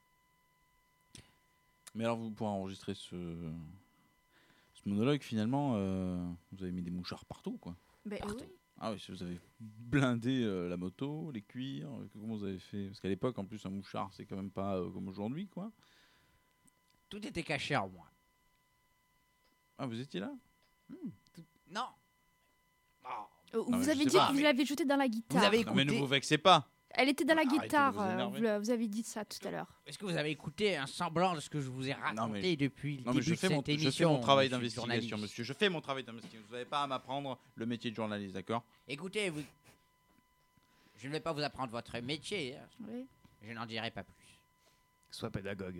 Speaker 2: Mais alors, vous pourrez enregistrer ce, ce monologue, finalement, euh, vous avez mis des mouchards partout, quoi.
Speaker 7: Ben
Speaker 11: Partout.
Speaker 7: oui.
Speaker 2: Ah oui, vous avez blindé euh, la moto, les cuirs, euh, comment vous avez fait? Parce qu'à l'époque, en plus, un mouchard, c'est quand même pas euh, comme aujourd'hui, quoi.
Speaker 11: Tout était caché en moi.
Speaker 2: Ah, vous étiez là?
Speaker 11: Non.
Speaker 7: Euh,
Speaker 2: Non, mais
Speaker 7: vous
Speaker 2: je
Speaker 7: avez
Speaker 2: sais
Speaker 7: dit
Speaker 2: pas,
Speaker 7: que vous
Speaker 2: mais-
Speaker 7: l'avez jeté dans la guitare.
Speaker 11: Vous avez
Speaker 2: Non, mais ne
Speaker 11: écouté.
Speaker 2: vous vexez pas.
Speaker 7: Elle était dans la
Speaker 2: Arrêtez de
Speaker 7: guitare.
Speaker 2: vous
Speaker 7: euh,
Speaker 2: énerver.
Speaker 7: vous, l'a- vous avez dit ça tout à l'heure.
Speaker 11: Est-ce que vous avez écouté un semblant de ce que je vous ai raconté
Speaker 2: mais-
Speaker 11: depuis le
Speaker 2: Non, mais
Speaker 11: début
Speaker 2: je fais,
Speaker 11: de
Speaker 2: mon,
Speaker 11: cette
Speaker 2: je
Speaker 11: émission?
Speaker 2: fais mon travail
Speaker 11: monsieur le
Speaker 2: d'investigation,
Speaker 11: journaliste.
Speaker 2: monsieur. Je fais mon travail d'investigation. Vous n'avez pas à m'apprendre le métier de journaliste, d'accord?
Speaker 11: Écoutez, vous... je ne vais pas vous apprendre votre métier. hein.
Speaker 7: Oui.
Speaker 11: Je n'en dirai pas plus.
Speaker 4: Sois pédagogue.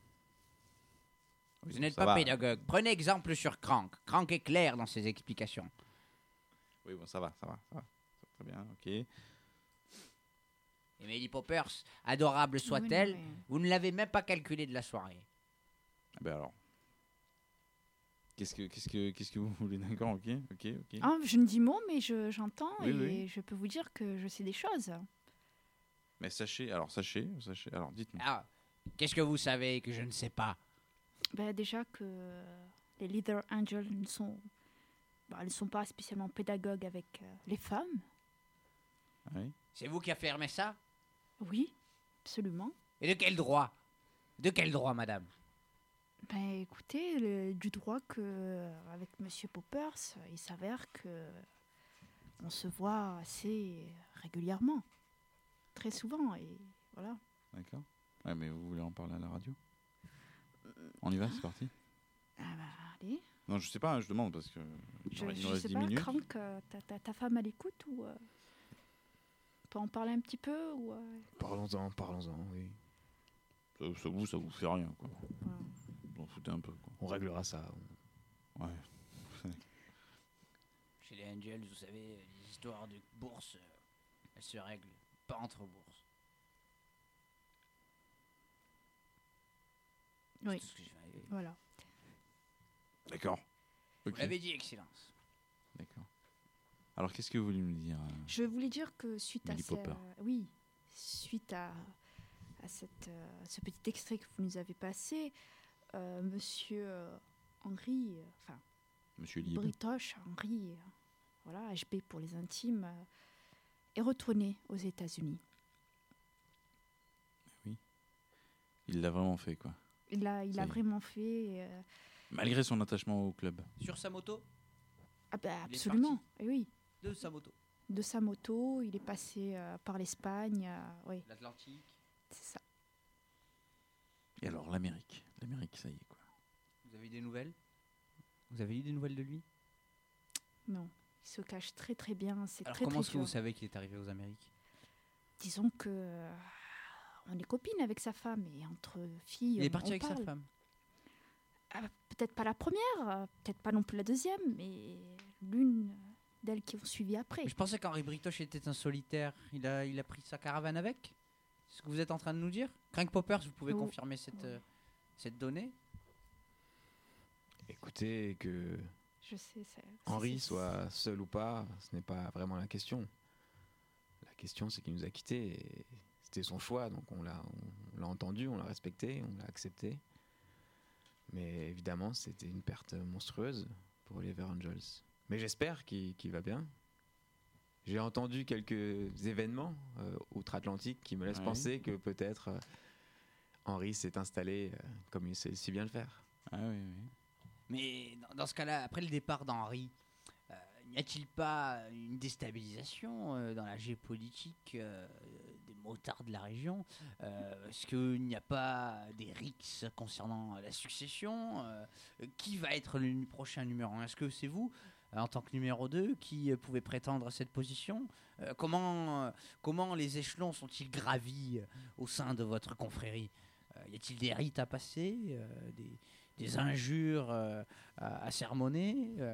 Speaker 11: Vous n'êtes
Speaker 2: ça
Speaker 11: pas
Speaker 2: va.
Speaker 11: pédagogue. Prenez exemple sur Crank. Crank est clair dans ses explications.
Speaker 2: Oui, bon, ça va, ça va, ça va. Très bien, ok.
Speaker 11: Emily Poppers, adorable soit-elle,
Speaker 7: Oui, non, mais-
Speaker 11: vous ne l'avez même pas calculé de la soirée.
Speaker 2: Ah ben alors. Qu'est-ce que, qu'est-ce que, qu'est-ce que vous voulez, d'accord? Ok, ok, ok.
Speaker 7: Ah, je ne dis mot, mais je- j'entends
Speaker 2: Oui,
Speaker 7: et
Speaker 2: oui.
Speaker 7: je peux vous dire que je sais des choses.
Speaker 2: Mais sachez, alors sachez, sachez, alors dites-moi.
Speaker 11: Ah, qu'est-ce que vous savez que je ne sais pas?
Speaker 7: Ben, déjà que les Leather Angels ne sont, bah, ne sont pas spécialement pédagogues avec euh, les femmes.
Speaker 2: Oui.
Speaker 11: C'est vous qui affirmez ça?
Speaker 7: Oui, absolument.
Speaker 11: Et de quel droit? De quel droit, madame?
Speaker 7: Ben, écoutez, le- du droit que euh, avec Monsieur Poppers, euh, il s'avère que on se voit assez régulièrement, très souvent, et voilà.
Speaker 2: D'accord. Ouais, mais vous voulez en parler à la radio? On y va, c'est parti.
Speaker 7: Ah bah, allez.
Speaker 2: Non, je sais pas, hein, je demande parce que
Speaker 7: Je,
Speaker 2: il nous
Speaker 7: je
Speaker 2: reste
Speaker 7: sais
Speaker 2: dix
Speaker 7: pas,
Speaker 2: minutes.
Speaker 7: Crank, euh, ta, ta, ta femme à l'écoute ou euh, on peut en parler un petit peu ou euh,
Speaker 4: Parlons-en, parlons-en, oui.
Speaker 2: Ça, ça vous, ça vous fait rien, quoi.
Speaker 7: voilà.
Speaker 2: Vous en foutez un peu, quoi.
Speaker 4: On réglera ça.
Speaker 2: Ouais.
Speaker 11: Chez les Angels, vous savez, les histoires de bourse, euh, elles se règlent pas entre bourses.
Speaker 7: Oui.
Speaker 11: C'est tout ce que je vais-
Speaker 7: Voilà.
Speaker 2: D'accord.
Speaker 11: Vous
Speaker 2: Ok.
Speaker 11: l'avez dit, Excellence.
Speaker 2: D'accord. Alors, qu'est-ce que vous voulez nous dire? euh
Speaker 7: Je voulais dire que suite à
Speaker 2: Millie
Speaker 7: ce,
Speaker 2: Popper.
Speaker 7: oui, suite à, à cette, euh, ce petit extrait que vous nous avez passé, euh, Monsieur euh, Henry, euh, enfin
Speaker 2: Monsieur Libre.
Speaker 7: Britoche Henry, euh, voilà, H B pour les intimes, euh, est retourné aux États-Unis.
Speaker 2: Il l'a vraiment fait, quoi.
Speaker 7: Il a, il
Speaker 2: Ça
Speaker 7: a
Speaker 2: y est.
Speaker 7: vraiment fait. euh,
Speaker 2: Malgré son attachement au club.
Speaker 11: Sur sa moto?
Speaker 7: ah bah,
Speaker 11: Il est
Speaker 7: absolument, eh oui.
Speaker 11: De sa moto.
Speaker 7: De sa moto, il est passé euh, par l'Espagne, euh, oui,
Speaker 11: L'Atlantique.
Speaker 7: c'est ça.
Speaker 2: Et alors, l'Amérique. L'Amérique, ça y est, quoi.
Speaker 11: Vous avez des nouvelles? Vous avez eu des nouvelles de lui?
Speaker 7: Non, il se cache très très bien, c'est
Speaker 11: Alors
Speaker 7: très
Speaker 11: comment
Speaker 7: très
Speaker 11: est-ce que vous
Speaker 7: dur.
Speaker 11: savez qu'il est arrivé aux Amériques?
Speaker 7: Disons que euh, on est copines avec sa femme et entre filles.
Speaker 3: Il est
Speaker 7: on-
Speaker 3: parti
Speaker 7: on
Speaker 3: avec sa
Speaker 7: parle.
Speaker 3: femme.
Speaker 7: Ah, peut-être pas la première, euh, peut-être pas non plus la deuxième, mais l'une d'elles qui ont suivi après.
Speaker 3: Mais je pensais qu'Henri Britoche était un solitaire. Il a, il a pris sa caravane avec. C'est ce que vous êtes en train de nous dire? Crank Poppers, vous pouvez
Speaker 7: Oh.
Speaker 3: confirmer cette, euh, cette donnée?
Speaker 4: Écoutez, que
Speaker 7: Je sais, ça-
Speaker 4: Henri
Speaker 7: c'est-
Speaker 4: soit seul ou pas, ce n'est pas vraiment la question. La question, c'est qu'il nous a quittés. Et c'était son choix, donc on l'a, on l'a entendu, on l'a respecté, on l'a accepté. Mais évidemment, c'était une perte monstrueuse pour les Leather Angels. Mais j'espère qu'il, qu'il va bien. J'ai entendu quelques événements euh, outre-Atlantique qui me laissent
Speaker 2: Ouais.
Speaker 4: penser que peut-être euh, Henri s'est installé euh, comme il sait si bien le faire.
Speaker 2: Ah oui, oui.
Speaker 3: Mais dans, dans ce cas-là, après le départ d'Henri, euh, n'y a-t-il pas une déstabilisation euh, dans la géopolitique euh, des motards de la région? euh, Est-ce qu'il n'y a pas des rixes concernant la succession? euh, Qui va être le prochain numéro un? Est-ce que c'est vous, euh, en tant que numéro deux, qui euh, pouvez prétendre à cette position? Euh, comment, euh, comment les échelons sont-ils gravis euh, au sein de votre confrérie? Euh, Y a-t-il des rites à passer, euh, des, des injures euh, à, à sermonner euh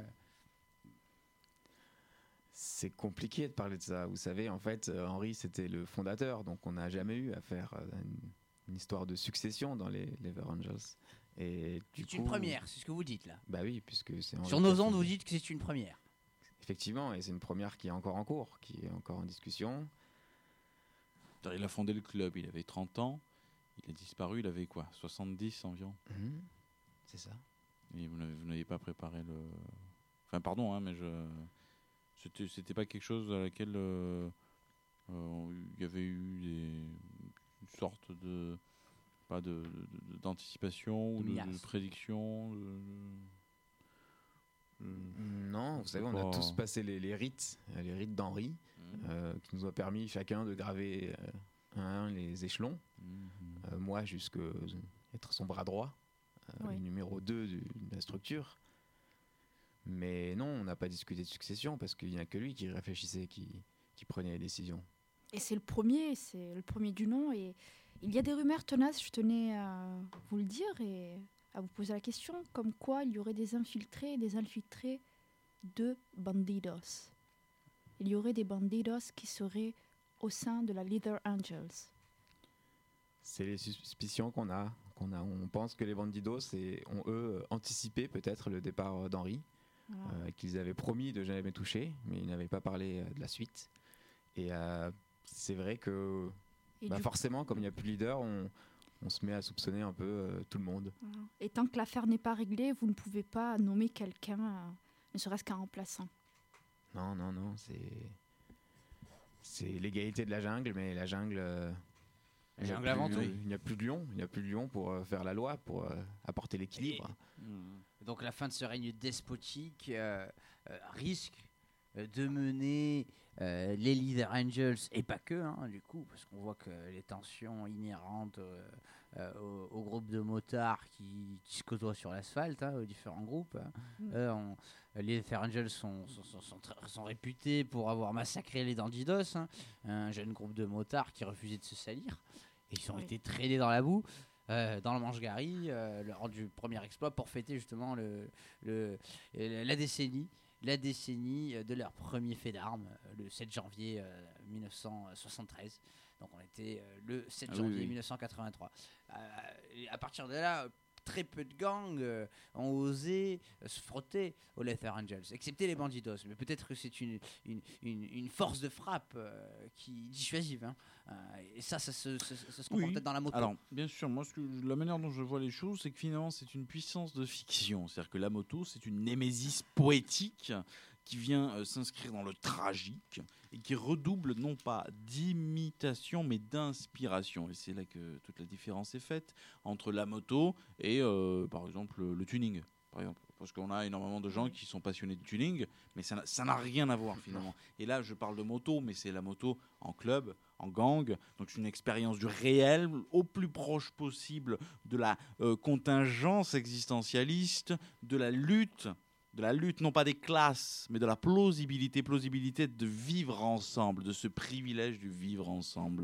Speaker 4: C'est compliqué de parler de ça. Vous savez, en fait, euh, Henri, c'était le fondateur, donc on n'a jamais eu à faire euh, une, une histoire de succession dans les Leather Angels. Et du
Speaker 3: C'est une
Speaker 4: coup-
Speaker 3: première, c'est ce que vous dites là.
Speaker 4: Bah oui, puisque c'est Henri
Speaker 3: Sur
Speaker 4: qui
Speaker 3: nos
Speaker 4: a
Speaker 3: ondes,
Speaker 4: fondé.
Speaker 3: vous dites que c'est une première.
Speaker 4: Effectivement, et c'est une première qui est encore en cours, qui est encore en discussion.
Speaker 2: Il a fondé le club, il avait trente ans. Il a disparu, il avait quoi, soixante-dix environ.
Speaker 4: Mhm. C'est ça.
Speaker 2: Et vous n'avez, vous n'avez pas préparé le... Enfin, pardon, hein, mais je... C'était, c'était pas quelque chose à laquelle euh, euh, il y avait eu des, une sorte de... Pas de, de- d'anticipation ou de,
Speaker 3: Mias.
Speaker 2: de prédiction de- de-
Speaker 4: Non, vous savez, on a
Speaker 2: pas-
Speaker 4: tous passé les, les rites, euh, les rites d'Henri,
Speaker 2: Mhm.
Speaker 4: euh, qui nous ont permis chacun de graver euh, un à un les échelons.
Speaker 2: Mhm.
Speaker 4: Euh, moi, jusqu'à être son bras droit, euh,
Speaker 7: Oui.
Speaker 4: le numéro deux du- de la structure. Mais non, on n'a pas discuté de succession parce qu'il n'y a que lui qui réfléchissait, qui, qui prenait les décisions.
Speaker 7: Et c'est le premier, c'est le premier du nom. Et il y a des rumeurs tenaces, je tenais à vous le dire et à vous poser la question, comme quoi il y aurait des infiltrés et des infiltrés de Bandidos. Il y aurait des Bandidos qui seraient au sein de la Leather Angels.
Speaker 4: C'est les suspicions qu'on a, qu'on a. On pense que les bandidos et ont, eux, anticipé peut-être le départ d'Henri,
Speaker 7: Voilà.
Speaker 4: euh, qu'ils avaient promis de jamais toucher, mais ils n'avaient pas parlé euh, de la suite. Et euh, c'est vrai que
Speaker 7: Et,
Speaker 4: bah,
Speaker 7: du-
Speaker 4: forcément, comme il n'y a plus de leader, on, on se met à soupçonner un peu euh, tout le monde.
Speaker 7: voilà. Et tant que l'affaire n'est pas réglée, vous ne pouvez pas nommer quelqu'un, euh, ne serait-ce qu'un remplaçant.
Speaker 4: Non, non, non, c'est c'est l'égalité de la jungle, mais la jungle. euh,
Speaker 3: La
Speaker 4: il n'y a
Speaker 3: jungle
Speaker 4: plus-
Speaker 3: avant tout.
Speaker 4: Il n'y a plus de lion, il n'y a plus de lion pour euh, faire la loi, pour euh, apporter l'équilibre.
Speaker 2: Mhm.
Speaker 3: Donc la fin de ce règne despotique euh, euh, risque euh, de mener euh, les Leather Angels, et pas que, hein, du coup, parce qu'on voit que les tensions inhérentes euh, euh, au, au groupe de motards qui, qui se côtoient sur l'asphalte, hein, aux différents groupes, hein.
Speaker 7: Mm.
Speaker 3: Euh, on- les Leather Angels sont, sont, sont, sont tr- sont réputés pour avoir massacré les Dandidos, hein, un jeune groupe de motards qui refusait de se salir. Et ils ont
Speaker 7: Oui.
Speaker 3: été traînés dans la boue. euh, dans le Manche-Gary, euh, lors du premier exploit pour fêter justement le, le, euh, la décennie, la décennie euh, de leur premier fait d'armes, euh, le sept janvier euh, mille neuf cent soixante-treize. Donc on était euh, le sept
Speaker 2: Ah oui,
Speaker 3: janvier
Speaker 2: oui.
Speaker 3: mille neuf cent quatre-vingt-trois. Euh, et à partir de là, très peu de gangs euh, ont osé euh, se frotter aux Leather Angels, excepté les Bandidos. Mais peut-être que c'est une, une, une, une force de frappe euh, qui dissuasive. Hein. Euh, et ça, ça se, ça, ça se comprend
Speaker 2: Oui.
Speaker 3: peut-être dans la moto.
Speaker 2: Alors, bien sûr, moi, ce que, la manière dont je vois les choses, c'est que finalement, c'est une puissance de fiction. C'est-à-dire que la moto, c'est une némésis poétique qui vient euh, s'inscrire dans le tragique et qui redouble non pas d'imitation, mais d'inspiration. Et c'est là que toute la différence est faite entre la moto et, euh, par exemple, le, le tuning. Par exemple. Parce qu'on a énormément de gens qui sont passionnés de tuning, mais ça n'a- ça n'a rien à voir finalement. Et là, je parle de moto, mais c'est la moto en club, en gang. Donc c'est une expérience du réel, au plus proche possible de la euh, contingence existentialiste, de la lutte, de la lutte non pas des classes, mais de la plausibilité, plausibilité de vivre ensemble, de ce privilège du vivre ensemble,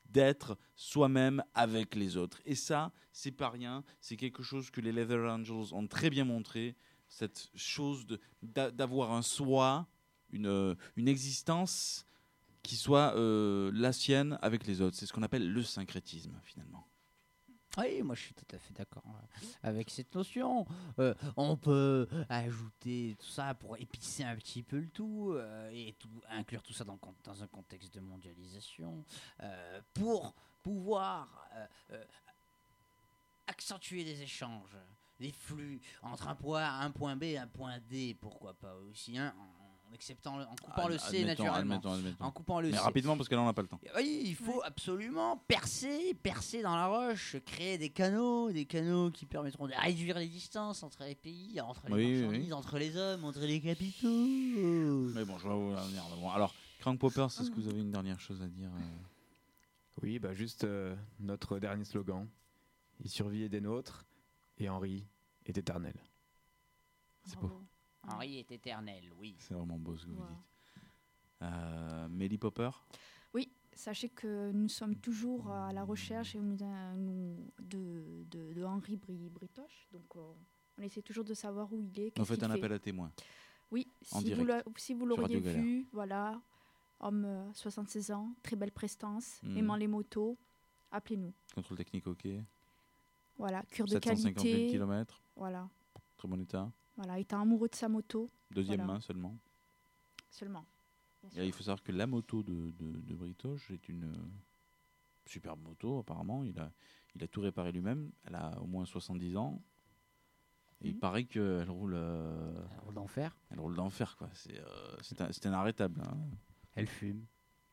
Speaker 2: d'être soi-même avec les autres. Et ça, c'est pas rien. C'est quelque chose que les Leather Angels ont très bien montré. Cette chose de, d'a- d'avoir un soi, une, euh, une existence qui soit euh, la sienne avec les autres. C'est ce qu'on appelle le syncrétisme, finalement.
Speaker 3: Oui, moi je suis tout à fait d'accord euh, avec cette notion. Euh, on peut ajouter tout ça pour épicer un petit peu le tout euh, et tout, inclure tout ça dans, le con- dans un contexte de mondialisation euh, pour pouvoir euh, euh, accentuer des échanges, des flux entre un point A, un point B, un point D, pourquoi pas aussi, hein, en, en acceptant, le- en coupant le C
Speaker 2: Admettons,
Speaker 3: naturellement,
Speaker 2: admettons, admettons.
Speaker 3: en coupant le
Speaker 2: Mais
Speaker 3: C.
Speaker 2: rapidement, parce que là, on n'a pas le temps.
Speaker 3: Oui, il faut absolument percer, percer dans la roche, créer des canaux, des canaux qui permettront de réduire les distances entre les pays, entre les
Speaker 2: Oui, oui,
Speaker 3: marchandises,
Speaker 2: oui.
Speaker 3: entre les hommes, entre les capitaux.
Speaker 2: Mais bon, je vois où on va venir. Bon, alors, Crank Popper, est-ce que vous avez une dernière chose à dire euh
Speaker 4: Oui, bah juste euh, notre dernier slogan. Il survit des nôtres et Henri est éternel.
Speaker 2: C'est beau.
Speaker 11: Henri est éternel, oui.
Speaker 2: C'est vraiment beau ce que vous
Speaker 7: Wow.
Speaker 2: dites. Euh, Mélie Popper.
Speaker 7: Oui, sachez que nous sommes toujours à la recherche et nous, euh, nous- de, de, de Henri Bri- Britoche. Donc, euh, on essaie toujours de savoir où il est.
Speaker 2: On
Speaker 7: qu'est-ce
Speaker 2: fait
Speaker 7: qu'il
Speaker 2: un
Speaker 7: fait.
Speaker 2: appel à témoins.
Speaker 7: Oui,
Speaker 2: En
Speaker 7: si
Speaker 2: direct,
Speaker 7: vous, la- si vous
Speaker 2: sur
Speaker 7: l'auriez
Speaker 2: Radio Galère.
Speaker 7: vu, voilà, homme euh, soixante-seize ans, très belle prestance,
Speaker 2: Mhm.
Speaker 7: aimant les motos, appelez-nous.
Speaker 2: Contrôle technique, ok.
Speaker 7: Voilà, cure de
Speaker 2: sept cent cinquante mille
Speaker 7: qualité.
Speaker 2: kilomètres.
Speaker 7: Voilà,
Speaker 2: Très bon état.
Speaker 7: voilà, étant amoureux de sa moto.
Speaker 2: Deuxième
Speaker 7: Voilà.
Speaker 2: main seulement.
Speaker 7: Seulement. bien
Speaker 2: Et
Speaker 7: sûr.
Speaker 2: il faut savoir que la moto de, de, de Britoche est une euh, superbe moto, apparemment. Il a, il a tout réparé lui-même. Elle a au moins soixante-dix ans. Et il
Speaker 3: Mhm.
Speaker 2: paraît qu'elle roule. euh,
Speaker 3: Elle roule d'enfer.
Speaker 2: Elle roule d'enfer, quoi. C'est euh, c'est un- c'est inarrêtable. Hein.
Speaker 3: Elle fume.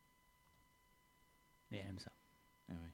Speaker 3: Et elle aime ça.
Speaker 2: Eh oui.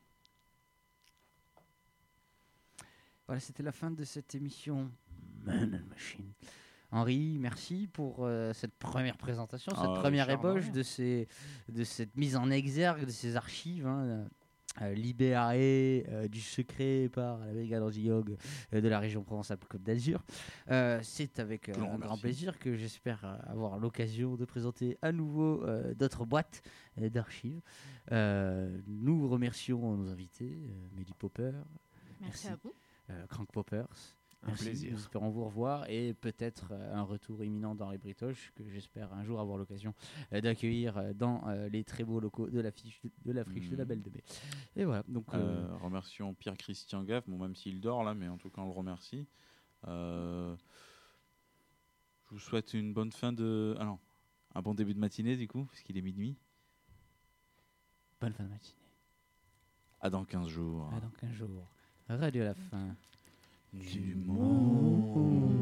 Speaker 3: Voilà, c'était la fin de cette émission Man and Machine. Henri, merci pour euh, cette première présentation, cette
Speaker 2: Ah,
Speaker 3: première
Speaker 2: Richard,
Speaker 3: ébauche
Speaker 2: non.
Speaker 3: de, ces, de cette mise en exergue de ces archives hein, euh, libérées euh, du secret par la brigade anti-Yog euh, de la région Provence-Alpes-Côte d'Azur. Euh, C'est avec euh,
Speaker 2: Que l'on
Speaker 3: un grand
Speaker 2: remercie.
Speaker 3: plaisir que j'espère euh, avoir l'occasion de présenter à nouveau euh, d'autres boîtes euh, d'archives. Euh, nous remercions nos invités, euh, Mehdi Popper,
Speaker 7: Merci,
Speaker 3: merci.
Speaker 7: à vous.
Speaker 3: euh, Crank Poppers.
Speaker 4: Un
Speaker 3: Merci,
Speaker 4: plaisir.
Speaker 3: Nous espérons vous revoir et peut-être euh, un retour imminent dans les Britoches que j'espère un jour avoir l'occasion euh, d'accueillir euh, dans euh, les très beaux locaux de la, fiche, de la friche de la
Speaker 2: Mhm.
Speaker 3: Belle de Mai. Et voilà, donc euh,
Speaker 2: Euh, remercions Pierre-Christian Gaff, bon, même s'il dort là, mais en tout cas on le remercie. Euh, je vous souhaite une bonne fin de. Ah non, un bon début de matinée du coup, parce qu'il est minuit.
Speaker 3: bonne fin de matinée.
Speaker 2: À dans quinze jours.
Speaker 3: À dans quinze jours. Radio à la fin.
Speaker 2: Du monde.